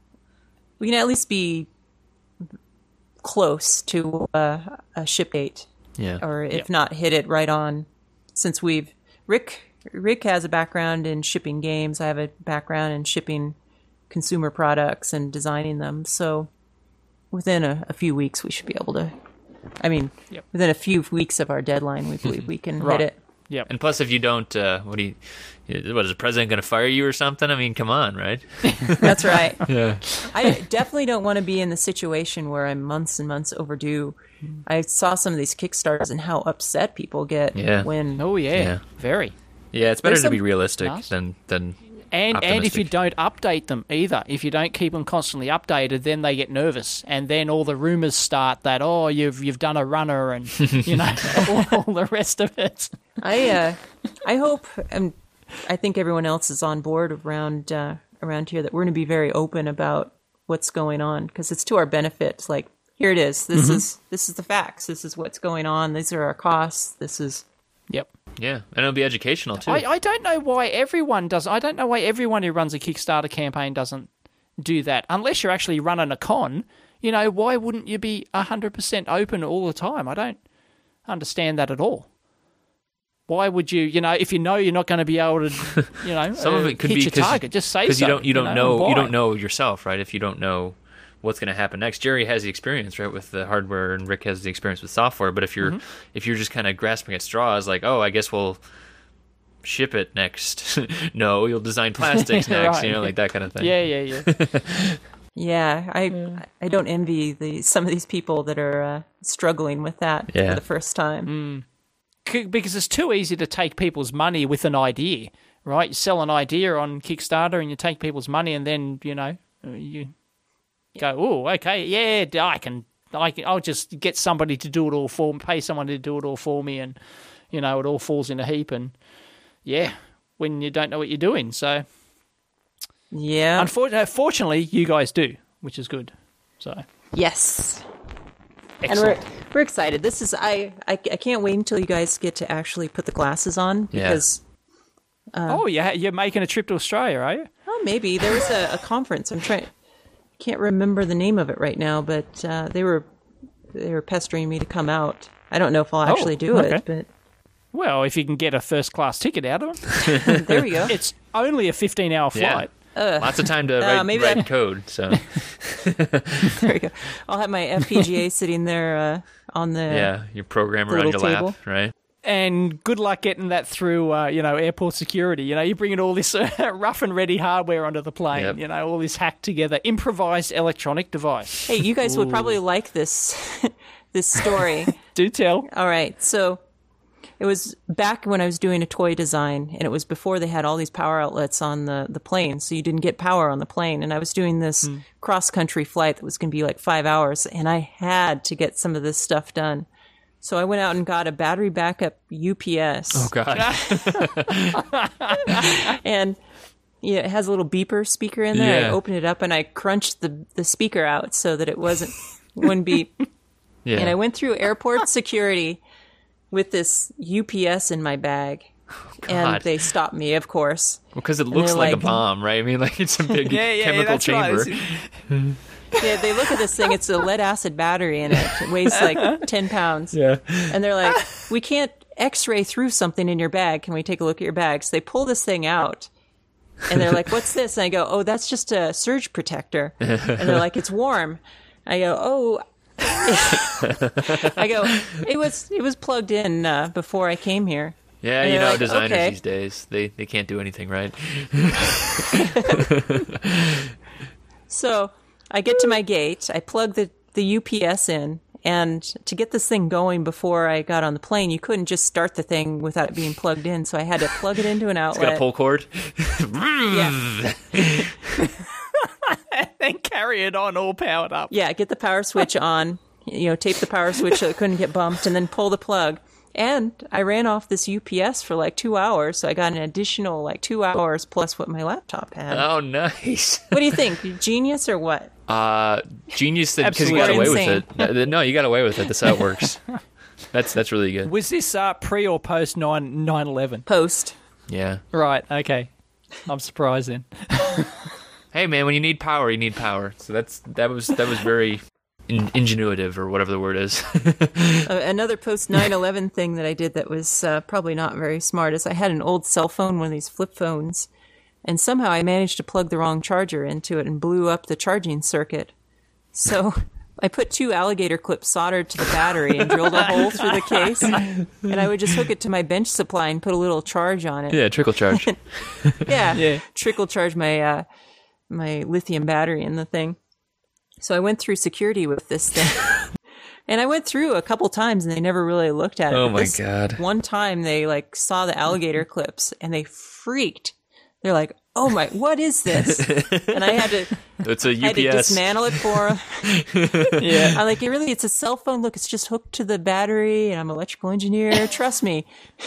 be close to a ship date. Yeah. Or if not, hit it right on. Since Rick has a background in shipping games, I have a background in shipping consumer products and designing them. So within a few weeks, we should be able to... within a few weeks of our deadline, we believe we can hit it. Yep. And plus, if you don't, what is the president going to fire you or something? I mean, come on, right? That's right. Yeah. I definitely don't want to be in the situation where I'm months and months overdue. I saw some of these Kickstarters and how upset people get when... Oh, yeah. Very. Yeah, it's better to be realistic than And if you don't update them either, if you don't keep them constantly updated, then they get nervous, and then all the rumors start that you've done a runner and all the rest of it. I hope, and I think everyone else is on board around here, that we're going to be very open about what's going on, because it's to our benefit. It's like, here it is. This is the facts. This is what's going on. These are our costs. This is. Yep. Yeah, and it'll be educational too. I don't know why everyone does. I don't know why everyone who runs a Kickstarter campaign doesn't do that. Unless you're actually running a con, why wouldn't you be 100% open all the time? I don't understand that at all. Why would you? If you're not going to be able to, some of it could hit be your target, just say so. Because you don't know yourself, right? If you don't know what's going to happen next. Jerry has the experience, right, with the hardware, and Rick has the experience with software. But if you're just kind of grasping at straws, like, I guess we'll ship it next. No, you'll design plastics next. Right. Like that kind of thing. Yeah. Yeah, I don't envy some of these people that are struggling with that for the first time. because it's too easy to take people's money with an idea, right? You sell an idea on Kickstarter and you take people's money, and then you go, oh, okay, yeah, I'll just get somebody to do it all for me, pay someone to do it all for me, and it all falls in a heap. And when you don't know what you're doing, so Yeah. Fortunately, you guys do, which is good. So Yes. excellent. And we're excited. This is I can't wait until you guys get to actually put the glasses on because You're making a trip to Australia, are you? maybe there was a conference. Can't remember the name of it right now, but they were pestering me to come out. I don't know if I'll actually do okay. it, but Well, if you can get a first-class ticket out of them. there we go. It's only a 15-hour flight. Lots of time to write code. So There we go. I'll have my FPGA sitting there on the your programmer the on your little lap, table. right? And good luck getting that through, airport security. You're bringing all this rough and ready hardware onto the plane. Yep. All this hacked together, improvised electronic device. Hey, you guys would probably like this this story. Do tell. All right, so it was back when I was doing a toy design, and it was before they had all these power outlets on the plane, so you didn't get power on the plane. And I was doing this cross-country flight that was going to be like 5 hours, and I had to get some of this stuff done. So I went out and got a battery backup UPS. Oh God. And it has a little beeper speaker in there. Yeah. I opened it up and I crunched the speaker out so that it wouldn't beep. Yeah. And I went through airport security with this UPS in my bag. And God. they stopped me, of course. Because it looks they're like a like- bomb, right? I mean, like it's a big chemical that's right. chamber. Yeah, they look at this thing. It's a lead acid battery in it. It weighs like 10 pounds. Yeah. And they're like, we can't x-ray through something in your bag. Can we take a look at your bag? So they pull this thing out. And they're like, what's this? And I go, oh, that's just a surge protector. And they're like, it's warm. I go, oh. I go, it was plugged in before I came here. Yeah, And they're like, designers okay. these days, they can't do anything right. So I get to my gate. I plug the UPS in. And to get this thing going before I got on the plane, you couldn't just start the thing without it being plugged in. So I had to plug it into an It's outlet. got a pull cord. Yeah. And carry it on all powered up. Yeah, get the power switch on, tape the power switch so it couldn't get bumped, and then pull the plug. And I ran off this UPS for like 2 hours, so I got an additional like 2 hours plus what my laptop had. Oh, nice. What do you think? Genius or what? Genius because you got Absolutely away insane. with it. No, you got away with it. That's how it works. That's really good. Was this pre or post 9/11? Post. Yeah. Right, okay. I'm surprised then. Hey man, when you need power, you need power. So that was very ingenuitive or whatever the word is. Another post 9/11 thing that I did that was probably not very smart is I had an old cell phone, one of these flip phones, and somehow I managed to plug the wrong charger into it and blew up the charging circuit. So I put 2 alligator clips soldered to the battery and drilled a hole through the case, and I would just hook it to my bench supply and put a little charge on it. Yeah, trickle charge. Yeah. Trickle charge my my lithium battery in the thing. So I went through security with this thing. And I went through a couple times and they never really looked at it. Oh But my this God. One time they saw the alligator clips and they freaked. They're like, "Oh my, what is this?" And I had to It's a had to UPS. dismantle it for them. Yeah. I'm like, it's a cell phone. Look, it's just hooked to the battery and I'm an electrical engineer. Trust me.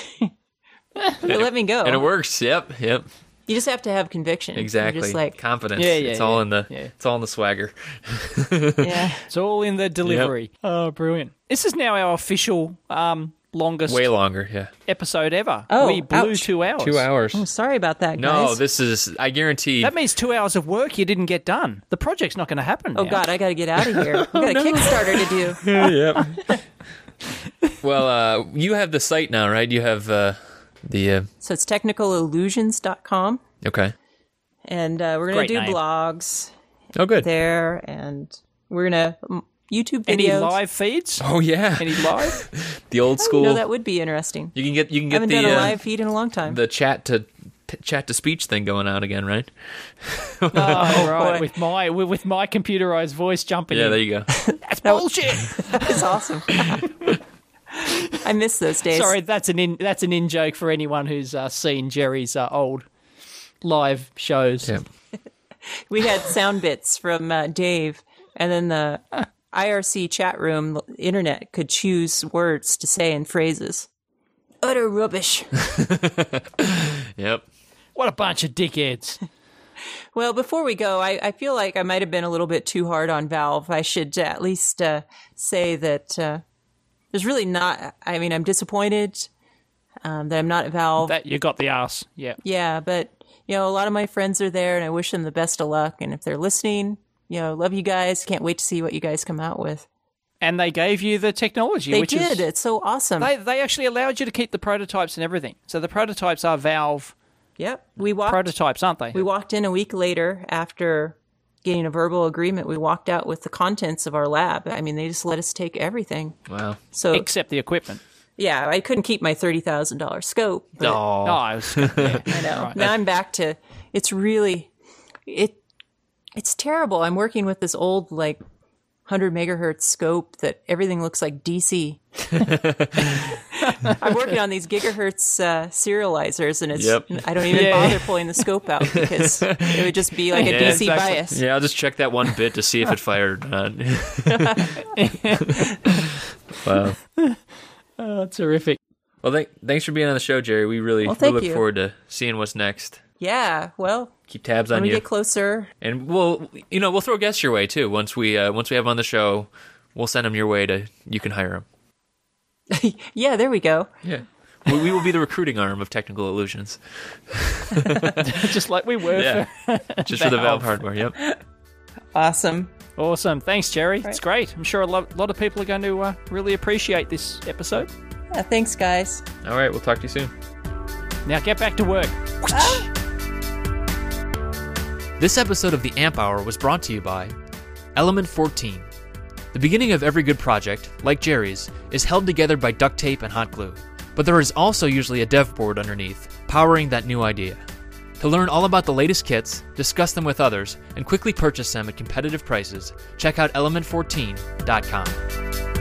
They let me go. And it works. Yep. You just have to have conviction. You're Exactly. just like, Confidence. Yeah, it's all in the yeah. it's all in the swagger. yeah. It's all in the delivery. Oh, brilliant. This is now our official longest Way longer, yeah. episode ever. Oh, we blew ouch. 2 hours. 2 hours. Oh, sorry about that, No, guys. this is I guarantee That means 2 hours of work you didn't get done. The project's not going to happen Oh now. God, I got to get out of here. I've got a Kickstarter to do. Yep. Well, you have the site now, right? You have the So it's technicalillusions.com, okay. and we're gonna Great do name. blogs Oh, good. there, and we're gonna YouTube videos. Any live feeds? Oh yeah, Any live? the old school. No, that would be interesting. you can get I haven't the done a live feed in a long time. the chat to speech thing going out again, right? Oh, right. boy. With my computerized voice jumping Yeah, in. there you go. That's bullshit. It's awesome. I miss those days. Sorry, that's an in joke for anyone who's seen Jerry's old live shows. Yeah. We had sound bits from Dave, and then the IRC chat room internet could choose words to say in phrases. Utter rubbish. Yep. What a bunch of dickheads. Well, before we go, I feel like I might have been a little bit too hard on Valve. I should at least say that there's really not... I mean, I'm disappointed that I'm not at Valve. That you got the arse. Yeah. Yeah, but, a lot of my friends are there, and I wish them the best of luck. And if they're listening, love you guys. Can't wait to see what you guys come out with. And they gave you the technology. They did. It's so awesome. They actually allowed you to keep the prototypes and everything. So the prototypes are Valve Yep. prototypes, aren't they? We walked in a week later after getting a verbal agreement. We walked out with the contents of our lab. I mean, they just let us take everything. Wow. So except the equipment. Yeah, I couldn't keep my $30,000 scope. But I know. Right. Now I'm back to, it's really, it's terrible. I'm working with this old, 100 megahertz scope that everything looks like DC. I'm working on these gigahertz serializers, and I don't even bother pulling the scope out because it would just be like a DC bias. Yeah, I'll just check that one bit to see if it fired or not. Wow. Oh, terrific. Well, thanks for being on the show, Jerry. We really look forward to seeing what's next. Yeah, well, keep tabs on you. When we get closer, and we'll throw guests your way too. Once we have on the show, we'll send them your way you can hire them. Yeah, there we go. Yeah, we will be the recruiting arm of Technical Illusions, just like we were. Yeah, just for the Valve hardware. Yep. Awesome. Thanks, Jerry. Right. It's great. I'm sure a lot of people are going to really appreciate this episode. Yeah, thanks, guys. All right, we'll talk to you soon. Now get back to work. This episode of the AMP Hour was brought to you by Element 14. The beginning of every good project, like Jerry's, is held together by duct tape and hot glue. But there is also usually a dev board underneath, powering that new idea. To learn all about the latest kits, discuss them with others, and quickly purchase them at competitive prices, check out element14.com.